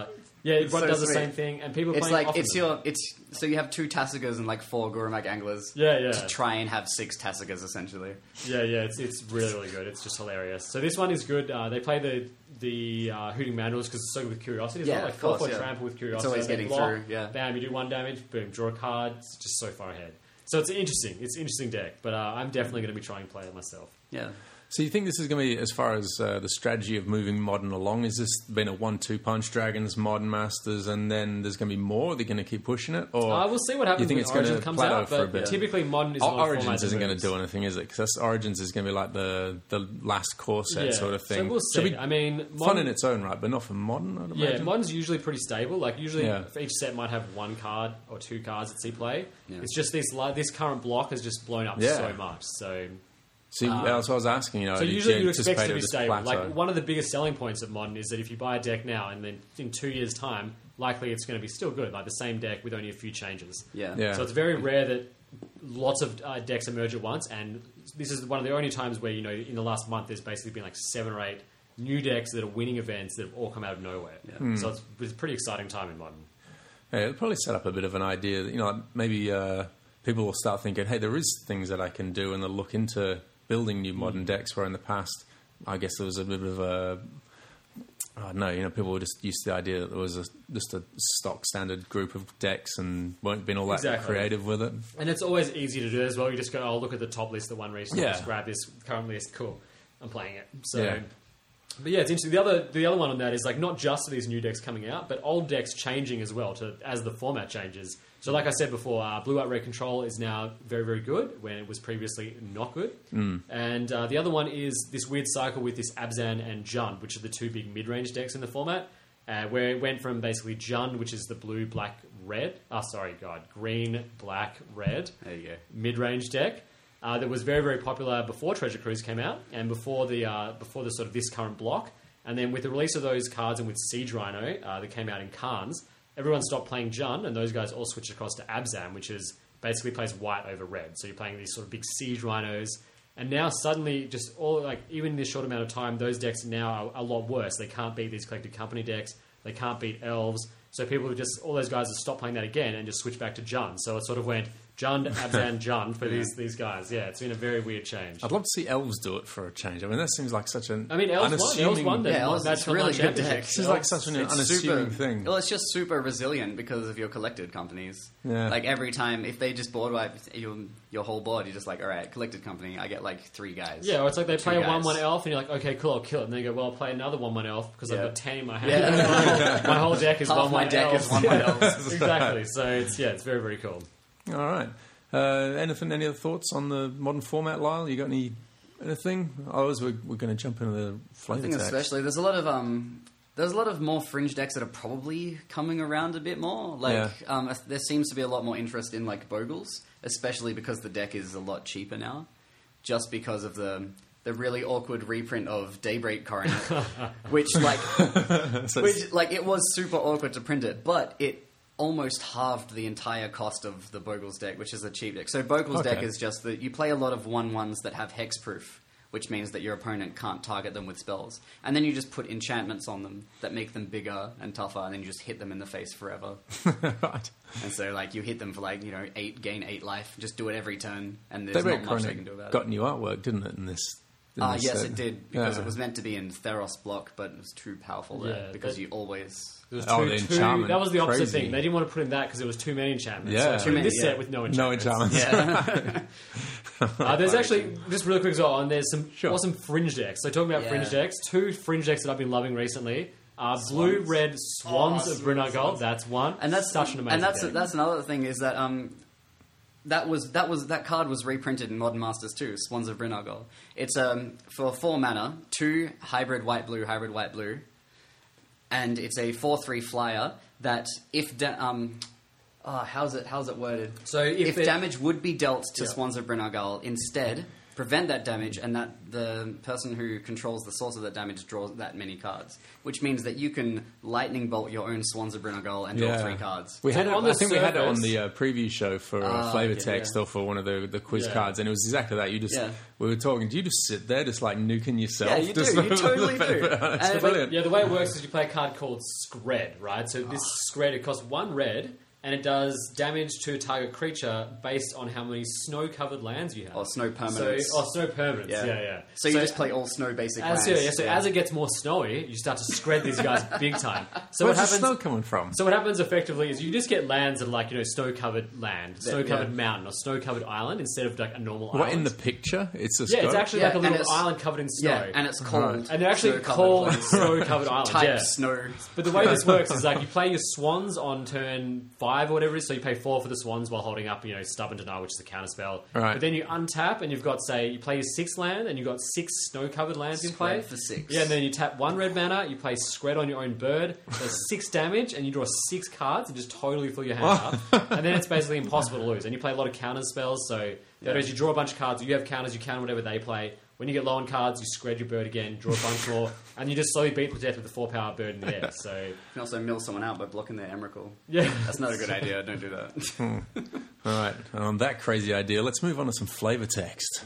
Yeah, It's Rod so does the sweet. same thing, and people It's playing like often it's them. your it's so you have two Tassigas and like four Gurumag anglers. Yeah, yeah. To try and have six Tassigas essentially. Yeah, yeah, it's it's really really good. It's just hilarious. So this one is good. Uh, they play the the uh, Hooting Mandrels because it's so good with Curiosity as Yeah, well. Like of four course, four yeah. Trample with Curiosity. It's always They getting block, through, yeah. Bam, you do one damage. Boom, draw a card. It's just so far ahead. So it's interesting. It's an interesting deck, but uh, I'm definitely going to be trying to play it myself. Yeah. So you think this is going to be, as far as uh, the strategy of moving Modern along, is this been a one-two punch, Dragons, Modern Masters, and then there's going to be more? Are they going to keep pushing it? Or Uh, we'll see what happens you think when it's going Origin to comes plateau out, for a but bit? typically Modern is O- not a format Origins that isn't going to moves. do anything, is it? Because Origins is going to be like the, the last core set Yeah, sort of thing. So we'll Should see. be I mean, fun Modern, in its own right, but not for Modern, I'd yeah, imagine. Modern's usually pretty stable. Like usually, Yeah. for each set might have one card or two cards that see play. Yeah. It's just this li- this current block has just blown up Yeah. so much. So See, that's what I was asking. You know, So did usually you you expect anticipate it to it be just stable. plateau? Like one of the biggest selling points of Modern is that if you buy a deck now and then in two years' time, likely it's going to be still good, like the same deck with only a few changes. Yeah. Yeah. So it's very rare that lots of uh, decks emerge at once, and this is one of the only times where, you know, in the last month there's basically been like seven or eight new decks that are winning events that have all come out of nowhere. Hmm. So it's, it's a pretty exciting time in Modern. Yeah, it'll probably set up a bit of an idea. That, you know, maybe uh, people will start thinking, hey, there is things that I can do, and they'll look into building new Modern decks, where in the past, I guess there was a bit of a... I don't know, you know, people were just used to the idea that there was a, just a stock standard group of decks and weren't being all that Exactly. creative with it. And it's always easy to do as well. You just go, oh, look at the top list that one recently. Yeah. Just grab this current list. Cool. I'm playing it. So, Yeah. But yeah, it's interesting. The other the other one on that is like not just these new decks coming out, but old decks changing as well to as the format changes. So like I said before, uh, Blue White Red Control is now very, very good when it was previously not good. Mm. And uh, the other one is this weird cycle with this Abzan and Jund, which are the two big mid-range decks in the format, uh, where it went from basically Jund, which is the blue, black, red. Oh, sorry, God. Green, black, red. There you go. Mid-range deck. Uh, that was very, very popular before Treasure Cruise came out and before the uh, before the sort of this current block. And then with the release of those cards and with Siege Rhino uh, that came out in Khans, everyone stopped playing Jund, and those guys all switched across to Abzan, which is basically plays white over red. So you're playing these sort of big Siege Rhinos. And now suddenly, just all like even in this short amount of time, those decks now are a lot worse. They can't beat these Collected Company decks. They can't beat Elves. So people have just all those guys have stopped playing that again and just switched back to Jund. So it sort of went Jund, Abzan, Jund for these these guys. Yeah, it's been a very weird change. I'd love to see Elves do it for a change. I mean, that seems like such an I mean, Elves won. unassuming... Elves won. Yeah, Elves That's is really good championship. deck. This is like such an It's unassuming super, thing. Well, it's just super resilient because of your collected companies. Yeah. Like every time, if they just board wipe your, your whole board, you're just like, all right, collected company, I get like three guys. Yeah, or it's like they Two play a guys. one one elf, and you're like, okay, cool, I'll kill it. And then you go, well, I'll play another one one elf because I've Yeah. got ten in my hand. Yeah. my, whole, my whole deck is Half one my one deck elves. is one one elves. Exactly. So it's yeah, it's very very cool. All right. Uh, anything? Any other thoughts on the Modern format, Lyle? You got any anything? Otherwise, we're, we're going to jump into the I flavor think text. especially there's a lot of um, there's a lot of more fringe decks that are probably coming around a bit more. Like Yeah. um, there seems to be a lot more interest in like Bogles, especially because the deck is a lot cheaper now, just because of the the really awkward reprint of Daybreak Coronet, which like So which like it was super awkward to print it, but it almost halved the entire cost of the Bogles deck, which is a cheap deck. So Bogles Okay. deck is just that you play a lot of one ones that have hexproof, which means that your opponent can't target them with spells. And then you just put enchantments on them that make them bigger and tougher, and then you just hit them in the face forever. right. And so, like, you hit them for, like, you know, eight, gain eight life. Just do it every turn, and there's Daybreak not much they Coronet can do about got it. new artwork, didn't it? In this. in Ah, this yes, set? it did, because Yeah. it was meant to be in Theros block, but it was too powerful there, Yeah, because that- you always... There was Oh, two- the two- enchantment. that was the opposite Crazy. thing. They didn't want to put in that because there was too many enchantments. Yeah. So Too in many, this yeah. set with no enchantments. No enchantments. Yeah. Uh, there's actually, just really quick as well, and there's some Sure. awesome fringe decks. So talking about Yeah. fringe decks, two fringe decks that I've been loving recently are Blue Red Swans Oh, of Brynnar Gold. That's one. And that's such an amazing And that's deck. that's another thing is that um, that was that was that card was reprinted in Modern Masters too. Swans of Brynargol. It's um for four mana, two hybrid white blue, hybrid white blue, and it's a four three flyer that if da- um. Oh, how's it? How's it worded? So if if it- damage would be dealt to Yeah. Swans of Brynargol, instead prevent that damage, and that the person who controls the source of that damage draws that many cards, which means that you can lightning bolt your own Swans of Brynagol and draw Yeah. three cards. We had So it, on I the think we had it on surface- the uh, preview show for uh, Ah, flavor yeah, text yeah. or for one of the, the quiz Yeah. cards, and it was exactly that. You just Yeah. we were talking. Do you just sit there, just like nuking yourself? Yeah, you do. Just You with totally the do. flavor? It's And- brilliant. Yeah, the way it works is you play a card called Scred, right? So this Scred, it costs one red, and it does damage to a target creature based on how many snow-covered lands you have. Or snow So, permanents. oh, snow permanents, yeah, yeah. So you just play all snow basic As, lands. yeah, yeah, so as it gets more snowy, you start to Scred these guys big time. So Where's what the happens? snow coming from? So what happens effectively is you just get lands that are like, you know, snow-covered land, snow-covered yeah. mountain, or snow-covered island instead of like a normal What island. in the picture? It's a yeah, it's scope? actually Yeah, like a and little it's- island covered in snow. Yeah, and it's cold. And they're actually snow-covered called lands. snow-covered islands. Type yeah. snow. But the way this works is like you play your swans on turn five or whatever it is, so you pay four for the swans while holding up, you know, Stubborn Denial, which is a counter spell. Right. But then you untap and you've got, say, you play your sixth land and you've got six snow-covered lands in play. Scred for six. Yeah, and then you tap one red mana, you play Scred on your own bird, does six damage, and you draw six cards and just totally fill your hand up. And then it's basically impossible to lose. And you play a lot of counter spells, so that is you draw a bunch of cards, you have counters, you counter whatever they play. When you get low on cards, you Scred your bird again, draw a bunch more, and you just slowly beat them to death with the four-power bird in the air. So, You can also mill someone out by blocking their Emrakul. yeah. That's not a good idea. Don't do that. All right. And on that crazy idea, let's move on to some flavor text.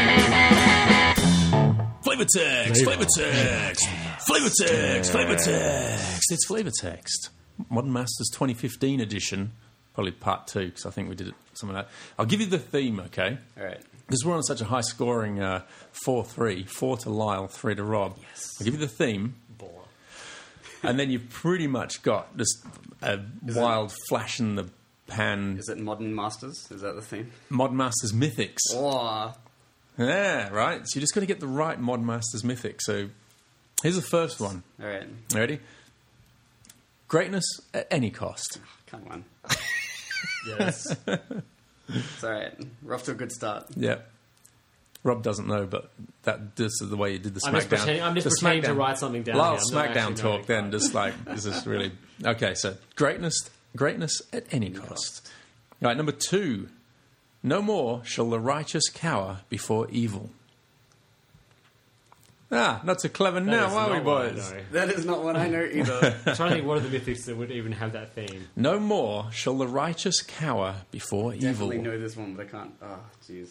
Flavor text, flavor text, flavor text, flavor text. It's flavor text. Modern Masters twenty fifteen edition, probably part two, because I think we did it, something like that. I'll give you the theme, okay? All right. Because we're on such a high scoring uh, four three, four to Lyle, three to Rob. Yes. I'll give you the theme, Baller. and then you've pretty much got just a wild flash in the pan. Is it Modern Masters? Is that the theme? Modern Masters Mythics. Oh, Yeah, right. So you just got to get the right Mod Masters Mythic. So here's the first one. all right. Ready? Greatness at any cost. Come on. Yes. It's all right. We're off to a good start. Yeah. Rob doesn't know, but that this is the way you did the SmackDown. I'm just pretending, I'm just The pretending to SmackDown- write something down. Lyle's here. I'm not SmackDown actually talk knowing. then, just like, is this really... Okay, so greatness, greatness at any cost. Right, number two. No more shall the righteous cower before evil. Ah, not so clever That now, is are we, not what I boys? know. That is not one I know either. I'm trying to think what are the mythics that would even have that theme. No more shall the righteous cower before Definitely evil. know this one, but I can't. Oh, jeez.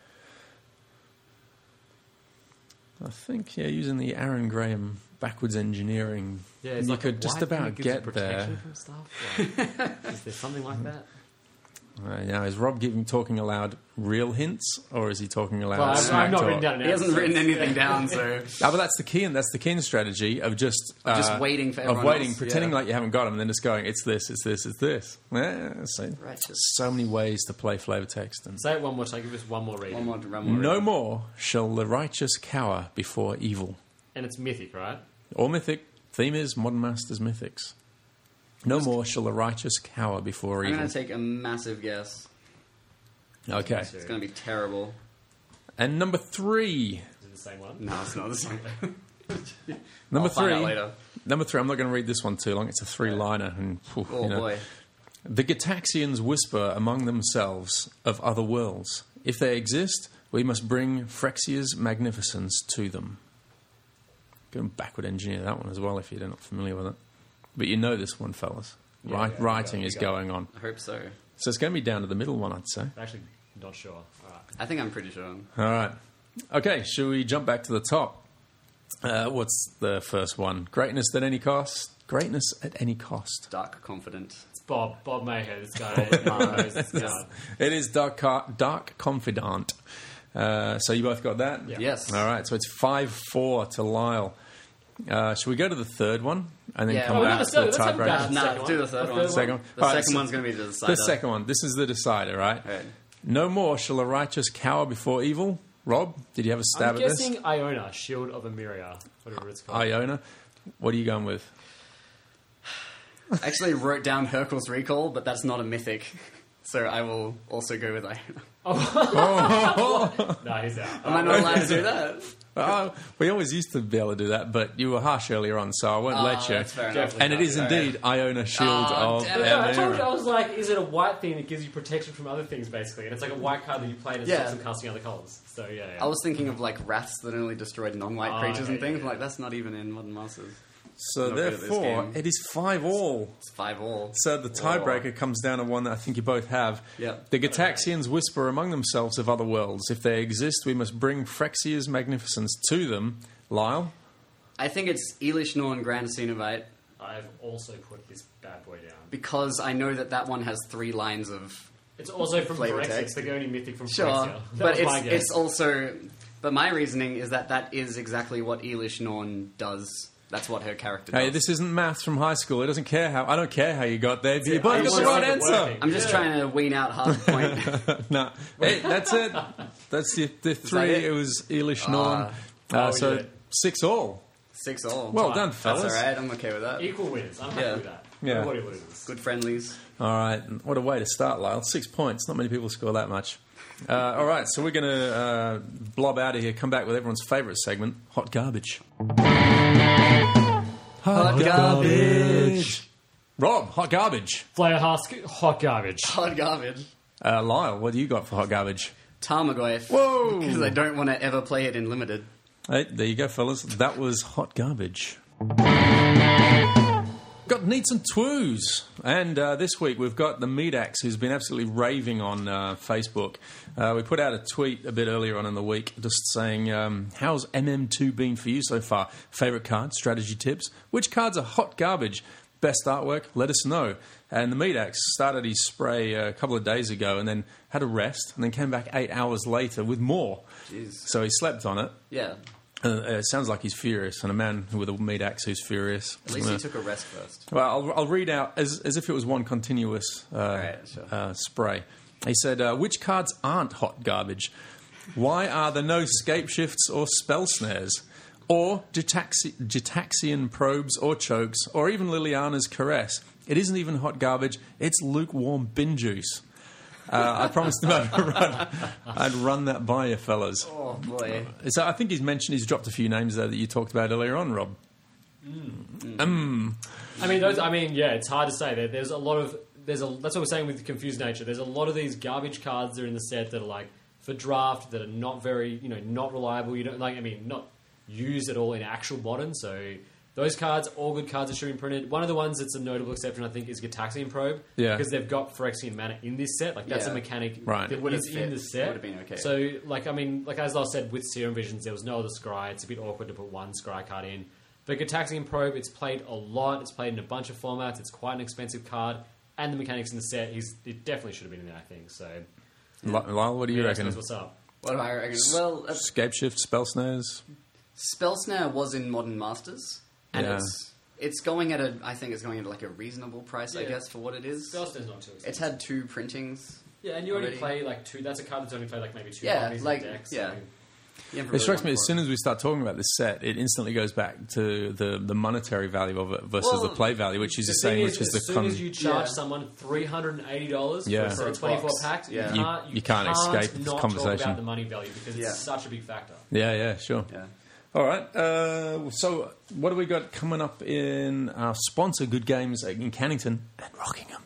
I think, yeah, using the Aaron Graham backwards engineering, Yeah, it's you like a could just white thing about that gives you get there. protection from stuff. Like, is there something like that? Uh, now, is Rob giving talking aloud real hints, or is he talking aloud Well, I've, smack I've not talk? written down an He hasn't answer. written anything down, so Ah, but that's the key, and that's the key strategy of just uh, Just waiting for of everyone waiting, else, pretending yeah. like you haven't got them, and then just going, "It's this, it's this, it's this." Yeah, so, Righteous. so many ways to play flavor text, and Say it one more time. Give us one more reading. one more, one more. no more shall the righteous cower before evil. And it's mythic, right? Or mythic. Theme is Modern Masters Mythics. No more shall the righteous cower before I'm evil. going to take a massive guess. Okay. It's going to be terrible. And number three. Is it the same one? No, it's not the same. Number I'll find three. out later. Number three. I'm not going to read this one too long. It's a three-liner, and phew, Oh you know. boy. The Gitaxians whisper among themselves of other worlds. If they exist, we must bring Phyrexia's magnificence to them. Go and backward engineer that one as well if you're not familiar with it. But you know this one, fellas. Yeah, Right, yeah, writing you is got it. going on. I hope so. So it's going to be down to the middle one, I'd say. I'm actually not sure. All right. I think I'm pretty sure. All right. Okay, shall we jump back to the top? Uh, what's the first one? Greatness at any cost? Greatness at any cost. Dark Confident. It's Bob. Bob Mayhew. This guy knows this guy. It is Dark, Car- Dark Confidant. Uh, so you both got that? Yeah. Yes. All right, so it's five four to Lyle. Uh, should we go to the third one and then Yeah, come well, back let's to the do it. Let's have a tiebreaker? bash. No, Second do the one. third The one. third Second one. The All right, second so one's going to be the the decider. second one. This is the decider, right? Right. No more shall a righteous cower before evil. Rob, did you have a stab I'm at this? guessing Iona, Shield of Emiria, whatever it's called. Iona. What are you going with? I actually wrote down Hercule's Recall, but that's not a mythic. So I will also go with Iona. No, he's out. Am I not allowed to do that? Oh, we always used to be able to do that, but you were harsh earlier on, so I won't Oh, let you. that's fair enough. And it is indeed Iona Shield Oh, of damn it. Yeah, I told you, I Emera. was like, is it a white thing that gives you protection from other things, basically? And it's like a white card that you play that Yeah. stops them casting other colours. So, yeah, yeah. I was thinking of like wraths that only destroyed non-white Oh, creatures okay, and things. yeah, I'm like, that's not even in Modern Masters. So Not good at this therefore, game. it is five all. It's five all. So the tiebreaker comes down to one that I think you both have. Yep. The Gitaxians whisper among themselves of other worlds. If they exist, we must bring Phyrexia's magnificence to them. Lyle? I think it's Elish Norn Grand Cenobite I've also put this bad boy down. because I know that that one has three lines of It's also from Flavor Phyrexia. text. It's the only mythic from sure, Phyrexia. That but was my it's guess. it's also. But my reasoning is that that is exactly what Elish Norn does. That's what her character does. Hey, this isn't maths from high school. It doesn't care how. I don't care how you got there. You it. both I got the just right like it answer. working. I'm just Yeah. trying to wean out half a point. No, hey, that's it. That's the, the three. it? It? was Elish Norn. Ah. uh, Oh, so yeah. six all. Six all. Well Fine. done, That's fellas. all right. I'm okay with that. Equal wins. I'm happy Yeah. with that. Yeah. Nobody loses. Good friendlies. All right, what a way to start, Lyle. Six points. Not many people score that much. Uh, all right, so we're going to uh, blob out of here, come back with everyone's favourite segment, Hot Garbage. Hot garbage. Rob, Hot Garbage. Flare husk, hot garbage. Hot garbage. Uh, Lyle, what do you got for Hot Garbage? Tarmogoyf. Whoa! Because I don't want to ever play it in limited. Hey, there you go, fellas. That was Hot Garbage. Got Neats and Twoos. And uh, this week we've got the Medax, who's been absolutely raving on uh, Facebook. Uh, we put out a tweet a bit earlier on in the week just saying, um, how's M M two been for you so far? Favourite cards, strategy tips? Which cards are hot garbage? Best artwork? Let us know. And the Medax started his spray a couple of days ago and then had a rest and then came back eight hours later with more. Jeez. So he slept on it. Yeah. Uh, it sounds like he's furious, and a man with a meat axe who's furious. At least Uh, he took a rest first. Well, I'll, I'll read out as, as if it was one continuous uh, Right, sure. uh, spray. He said, uh, which cards aren't hot garbage? Why are there no scape shifts or spell snares? Or Gitaxi- Gitaxian probes or chokes, or even Liliana's caress? It isn't even hot garbage, it's lukewarm bin juice. Uh, I promised him I'd run, I'd run that by you, fellas. Oh, boy. So I think he's mentioned, he's dropped a few names there that you talked about earlier on, Rob. Um, I mean, those. I mean, yeah, it's hard to say. There, there's a lot of. There's a. That's what we're saying with the confused nature. There's a lot of these garbage cards that are in the set that are like for draft that are not very, you know, not reliable. You don't like. I mean, not used at all in actual modern. So those cards, all good cards, are should be printed. One of the ones that's a notable exception, I think, is Gitaxian Probe. Yeah. Because they've got Phyrexian mana in this set. Like that's Yeah. a mechanic Right. that Would've is fit. in the set. Would've been okay. So, like, I mean, like as I said with Serum Visions, there was no other scry. It's a bit awkward to put one scry card in. But Gitaxian Probe, it's played a lot. It's played in a bunch of formats. It's quite an expensive card. And the mechanics in the set, he's, it definitely should have been in there, I think. So, Li- Lyle, what do you yeah, reckon? that's what's up. What do I reckon? Well, uh, Scape shift, spell snares? Spell Snare was in Modern Masters. And Yeah. it's it's going at a, I think it's going at like a reasonable price, I Yeah. guess, for what it is. Spellsnare's not too expensive. It's had two printings. Yeah, and you only already. play like two. That's a card that's only played like maybe two Yeah, copies like, in the deck. So. yeah. Yeah, It strikes me as soon as we start talking about this set, it instantly goes back to the, the monetary value of it versus Well, the play value, which is The the thing same, is, which is as the soon con- as you charge Yeah. someone three hundred and eighty dollars Yeah. for For a a twenty-four box. pack, Yeah. you You- can't, you, you can't escape the not conversation. Talk about the money value because Yeah. it's such a big factor. Yeah, yeah, sure. Yeah. All right. Uh, so, what do we got coming up in our sponsor, Good Games in Cannington and Rockingham?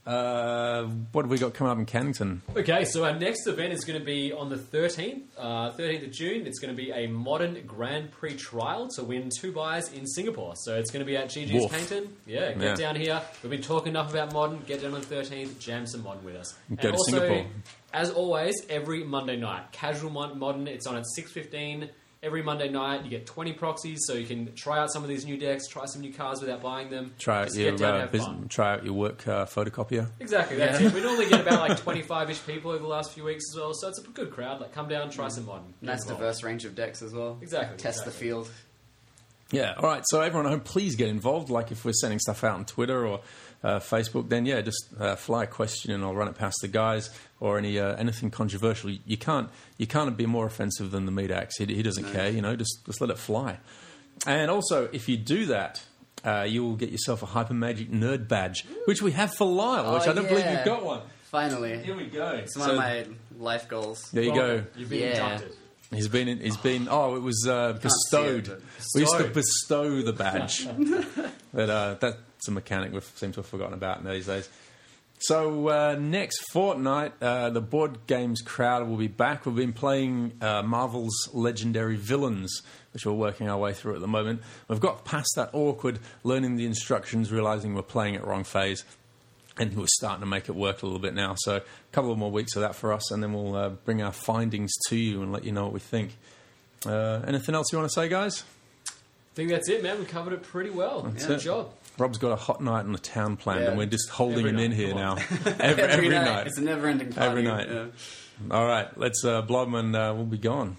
Uh, what have we got coming up in Cannington? Okay, so our next event is going to be on the thirteenth, uh, thirteenth of June. It's going to be a modern Grand Prix trial to win two buys in Singapore. So it's going to be at G G's Woof. Cannington. Yeah, get Yeah. down here. We've been talking enough about modern. Get down on the thirteenth, jam some modern with us. Go and to also, Singapore. as always, every Monday night, casual mod- modern. It's on at six fifteen. Every Monday night, you get twenty proxies, so you can try out some of these new decks, try some new cards without buying them. Try out Just your get down and uh, have bus- fun. try out your work uh, photocopier. Exactly, that's it. We normally get about like twenty-five-ish people over the last few weeks as well, so it's a good crowd. Like, come down, try some modern. Get Nice involved. diverse range of decks as well. Exactly, Test exactly. the field. Yeah, all right. So everyone at home, please get involved. Like if we're sending stuff out on Twitter or uh, Facebook, then yeah, just uh, fly a question and I'll run it past the guys. Or any uh, anything controversial. You can't you can't be more offensive than the Medax. He, he doesn't care. You know, just just let it fly. And also, if you do that, uh, you will get yourself a Hypermagic Nerd Badge, which we have for Lyle, which Oh, I don't believe yeah. you've got one. Finally. Here we go. It's one of my life goals. There you Well, go. You've been Yeah. inducted. He's been, in, he's been. Oh, it was uh, Can't see it, bestowed. but- We used to Bestowed. bestow the badge, but uh, that's a mechanic we seem to have forgotten about these days. So uh, next fortnight, uh, the board games crowd will be back. We've been playing uh, Marvel's Legendary Villains, which we're working our way through at the moment. We've got past that awkward learning the instructions, realising we're playing it wrong phase, and we're starting to make it work a little bit now. So a couple of more weeks of that for us, and then we'll uh, bring our findings to you and let you know what we think. Uh, anything else you want to say, guys? I think that's it, man. We covered it pretty well. That's Good it. job. Rob's got a hot night in the town planned, Yeah. and we're just holding Every him in night. here Come now. on. Every, every night. It's a never-ending party. Every night. Yeah. All right, let's uh, blow 'em and uh, we'll be gone.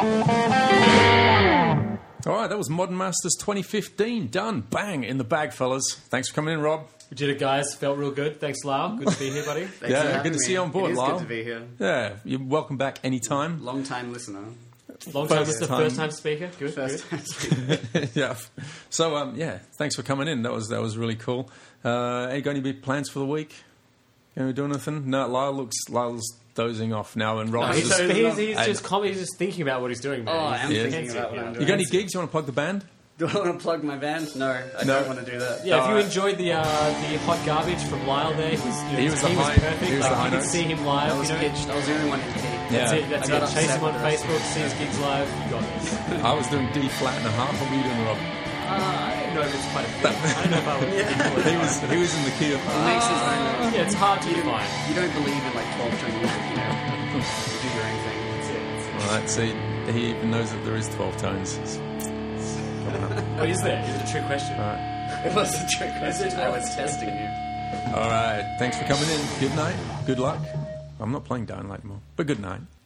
All right, that was Modern Masters twenty fifteen. Done. Bang. In the bag, fellas. Thanks for coming in, Rob. We did it, guys. Felt real good. Thanks, Lyle. Good to be here, buddy. Thanks Yeah, for good having to see you me. on board, It is Lyle. good to be here. Yeah, you're welcome back anytime. Long-time listener. Long time First listener, time. first time speaker. Good. First good. time. Yeah. So, um, yeah, thanks for coming in. That was that was really cool. Uh, any got any big plans for the week? Going to do anything? No, Lyle looks Lyle's dozing off now, and No, Rob's he's, just. just, he's, he's Hey. just com- he's just thinking about what he's doing, man. Oh, I am Yeah. thinking about what I'm You doing. got any gigs? You want to plug the band? Do I want to plug my band? No, I No. don't want to do that. Yeah, if you Alright. enjoyed the uh, the hot garbage from Lyle there, he was, you know, He his was the team high- perfect. he was like, the high you can notes. see him I live. was You know, pitched. I was the only one who peaked. Yeah. that's it. That's I got it. Chase upset him on with it. Facebook. See his gigs live. You got this. I was doing D flat and a half. What were you doing, Rob? Uh, I don't know if it's quite a thing. I don't know if I would. He was he was in the key of. It makes his own. Yeah, it's hard to You define. don't, you don't believe in like twelve tone music, you know. You do your own thing. That's it. That's it. All right, see, he even knows that there is twelve tones. Oh, is there? Is it a trick question? All right. It was a trick question. it? I was testing you. All right. Thanks for coming in. Good night. Good luck. I'm not playing Dying Light more, but good night.